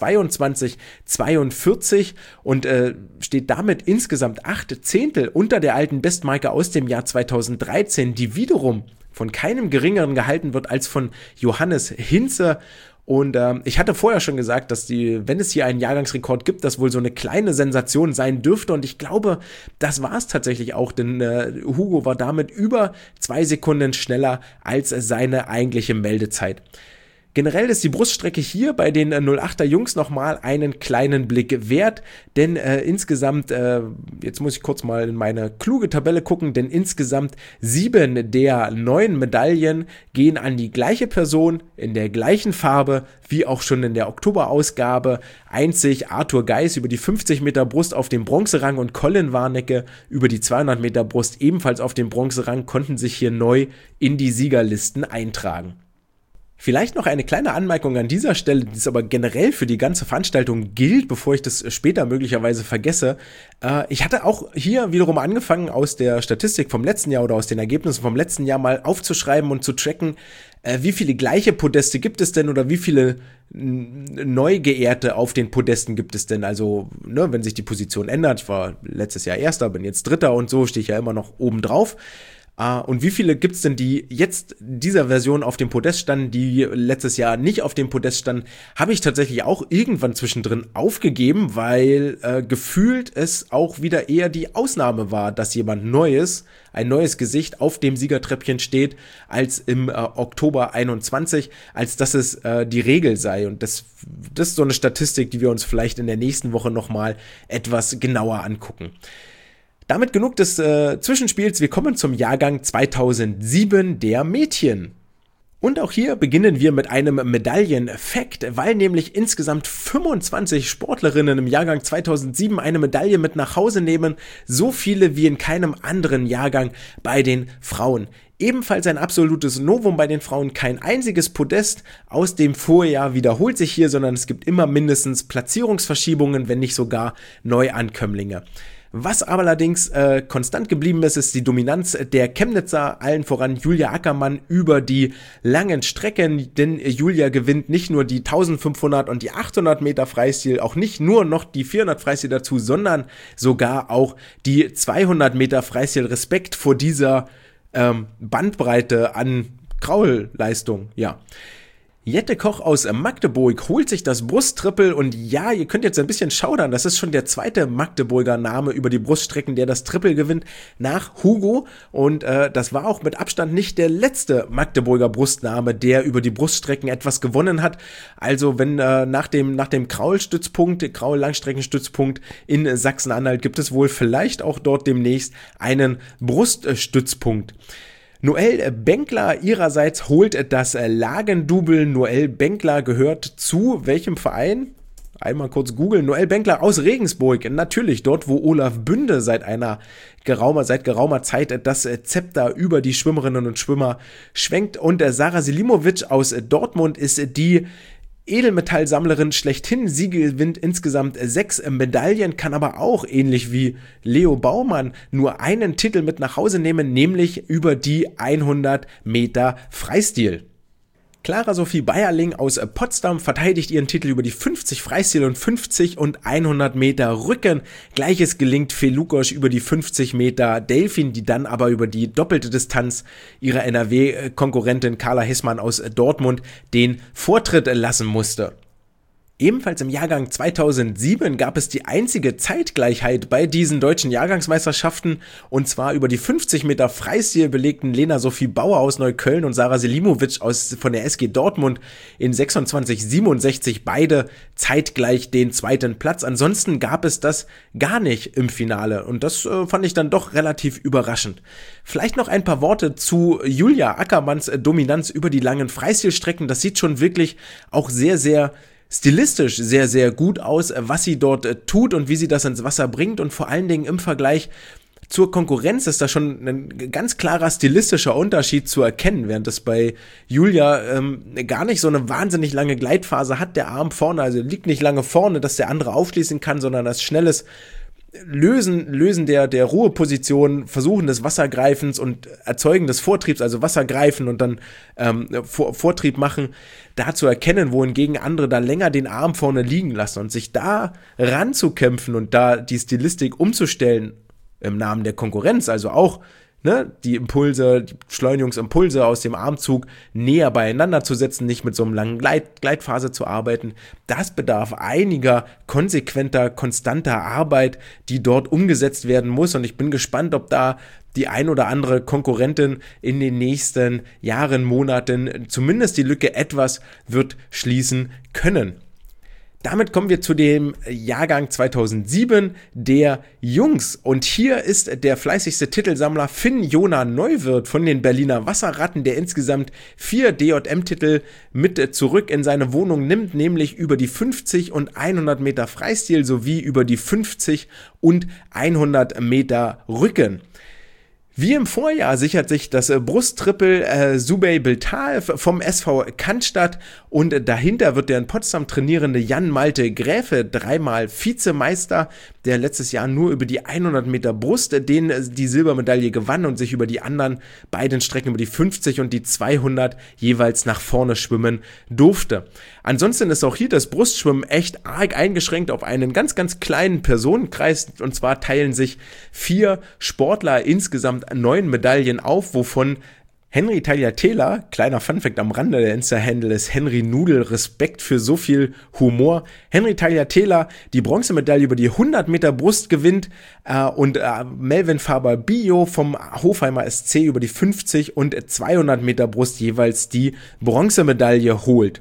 2:22,42 und steht damit insgesamt 8 Zehntel unter der alten Bestmarke aus dem Jahr 2013, die wiederum von keinem geringeren gehalten wird als von Johannes Hinze. Und ich hatte vorher schon gesagt, dass wenn es hier einen Jahrgangsrekord gibt, das wohl so eine kleine Sensation sein dürfte. Und ich glaube, das war es tatsächlich auch, denn Hugo war damit über 2 Sekunden schneller als seine eigentliche Meldezeit. Generell ist die Bruststrecke hier bei den 08er Jungs nochmal einen kleinen Blick wert, denn insgesamt, jetzt muss ich kurz mal in meine kluge Tabelle gucken, denn insgesamt 7 der 9 Medaillen gehen an die gleiche Person in der gleichen Farbe wie auch schon in der Oktoberausgabe. Einzig Arthur Geis über die 50 Meter Brust auf dem Bronzerang und Colin Warnecke über die 200 Meter Brust ebenfalls auf dem Bronzerang konnten sich hier neu in die Siegerlisten eintragen. Vielleicht noch eine kleine Anmerkung an dieser Stelle, die es aber generell für die ganze Veranstaltung gilt, bevor ich das später möglicherweise vergesse. Ich hatte auch hier wiederum angefangen, aus der Statistik vom letzten Jahr oder aus den Ergebnissen vom letzten Jahr mal aufzuschreiben und zu tracken, wie viele gleiche Podeste gibt es denn oder wie viele Neugeehrte auf den Podesten gibt es denn? Also, ne, wenn sich die Position ändert, ich war letztes Jahr Erster, bin jetzt Dritter und so, stehe ich ja immer noch oben drauf. Und wie viele gibt es denn, die jetzt dieser Version auf dem Podest standen, die letztes Jahr nicht auf dem Podest standen, habe ich tatsächlich auch irgendwann zwischendrin aufgegeben, weil gefühlt es auch wieder eher die Ausnahme war, dass jemand Neues, ein neues Gesicht auf dem Siegertreppchen steht, als im Oktober 21, als dass es die Regel sei. Und das ist so eine Statistik, die wir uns vielleicht in der nächsten Woche nochmal etwas genauer angucken. Damit genug des Zwischenspiels, wir kommen zum Jahrgang 2007 der Mädchen. Und auch hier beginnen wir mit einem Medaillen-Fact, weil nämlich insgesamt 25 Sportlerinnen im Jahrgang 2007 eine Medaille mit nach Hause nehmen, so viele wie in keinem anderen Jahrgang bei den Frauen. Ebenfalls ein absolutes Novum bei den Frauen, kein einziges Podest aus dem Vorjahr wiederholt sich hier, sondern es gibt immer mindestens Platzierungsverschiebungen, wenn nicht sogar Neuankömmlinge. Was aber allerdings konstant geblieben ist, ist die Dominanz der Chemnitzer, allen voran Julia Ackermann über die langen Strecken, denn Julia gewinnt nicht nur die 1500 und die 800 Meter Freistil, auch nicht nur noch die 400 Freistil dazu, sondern sogar auch die 200 Meter Freistil. Respekt vor dieser Bandbreite an Kraulleistung, ja. Jette Koch aus Magdeburg holt sich das Brusttrippel und ja, ihr könnt jetzt ein bisschen schaudern, das ist schon der zweite Magdeburger Name über die Bruststrecken, der das Trippel gewinnt, nach Hugo, und das war auch mit Abstand nicht der letzte Magdeburger Brustname, der über die Bruststrecken etwas gewonnen hat. Also wenn nach dem Kraul-Stützpunkt, Kraul-Langstreckenstützpunkt in Sachsen-Anhalt gibt es wohl vielleicht auch dort demnächst einen Bruststützpunkt. Noelle Benkler ihrerseits holt das Lagendouble. Noelle Benkler gehört zu welchem Verein? Einmal kurz googeln. Noelle Benkler aus Regensburg. Natürlich dort, wo Olaf Bünde seit geraumer Zeit das Zepter über die Schwimmerinnen und Schwimmer schwenkt. Und Sarah Selimovic aus Dortmund ist die Edelmetallsammlerin schlechthin. Sie gewinnt insgesamt 6 Medaillen, kann aber auch, ähnlich wie Leo Baumann, nur einen Titel mit nach Hause nehmen, nämlich über die 100 Meter Freistil. Clara Sophie Bayerling aus Potsdam verteidigt ihren Titel über die 50 Freistil und 50 und 100 Meter Rücken. Gleiches gelingt Felukosch über die 50 Meter Delfin, die dann aber über die doppelte Distanz ihrer NRW-Konkurrentin Carla Hessmann aus Dortmund den Vortritt lassen musste. Ebenfalls im Jahrgang 2007 gab es die einzige Zeitgleichheit bei diesen deutschen Jahrgangsmeisterschaften, und zwar über die 50 Meter Freistil belegten Lena Sophie Bauer aus Neukölln und Sarah Selimovic von der SG Dortmund in 26:67 beide zeitgleich den zweiten Platz. Ansonsten gab es das gar nicht im Finale, und das fand ich dann doch relativ überraschend. Vielleicht noch ein paar Worte zu Julia Ackermanns Dominanz über die langen Freistilstrecken. Das sieht schon wirklich auch sehr, sehr stilistisch sehr, sehr gut aus, was sie dort tut und wie sie das ins Wasser bringt, und vor allen Dingen im Vergleich zur Konkurrenz ist da schon ein ganz klarer stilistischer Unterschied zu erkennen, während es bei Julia gar nicht so eine wahnsinnig lange Gleitphase hat, der Arm vorne, also liegt nicht lange vorne, dass der andere aufschließen kann, sondern das schnelles Lösen der Ruheposition, Versuchen des Wassergreifens und Erzeugen des Vortriebs, also Wassergreifen und dann Vortrieb machen, da zu erkennen, wohingegen andere da länger den Arm vorne liegen lassen, und sich da ranzukämpfen und da die Stilistik umzustellen im Namen der Konkurrenz, also auch die Impulse, die Beschleunigungsimpulse aus dem Armzug näher beieinander zu setzen, nicht mit so einem langen Gleitphase zu arbeiten. Das bedarf einiger konsequenter, konstanter Arbeit, die dort umgesetzt werden muss, und ich bin gespannt, ob da die ein oder andere Konkurrentin in den nächsten Jahren, Monaten zumindest die Lücke etwas wird schließen können. Damit kommen wir zu dem Jahrgang 2007 der Jungs, und hier ist der fleißigste Titelsammler Finn-Jona Neuwirth von den Berliner Wasserratten, der insgesamt 4 DJM-Titel mit zurück in seine Wohnung nimmt, nämlich über die 50 und 100 Meter Freistil sowie über die 50 und 100 Meter Rücken. Wie im Vorjahr sichert sich das Brusttriple Subey Biltal vom SV Cannstatt, und dahinter wird der in Potsdam trainierende Jan Malte Gräfe, 3-mal Vizemeister, der letztes Jahr nur über die 100 Meter Brust die Silbermedaille gewann und sich über die anderen beiden Strecken, über die 50 und die 200, jeweils nach vorne schwimmen durfte. Ansonsten ist auch hier das Brustschwimmen echt arg eingeschränkt auf einen ganz, ganz kleinen Personenkreis, und zwar teilen sich 4 Sportler insgesamt 9 Medaillen auf, wovon Henry Tagliatella, kleiner Funfact am Rande, der Insta-Handle ist Henry Nudel, Respekt für so viel Humor. Henry Tagliatella die Bronzemedaille über die 100 Meter Brust gewinnt und Melvin Faber-Bio vom Hofheimer SC über die 50 und 200 Meter Brust jeweils die Bronzemedaille holt.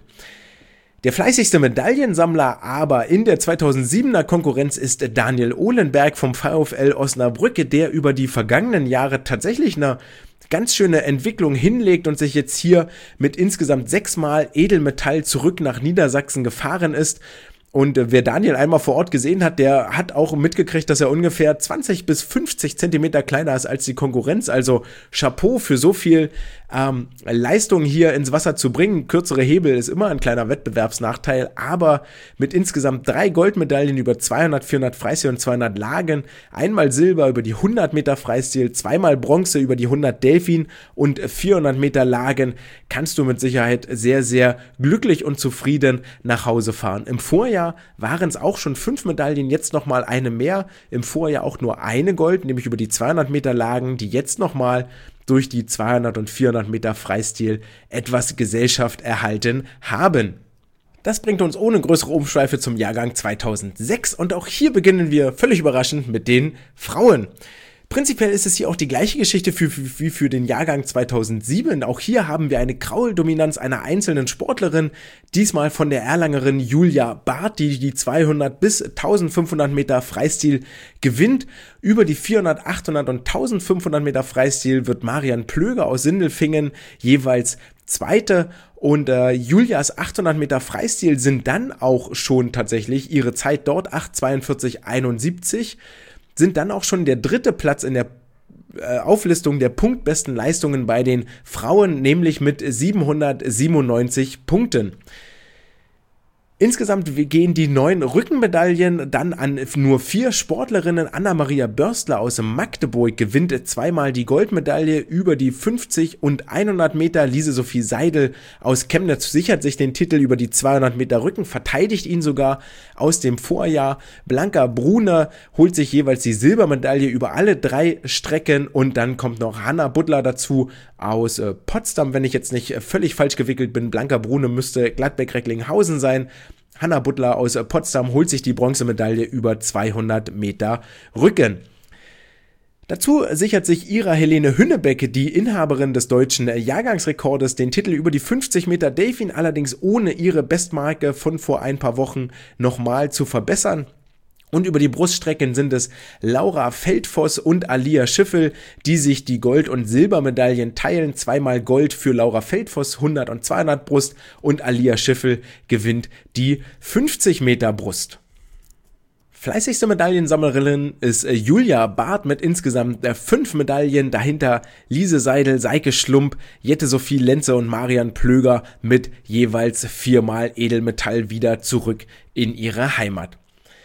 Der fleißigste Medaillensammler aber in der 2007er Konkurrenz ist Daniel Ohlenberg vom VfL Osnabrück, der über die vergangenen Jahre tatsächlich eine ganz schöne Entwicklung hinlegt und sich jetzt hier mit insgesamt 6-mal Edelmetall zurück nach Niedersachsen gefahren ist. Und wer Daniel einmal vor Ort gesehen hat, der hat auch mitgekriegt, dass er ungefähr 20 bis 50 Zentimeter kleiner ist als die Konkurrenz. Also Chapeau für so viel Leistung hier ins Wasser zu bringen. Kürzere Hebel ist immer ein kleiner Wettbewerbsnachteil, aber mit insgesamt 3 Goldmedaillen über 200, 400 Freistil und 200 Lagen, einmal Silber über die 100 Meter Freistil, 2-mal Bronze über die 100 Delfin und 400 Meter Lagen, kannst du mit Sicherheit sehr, sehr glücklich und zufrieden nach Hause fahren. Im Vorjahr waren es auch schon 5 Medaillen, jetzt nochmal eine mehr. Im Vorjahr auch nur eine Gold, nämlich über die 200 Meter Lagen, die jetzt nochmal durch die 200 und 400 Meter Freistil etwas Gesellschaft erhalten haben. Das bringt uns ohne größere Umschweife zum Jahrgang 2006, und auch hier beginnen wir völlig überraschend mit den Frauen. Prinzipiell ist es hier auch die gleiche Geschichte wie für den Jahrgang 2007. Auch hier haben wir eine Krauldominanz einer einzelnen Sportlerin, diesmal von der Erlangerin Julia Barth, die die 200 bis 1500 Meter Freistil gewinnt. Über die 400, 800 und 1500 Meter Freistil wird Marian Plöger aus Sindelfingen jeweils Zweite, und Julias 800 Meter Freistil sind dann auch schon tatsächlich ihre Zeit dort, 8:42,71, sind dann auch schon der 3. Platz in der Auflistung der punktbesten Leistungen bei den Frauen, nämlich mit 797 Punkten. Insgesamt gehen die 9 Rückenmedaillen dann an nur 4 Sportlerinnen. Anna-Maria Börstler aus Magdeburg gewinnt 2-mal die Goldmedaille über die 50 und 100 Meter. Lise-Sophie Seidel aus Chemnitz sichert sich den Titel über die 200 Meter Rücken, verteidigt ihn sogar aus dem Vorjahr. Blanca Brune holt sich jeweils die Silbermedaille über alle 3 Strecken, und dann kommt noch Hanna Butler dazu aus Potsdam, wenn ich jetzt nicht völlig falsch gewickelt bin. Blanca Brune müsste Gladbeck-Recklinghausen sein. Hanna Butler aus Potsdam holt sich die Bronzemedaille über 200 Meter Rücken. Dazu sichert sich Ira Helene Hünnebeck, die Inhaberin des deutschen Jahrgangsrekordes, den Titel über die 50 Meter Delfin, allerdings ohne ihre Bestmarke von vor ein paar Wochen nochmal zu verbessern. Und über die Bruststrecken sind es Laura Feldfoss und Alia Schiffel, die sich die Gold- und Silbermedaillen teilen. 2-mal Gold für Laura Feldfoss, 100 und 200 Brust, und Alia Schiffel gewinnt die 50 Meter Brust. Fleißigste Medaillensammlerin ist Julia Barth mit insgesamt 5 Medaillen, dahinter Lise Seidel, Seike Schlump, Jette-Sophie Lenze und Marian Plöger mit jeweils 4-mal Edelmetall wieder zurück in ihre Heimat.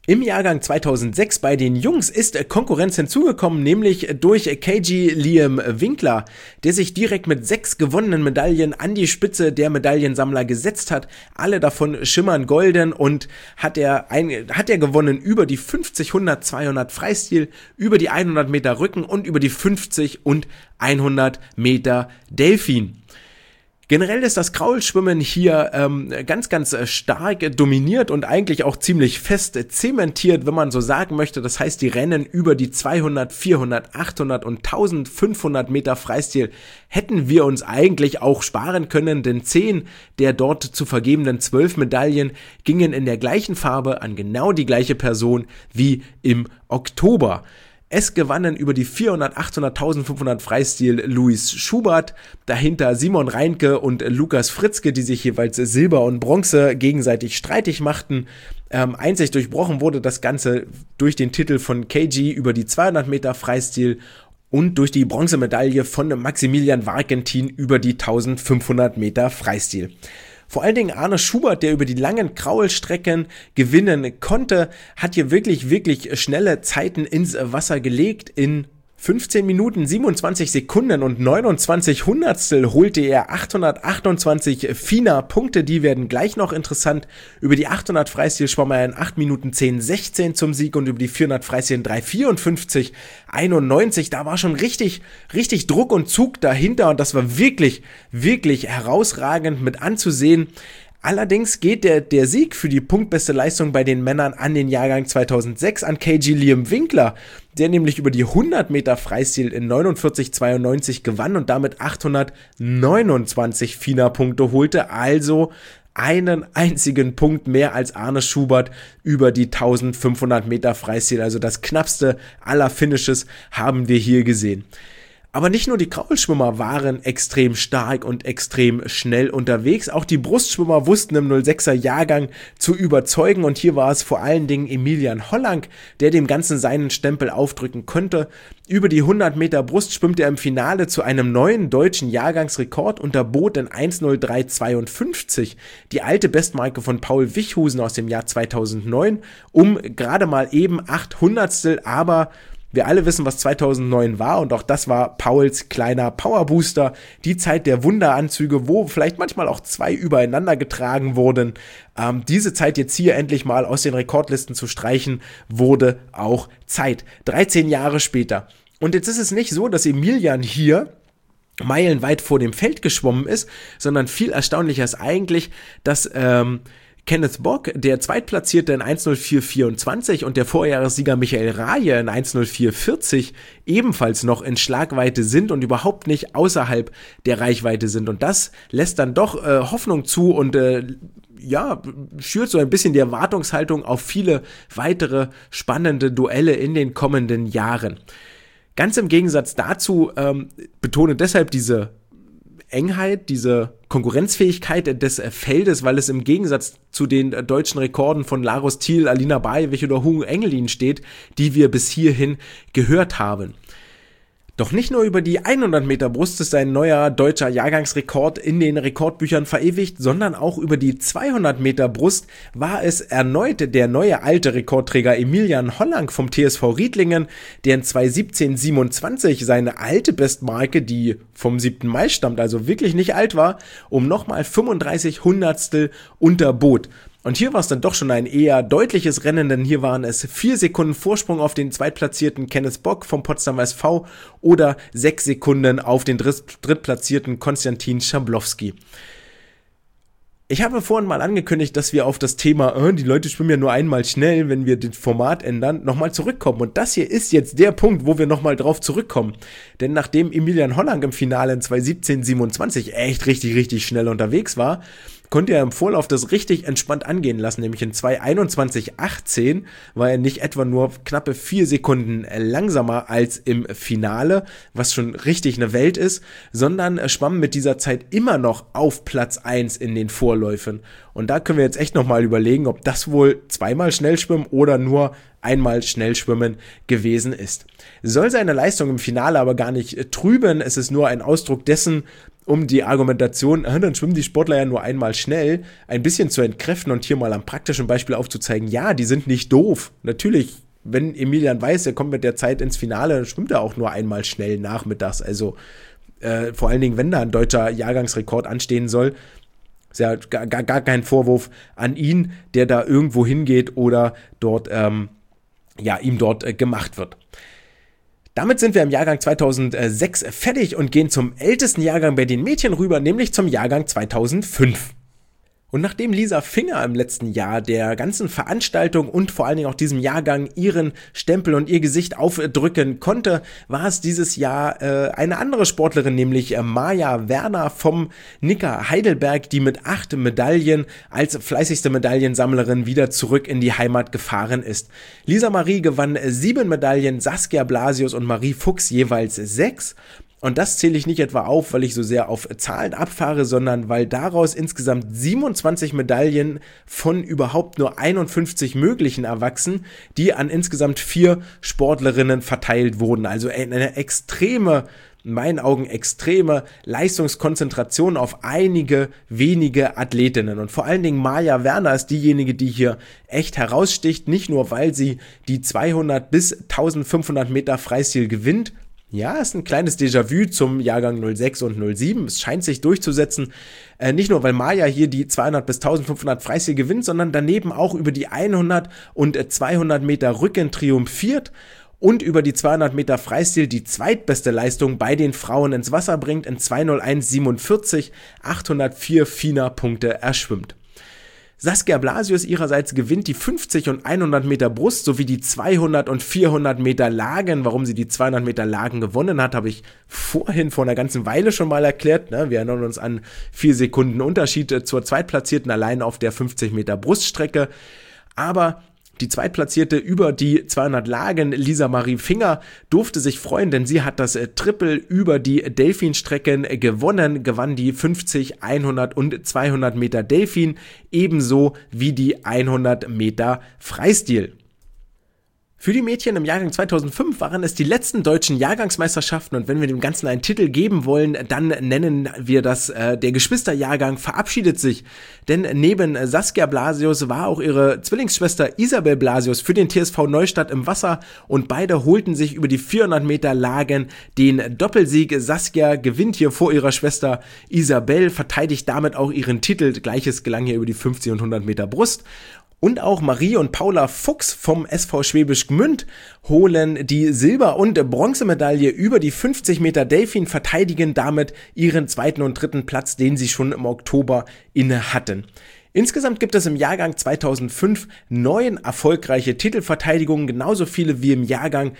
Im Jahrgang 2006 bei den Jungs ist Konkurrenz hinzugekommen, nämlich durch KG Liam Winkler, der sich direkt mit 6 gewonnenen Medaillen an die Spitze der Medaillensammler gesetzt hat. Alle davon schimmern golden und hat er gewonnen über die 50, 100, 200 Freistil, über die 100 Meter Rücken und über die 50 und 100 Meter Delfin. Generell ist das Kraulschwimmen hier ganz, ganz stark dominiert und eigentlich auch ziemlich fest zementiert, wenn man so sagen möchte. Das heißt, die Rennen über die 200, 400, 800 und 1500 Meter Freistil hätten wir uns eigentlich auch sparen können, denn 10 der dort zu vergebenen 12 Medaillen gingen in der gleichen Farbe an genau die gleiche Person wie im Oktober. Es gewannen über die 400, 800, 1500 Freistil Luis Schubert, dahinter Simon Reinke und Lukas Fritzke, die sich jeweils Silber und Bronze gegenseitig streitig machten. Einzig durchbrochen wurde das Ganze durch den Titel von KG über die 200 Meter Freistil und durch die Bronzemedaille von Maximilian Warkentin über die 1500 Meter Freistil. Vor allen Dingen Arne Schubert, der über die langen Kraulstrecken gewinnen konnte, hat hier wirklich, wirklich schnelle Zeiten ins Wasser gelegt. In 15 Minuten, 27 Sekunden und 29 Hundertstel holte er 828 FINA-Punkte, die werden gleich noch interessant. Über die 800 Freistil schwamm er in 8 Minuten 10, 16 zum Sieg und über die 400 Freistil in 3,54, 91. Da war schon richtig Druck und Zug dahinter und das war wirklich, wirklich herausragend mit anzusehen. Allerdings geht der Sieg für die punktbeste Leistung bei den Männern an den Jahrgang 2006 an KG Liam Winkler, der nämlich über die 100 Meter Freistil in 49,92 gewann und damit 829 FINA-Punkte holte, also einen einzigen Punkt mehr als Arne Schubert über die 1500 Meter Freistil, also das knappste aller Finishes haben wir hier gesehen. Aber nicht nur die Kraulschwimmer waren extrem stark und extrem schnell unterwegs, auch die Brustschwimmer wussten im 06er Jahrgang zu überzeugen und hier war es vor allen Dingen Emilian Hollank, der dem Ganzen seinen Stempel aufdrücken konnte. Über die 100 Meter Brust schwimmt er im Finale zu einem neuen deutschen Jahrgangsrekord und erbot in 1:03:52 die alte Bestmarke von Paul Wichhusen aus dem Jahr 2009 um gerade mal eben 8 Hundertstel, aber wir alle wissen, was 2009 war und auch das war Pauls kleiner Powerbooster, die Zeit der Wunderanzüge, wo vielleicht manchmal auch 2 übereinander getragen wurden. Diese Zeit jetzt hier endlich mal aus den Rekordlisten zu streichen, wurde auch Zeit. 13 Jahre später. Und jetzt ist es nicht so, dass Emilian hier meilenweit vor dem Feld geschwommen ist, sondern viel erstaunlicher ist eigentlich, dass Kenneth Bock, der Zweitplatzierte in 1:04:24 und der Vorjahressieger Michael Raje in 1:04:40 ebenfalls noch in Schlagweite sind und überhaupt nicht außerhalb der Reichweite sind. Und das lässt dann doch Hoffnung zu und schürt so ein bisschen die Erwartungshaltung auf viele weitere spannende Duelle in den kommenden Jahren. Ganz im Gegensatz dazu betone deshalb diese Engheit, diese Konkurrenzfähigkeit des Feldes, weil es im Gegensatz zu den deutschen Rekorden von Larus Thiel, Alina Bajewicz oder Hugo Engelin steht, die wir bis hierhin gehört haben. Doch nicht nur über die 100 Meter Brust ist ein neuer deutscher Jahrgangsrekord in den Rekordbüchern verewigt, sondern auch über die 200 Meter Brust war es erneut der neue alte Rekordträger Emilian Hollank vom TSV Riedlingen, der in 2:17:27 seine alte Bestmarke, die vom 7. Mai stammt, also wirklich nicht alt war, um nochmal 35 Hundertstel unterbot. Und hier war es dann doch schon ein eher deutliches Rennen, denn hier waren es 4 Sekunden Vorsprung auf den zweitplatzierten Kenneth Bock vom Potsdamer SV oder 6 Sekunden auf den drittplatzierten Konstantin Schablowski. Ich habe vorhin mal angekündigt, dass wir auf das Thema, die Leute schwimmen ja nur einmal schnell, wenn wir das Format ändern, nochmal zurückkommen. Und das hier ist jetzt der Punkt, wo wir nochmal drauf zurückkommen. Denn nachdem Emilian Hollank im Finale in 2:17:27 echt richtig schnell unterwegs war, konnte er im Vorlauf das richtig entspannt angehen lassen, nämlich in 2:21:18 war er nicht etwa nur knappe 4 Sekunden langsamer als im Finale, was schon richtig eine Welt ist, sondern schwamm mit dieser Zeit immer noch auf Platz 1 in den Vorläufen. Und da können wir jetzt echt nochmal überlegen, ob das wohl zweimal Schnellschwimmen oder nur einmal Schnellschwimmen gewesen ist. Soll seine Leistung im Finale aber gar nicht trüben, es ist nur ein Ausdruck dessen, um die Argumentation, dann schwimmen die Sportler ja nur einmal schnell, ein bisschen zu entkräften und hier mal am praktischen Beispiel aufzuzeigen, ja, die sind nicht doof. Natürlich, wenn Emilian weiß, er kommt mit der Zeit ins Finale, dann schwimmt er auch nur einmal schnell nachmittags. Also vor allen Dingen, wenn da ein deutscher Jahrgangsrekord anstehen soll, ist ja gar kein Vorwurf an ihn, der da irgendwo hingeht oder dort, ihm dort gemacht wird. Damit sind wir im Jahrgang 2006 fertig und gehen zum ältesten Jahrgang bei den Mädchen rüber, nämlich zum Jahrgang 2005. Und nachdem Lisa Finger im letzten Jahr der ganzen Veranstaltung und vor allen Dingen auch diesem Jahrgang ihren Stempel und ihr Gesicht aufdrücken konnte, war es dieses Jahr eine andere Sportlerin, nämlich Maja Werner vom Nicker Heidelberg, die mit 8 Medaillen als fleißigste Medaillensammlerin wieder zurück in die Heimat gefahren ist. Lisa Marie gewann 7 Medaillen, Saskia Blasius und Marie Fuchs jeweils 6. Und das zähle ich nicht etwa auf, weil ich so sehr auf Zahlen abfahre, sondern weil daraus insgesamt 27 Medaillen von überhaupt nur 51 möglichen erwachsen, die an insgesamt 4 Sportlerinnen verteilt wurden. Also eine extreme, in meinen Augen extreme Leistungskonzentration auf einige wenige Athletinnen. Und vor allen Dingen Maja Werner ist diejenige, die hier echt heraussticht, nicht nur weil sie die 200 bis 1500 Meter Freistil gewinnt. Ja, ist ein kleines Déjà-vu zum Jahrgang 06 und 07. Es scheint sich durchzusetzen. Nicht nur, weil Maja hier die 200 bis 1500 Freistil gewinnt, sondern daneben auch über die 100 und 200 Meter Rücken triumphiert und über die 200 Meter Freistil die zweitbeste Leistung bei den Frauen ins Wasser bringt, in 2:01:47 804 FINA-Punkte erschwimmt. Saskia Blasius ihrerseits gewinnt die 50 und 100 Meter Brust sowie die 200 und 400 Meter Lagen. Warum sie die 200 Meter Lagen gewonnen hat, habe ich vorhin vor einer ganzen Weile schon mal erklärt. Wir erinnern uns an 4 Sekunden Unterschied zur Zweitplatzierten allein auf der 50 Meter Bruststrecke. Aber die Zweitplatzierte über die 200 Lagen, Lisa Marie Finger, durfte sich freuen, denn sie hat das Triple über die Delfinstrecken gewonnen, gewann die 50, 100 und 200 Meter Delfin, ebenso wie die 100 Meter Freistil. Für die Mädchen im Jahrgang 2005 waren es die letzten deutschen Jahrgangsmeisterschaften und wenn wir dem Ganzen einen Titel geben wollen, dann nennen wir das der Geschwisterjahrgang verabschiedet sich. Denn neben Saskia Blasius war auch ihre Zwillingsschwester Isabel Blasius für den TSV Neustadt im Wasser und beide holten sich über die 400 Meter Lagen den Doppelsieg. Saskia gewinnt hier vor ihrer Schwester Isabel, verteidigt damit auch ihren Titel. Gleiches gelang hier über die 50 und 100 Meter Brust. Und auch Marie und Paula Fuchs vom SV Schwäbisch Gmünd holen die Silber- und Bronzemedaille über die 50 Meter Delfin, verteidigen damit ihren 2. und 3. Platz, den sie schon im Oktober inne hatten. Insgesamt gibt es im Jahrgang 2005 9 erfolgreiche Titelverteidigungen, genauso viele wie im Jahrgang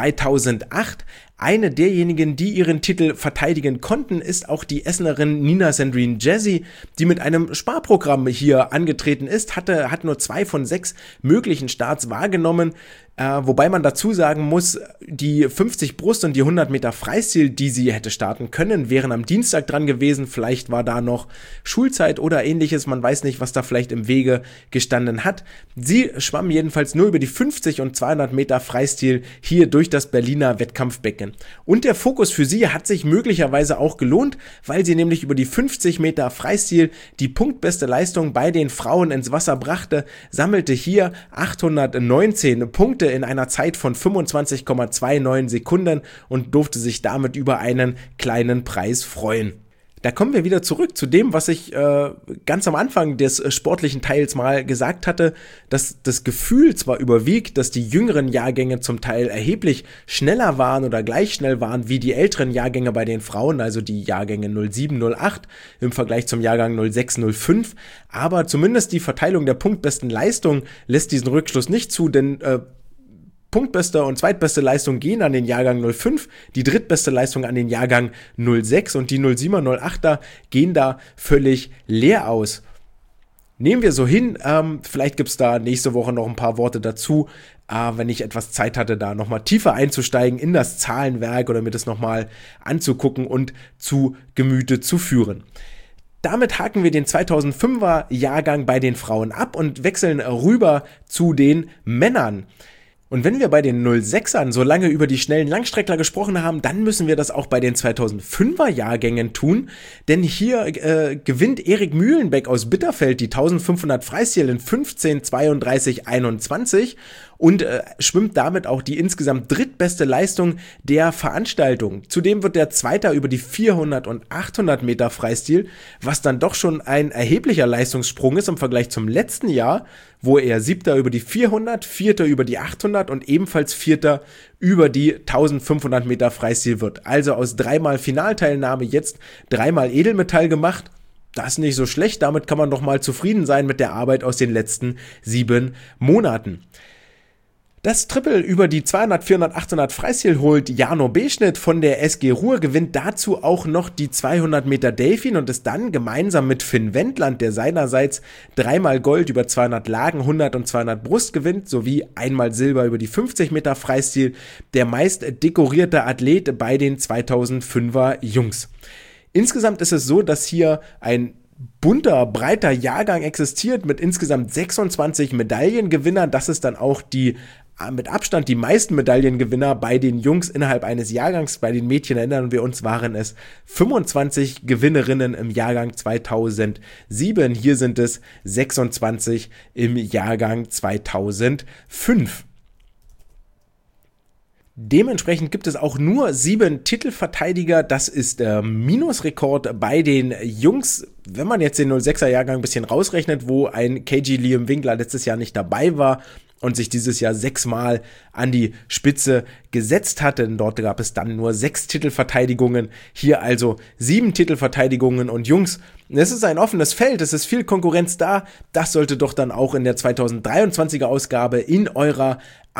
2008. Eine derjenigen, die ihren Titel verteidigen konnten, ist auch die Essenerin Nina Sandrine Jazzy, die mit einem Sparprogramm hier angetreten ist, hat nur 2 von 6 möglichen Starts wahrgenommen, wobei man dazu sagen muss, die 50 Brust und die 100 Meter Freistil, die sie hätte starten können, wären am Dienstag dran gewesen. Vielleicht war da noch Schulzeit oder ähnliches, man weiß nicht, was da vielleicht im Wege gestanden hat. Sie schwamm jedenfalls nur über die 50 und 200 Meter Freistil hier durch das Berliner Wettkampfbecken. Und der Fokus für sie hat sich möglicherweise auch gelohnt, weil sie nämlich über die 50 Meter Freistil die punktbeste Leistung bei den Frauen ins Wasser brachte, sammelte hier 819 Punkte in einer Zeit von 25,29 Sekunden und durfte sich damit über einen kleinen Preis freuen. Da kommen wir wieder zurück zu dem, was ich ganz am Anfang des sportlichen Teils mal gesagt hatte, dass das Gefühl zwar überwiegt, dass die jüngeren Jahrgänge zum Teil erheblich schneller waren oder gleich schnell waren wie die älteren Jahrgänge bei den Frauen, also die Jahrgänge 07, 08 im Vergleich zum Jahrgang 06, 05, aber zumindest die Verteilung der punktbesten Leistung lässt diesen Rückschluss nicht zu, denn punktbeste und zweitbeste Leistung gehen an den Jahrgang 05, die drittbeste Leistung an den Jahrgang 06 und die 07er, 08er gehen da völlig leer aus. Nehmen wir so hin, vielleicht gibt's da nächste Woche noch ein paar Worte dazu, wenn ich etwas Zeit hatte, da nochmal tiefer einzusteigen in das Zahlenwerk oder mir das nochmal anzugucken und zu Gemüte zu führen. Damit haken wir den 2005er Jahrgang bei den Frauen ab und wechseln rüber zu den Männern. Und wenn wir bei den 06ern so lange über die schnellen Langstreckler gesprochen haben, dann müssen wir das auch bei den 2005er Jahrgängen tun, denn hier gewinnt Erik Mühlenbeck aus Bitterfeld die 1500 Freistil in 15:32:21 und schwimmt damit auch die insgesamt drittbeste Leistung der Veranstaltung. Zudem wird er Zweiter über die 400 und 800 Meter Freistil, was dann doch schon ein erheblicher Leistungssprung ist im Vergleich zum letzten Jahr, wo er Siebter über die 400, Vierter über die 800 und ebenfalls Vierter über die 1500 Meter Freistil wird. Also aus 3-mal Finalteilnahme jetzt 3-mal Edelmetall gemacht. Das ist nicht so schlecht, damit kann man doch mal zufrieden sein mit der Arbeit aus den letzten 7 Monaten. Das Triple über die 200, 400, 800 Freistil holt Jarno Beschnitt von der SG Ruhr, gewinnt dazu auch noch die 200 Meter Delfin und ist dann gemeinsam mit Finn Wendland, der seinerseits 3-mal Gold über 200 Lagen, 100 und 200 Brust gewinnt, sowie einmal Silber über die 50 Meter Freistil, der meist dekorierte Athlet bei den 2005er Jungs. Insgesamt ist es so, dass hier ein bunter, breiter Jahrgang existiert mit insgesamt 26 Medaillengewinnern. Das ist dann auch mit Abstand die meisten Medaillengewinner bei den Jungs innerhalb eines Jahrgangs. Bei den Mädchen, erinnern wir uns, waren es 25 Gewinnerinnen im Jahrgang 2007. Hier sind es 26 im Jahrgang 2005. Dementsprechend gibt es auch nur 7 Titelverteidiger. Das ist der Minusrekord bei den Jungs. Wenn man jetzt den 06er Jahrgang ein bisschen rausrechnet, wo ein KG Liam Winkler letztes Jahr nicht dabei war und sich dieses Jahr 6-mal an die Spitze gesetzt hatte. Denn dort gab es dann nur 6 Titelverteidigungen. Hier also 7 Titelverteidigungen und Jungs. Es ist ein offenes Feld, es ist viel Konkurrenz da. Das sollte doch dann auch in der 2023er Ausgabe in eurer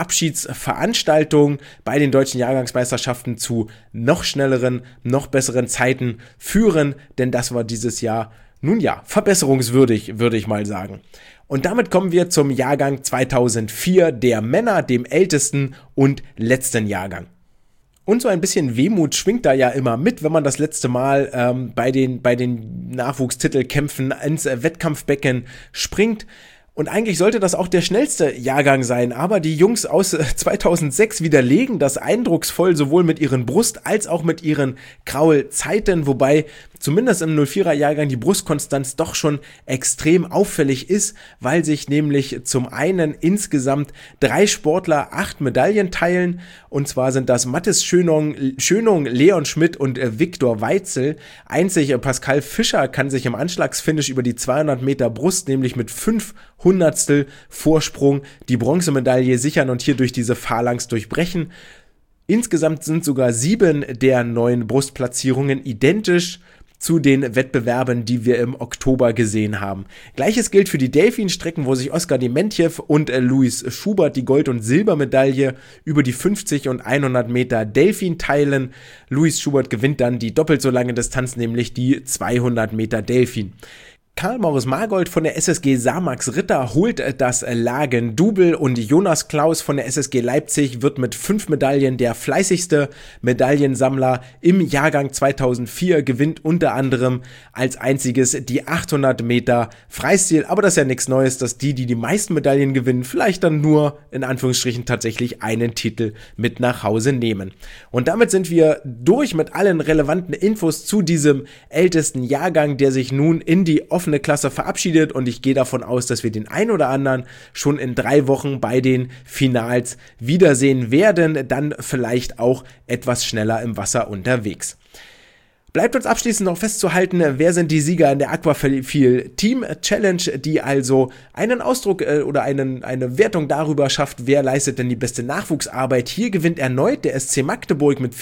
Abschiedsveranstaltung bei den deutschen Jahrgangsmeisterschaften zu noch schnelleren, noch besseren Zeiten führen. Denn das war dieses Jahr, nun ja, verbesserungswürdig, würde ich mal sagen. Und damit kommen wir zum Jahrgang 2004 der Männer, dem ältesten und letzten Jahrgang. Und so ein bisschen Wehmut schwingt da ja immer mit, wenn man das letzte Mal bei den Nachwuchstitelkämpfen ins Wettkampfbecken springt. Und eigentlich sollte das auch der schnellste Jahrgang sein, aber die Jungs aus 2006 widerlegen das eindrucksvoll, sowohl mit ihren Brust- als auch mit ihren Kraulzeiten, wobei zumindest im 04er Jahrgang die Brustkonstanz doch schon extrem auffällig ist, weil sich nämlich zum einen insgesamt 3 Sportler 8 Medaillen teilen, und zwar sind das Mathis Schönung, Leon Schmidt und Viktor Weitzel. Einzig Pascal Fischer kann sich im Anschlagsfinish über die 200 Meter Brust, nämlich mit 5 Hundertstel Vorsprung, die Bronzemedaille sichern und hier durch diese Phalanx durchbrechen. Insgesamt sind sogar 7 der 9 Brustplatzierungen identisch zu den Wettbewerben, die wir im Oktober gesehen haben. Gleiches gilt für die Delfin-Strecken, wo sich Oskar Dementjew und Luis Schubert die Gold- und Silbermedaille über die 50 und 100 Meter Delfin teilen. Luis Schubert gewinnt dann die doppelt so lange Distanz, nämlich die 200 Meter Delfin. Karl-Maurice Margold von der SSG Samax Ritter holt das Lagen-Double und Jonas Klaus von der SSG Leipzig wird mit 5 Medaillen der fleißigste Medaillensammler im Jahrgang 2004, gewinnt unter anderem als einziges die 800 Meter Freistil, aber das ist ja nichts Neues, dass die meisten Medaillen gewinnen, vielleicht dann nur in Anführungsstrichen tatsächlich einen Titel mit nach Hause nehmen. Und damit sind wir durch mit allen relevanten Infos zu diesem ältesten Jahrgang, der sich nun in die offene Klasse verabschiedet, und ich gehe davon aus, dass wir den ein oder anderen schon in 3 Wochen bei den Finals wiedersehen werden, dann vielleicht auch etwas schneller im Wasser unterwegs. Bleibt uns abschließend noch festzuhalten, wer sind die Sieger in der Aquafil Team Challenge, die also einen Ausdruck oder eine Wertung darüber schafft, wer leistet denn die beste Nachwuchsarbeit. Hier gewinnt erneut der SC Magdeburg mit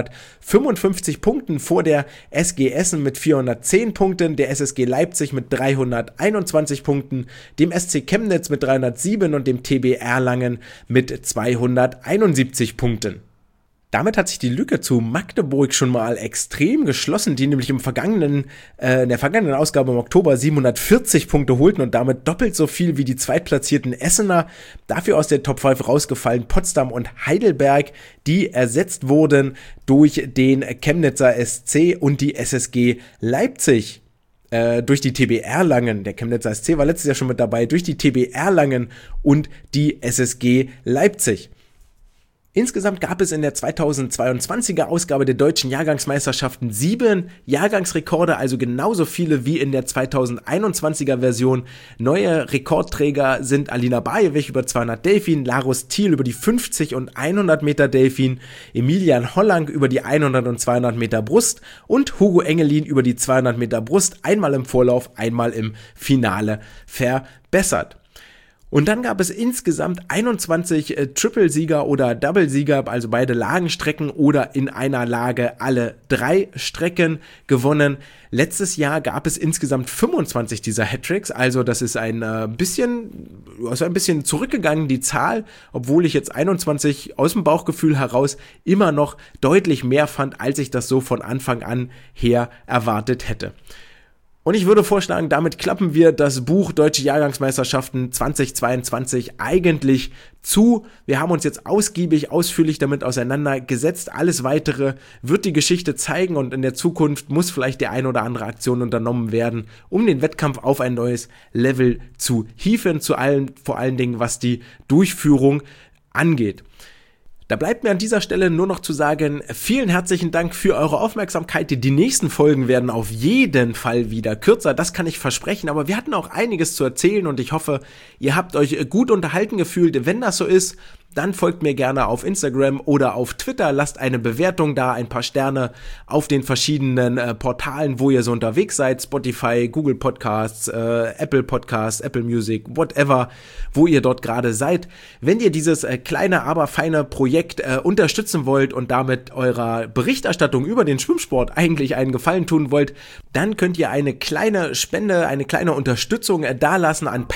455 Punkten vor der SG Essen mit 410 Punkten, der SSG Leipzig mit 321 Punkten, dem SC Chemnitz mit 307 und dem TB Erlangen mit 271 Punkten. Damit hat sich die Lücke zu Magdeburg schon mal extrem geschlossen, die nämlich in der vergangenen Ausgabe im Oktober 740 Punkte holten und damit doppelt so viel wie die zweitplatzierten Essener. Dafür aus der Top 5 rausgefallen Potsdam und Heidelberg, die ersetzt wurden durch den Chemnitzer SC und die SSG Leipzig. Durch die TB Erlangen, der Chemnitzer SC war letztes Jahr schon mit dabei, durch die TB Erlangen und die SSG Leipzig. Insgesamt gab es in der 2022er Ausgabe der deutschen Jahrgangsmeisterschaften 7 Jahrgangsrekorde, also genauso viele wie in der 2021er Version. Neue Rekordträger sind Alina Bajewich über 200 Delfin, Larus Thiel über die 50 und 100 Meter Delfin, Emilian Hollang über die 100 und 200 Meter Brust und Hugo Engelin über die 200 Meter Brust, einmal im Vorlauf, einmal im Finale verbessert. Und dann gab es insgesamt 21 Triple-Sieger oder Double-Sieger, also beide Lagenstrecken oder in einer Lage alle 3 Strecken gewonnen. Letztes Jahr gab es insgesamt 25 dieser Hattricks, also das ist ein bisschen zurückgegangen, die Zahl, obwohl ich jetzt 21 aus dem Bauchgefühl heraus immer noch deutlich mehr fand, als ich das so von Anfang an her erwartet hätte. Und ich würde vorschlagen, damit klappen wir das Buch Deutsche Jahrgangsmeisterschaften 2022 eigentlich zu. Wir haben uns jetzt ausführlich damit auseinandergesetzt. Alles Weitere wird die Geschichte zeigen und in der Zukunft muss vielleicht die ein oder andere Aktion unternommen werden, um den Wettkampf auf ein neues Level zu hieven, vor allen Dingen was die Durchführung angeht. Da bleibt mir an dieser Stelle nur noch zu sagen, vielen herzlichen Dank für eure Aufmerksamkeit. Die nächsten Folgen werden auf jeden Fall wieder kürzer, das kann ich versprechen, aber wir hatten auch einiges zu erzählen und ich hoffe, ihr habt euch gut unterhalten gefühlt. Wenn das so ist, dann folgt mir gerne auf Instagram oder auf Twitter, lasst eine Bewertung da, ein paar Sterne auf den verschiedenen Portalen, wo ihr so unterwegs seid, Spotify, Google Podcasts, Apple Podcasts, Apple Music, whatever, wo ihr dort gerade seid. Wenn ihr dieses kleine, aber feine Projekt unterstützen wollt und damit eurer Berichterstattung über den Schwimmsport eigentlich einen Gefallen tun wollt, dann könnt ihr eine kleine Spende, eine kleine Unterstützung dalassen an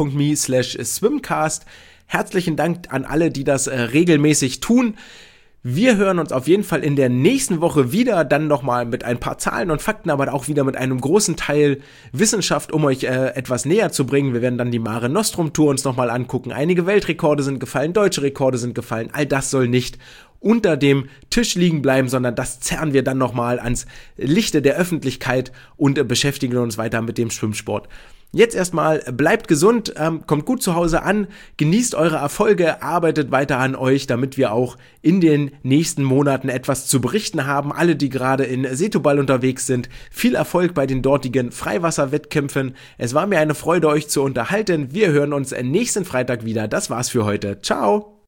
paypal.me/swimcast. Herzlichen Dank an alle, die das regelmäßig tun. Wir hören uns auf jeden Fall in der nächsten Woche wieder, dann nochmal mit ein paar Zahlen und Fakten, aber auch wieder mit einem großen Teil Wissenschaft, um euch etwas näher zu bringen. Wir werden dann die Mare Nostrum Tour uns nochmal angucken. Einige Weltrekorde sind gefallen, deutsche Rekorde sind gefallen. All das soll nicht unter dem Tisch liegen bleiben, sondern das zerren wir dann nochmal ans Lichte der Öffentlichkeit und beschäftigen uns weiter mit dem Schwimmsport. Jetzt erstmal, bleibt gesund, kommt gut zu Hause an, genießt eure Erfolge, arbeitet weiter an euch, damit wir auch in den nächsten Monaten etwas zu berichten haben. Alle, die gerade in Setubal unterwegs sind, viel Erfolg bei den dortigen Freiwasserwettkämpfen. Es war mir eine Freude, euch zu unterhalten. Wir hören uns nächsten Freitag wieder. Das war's für heute. Ciao!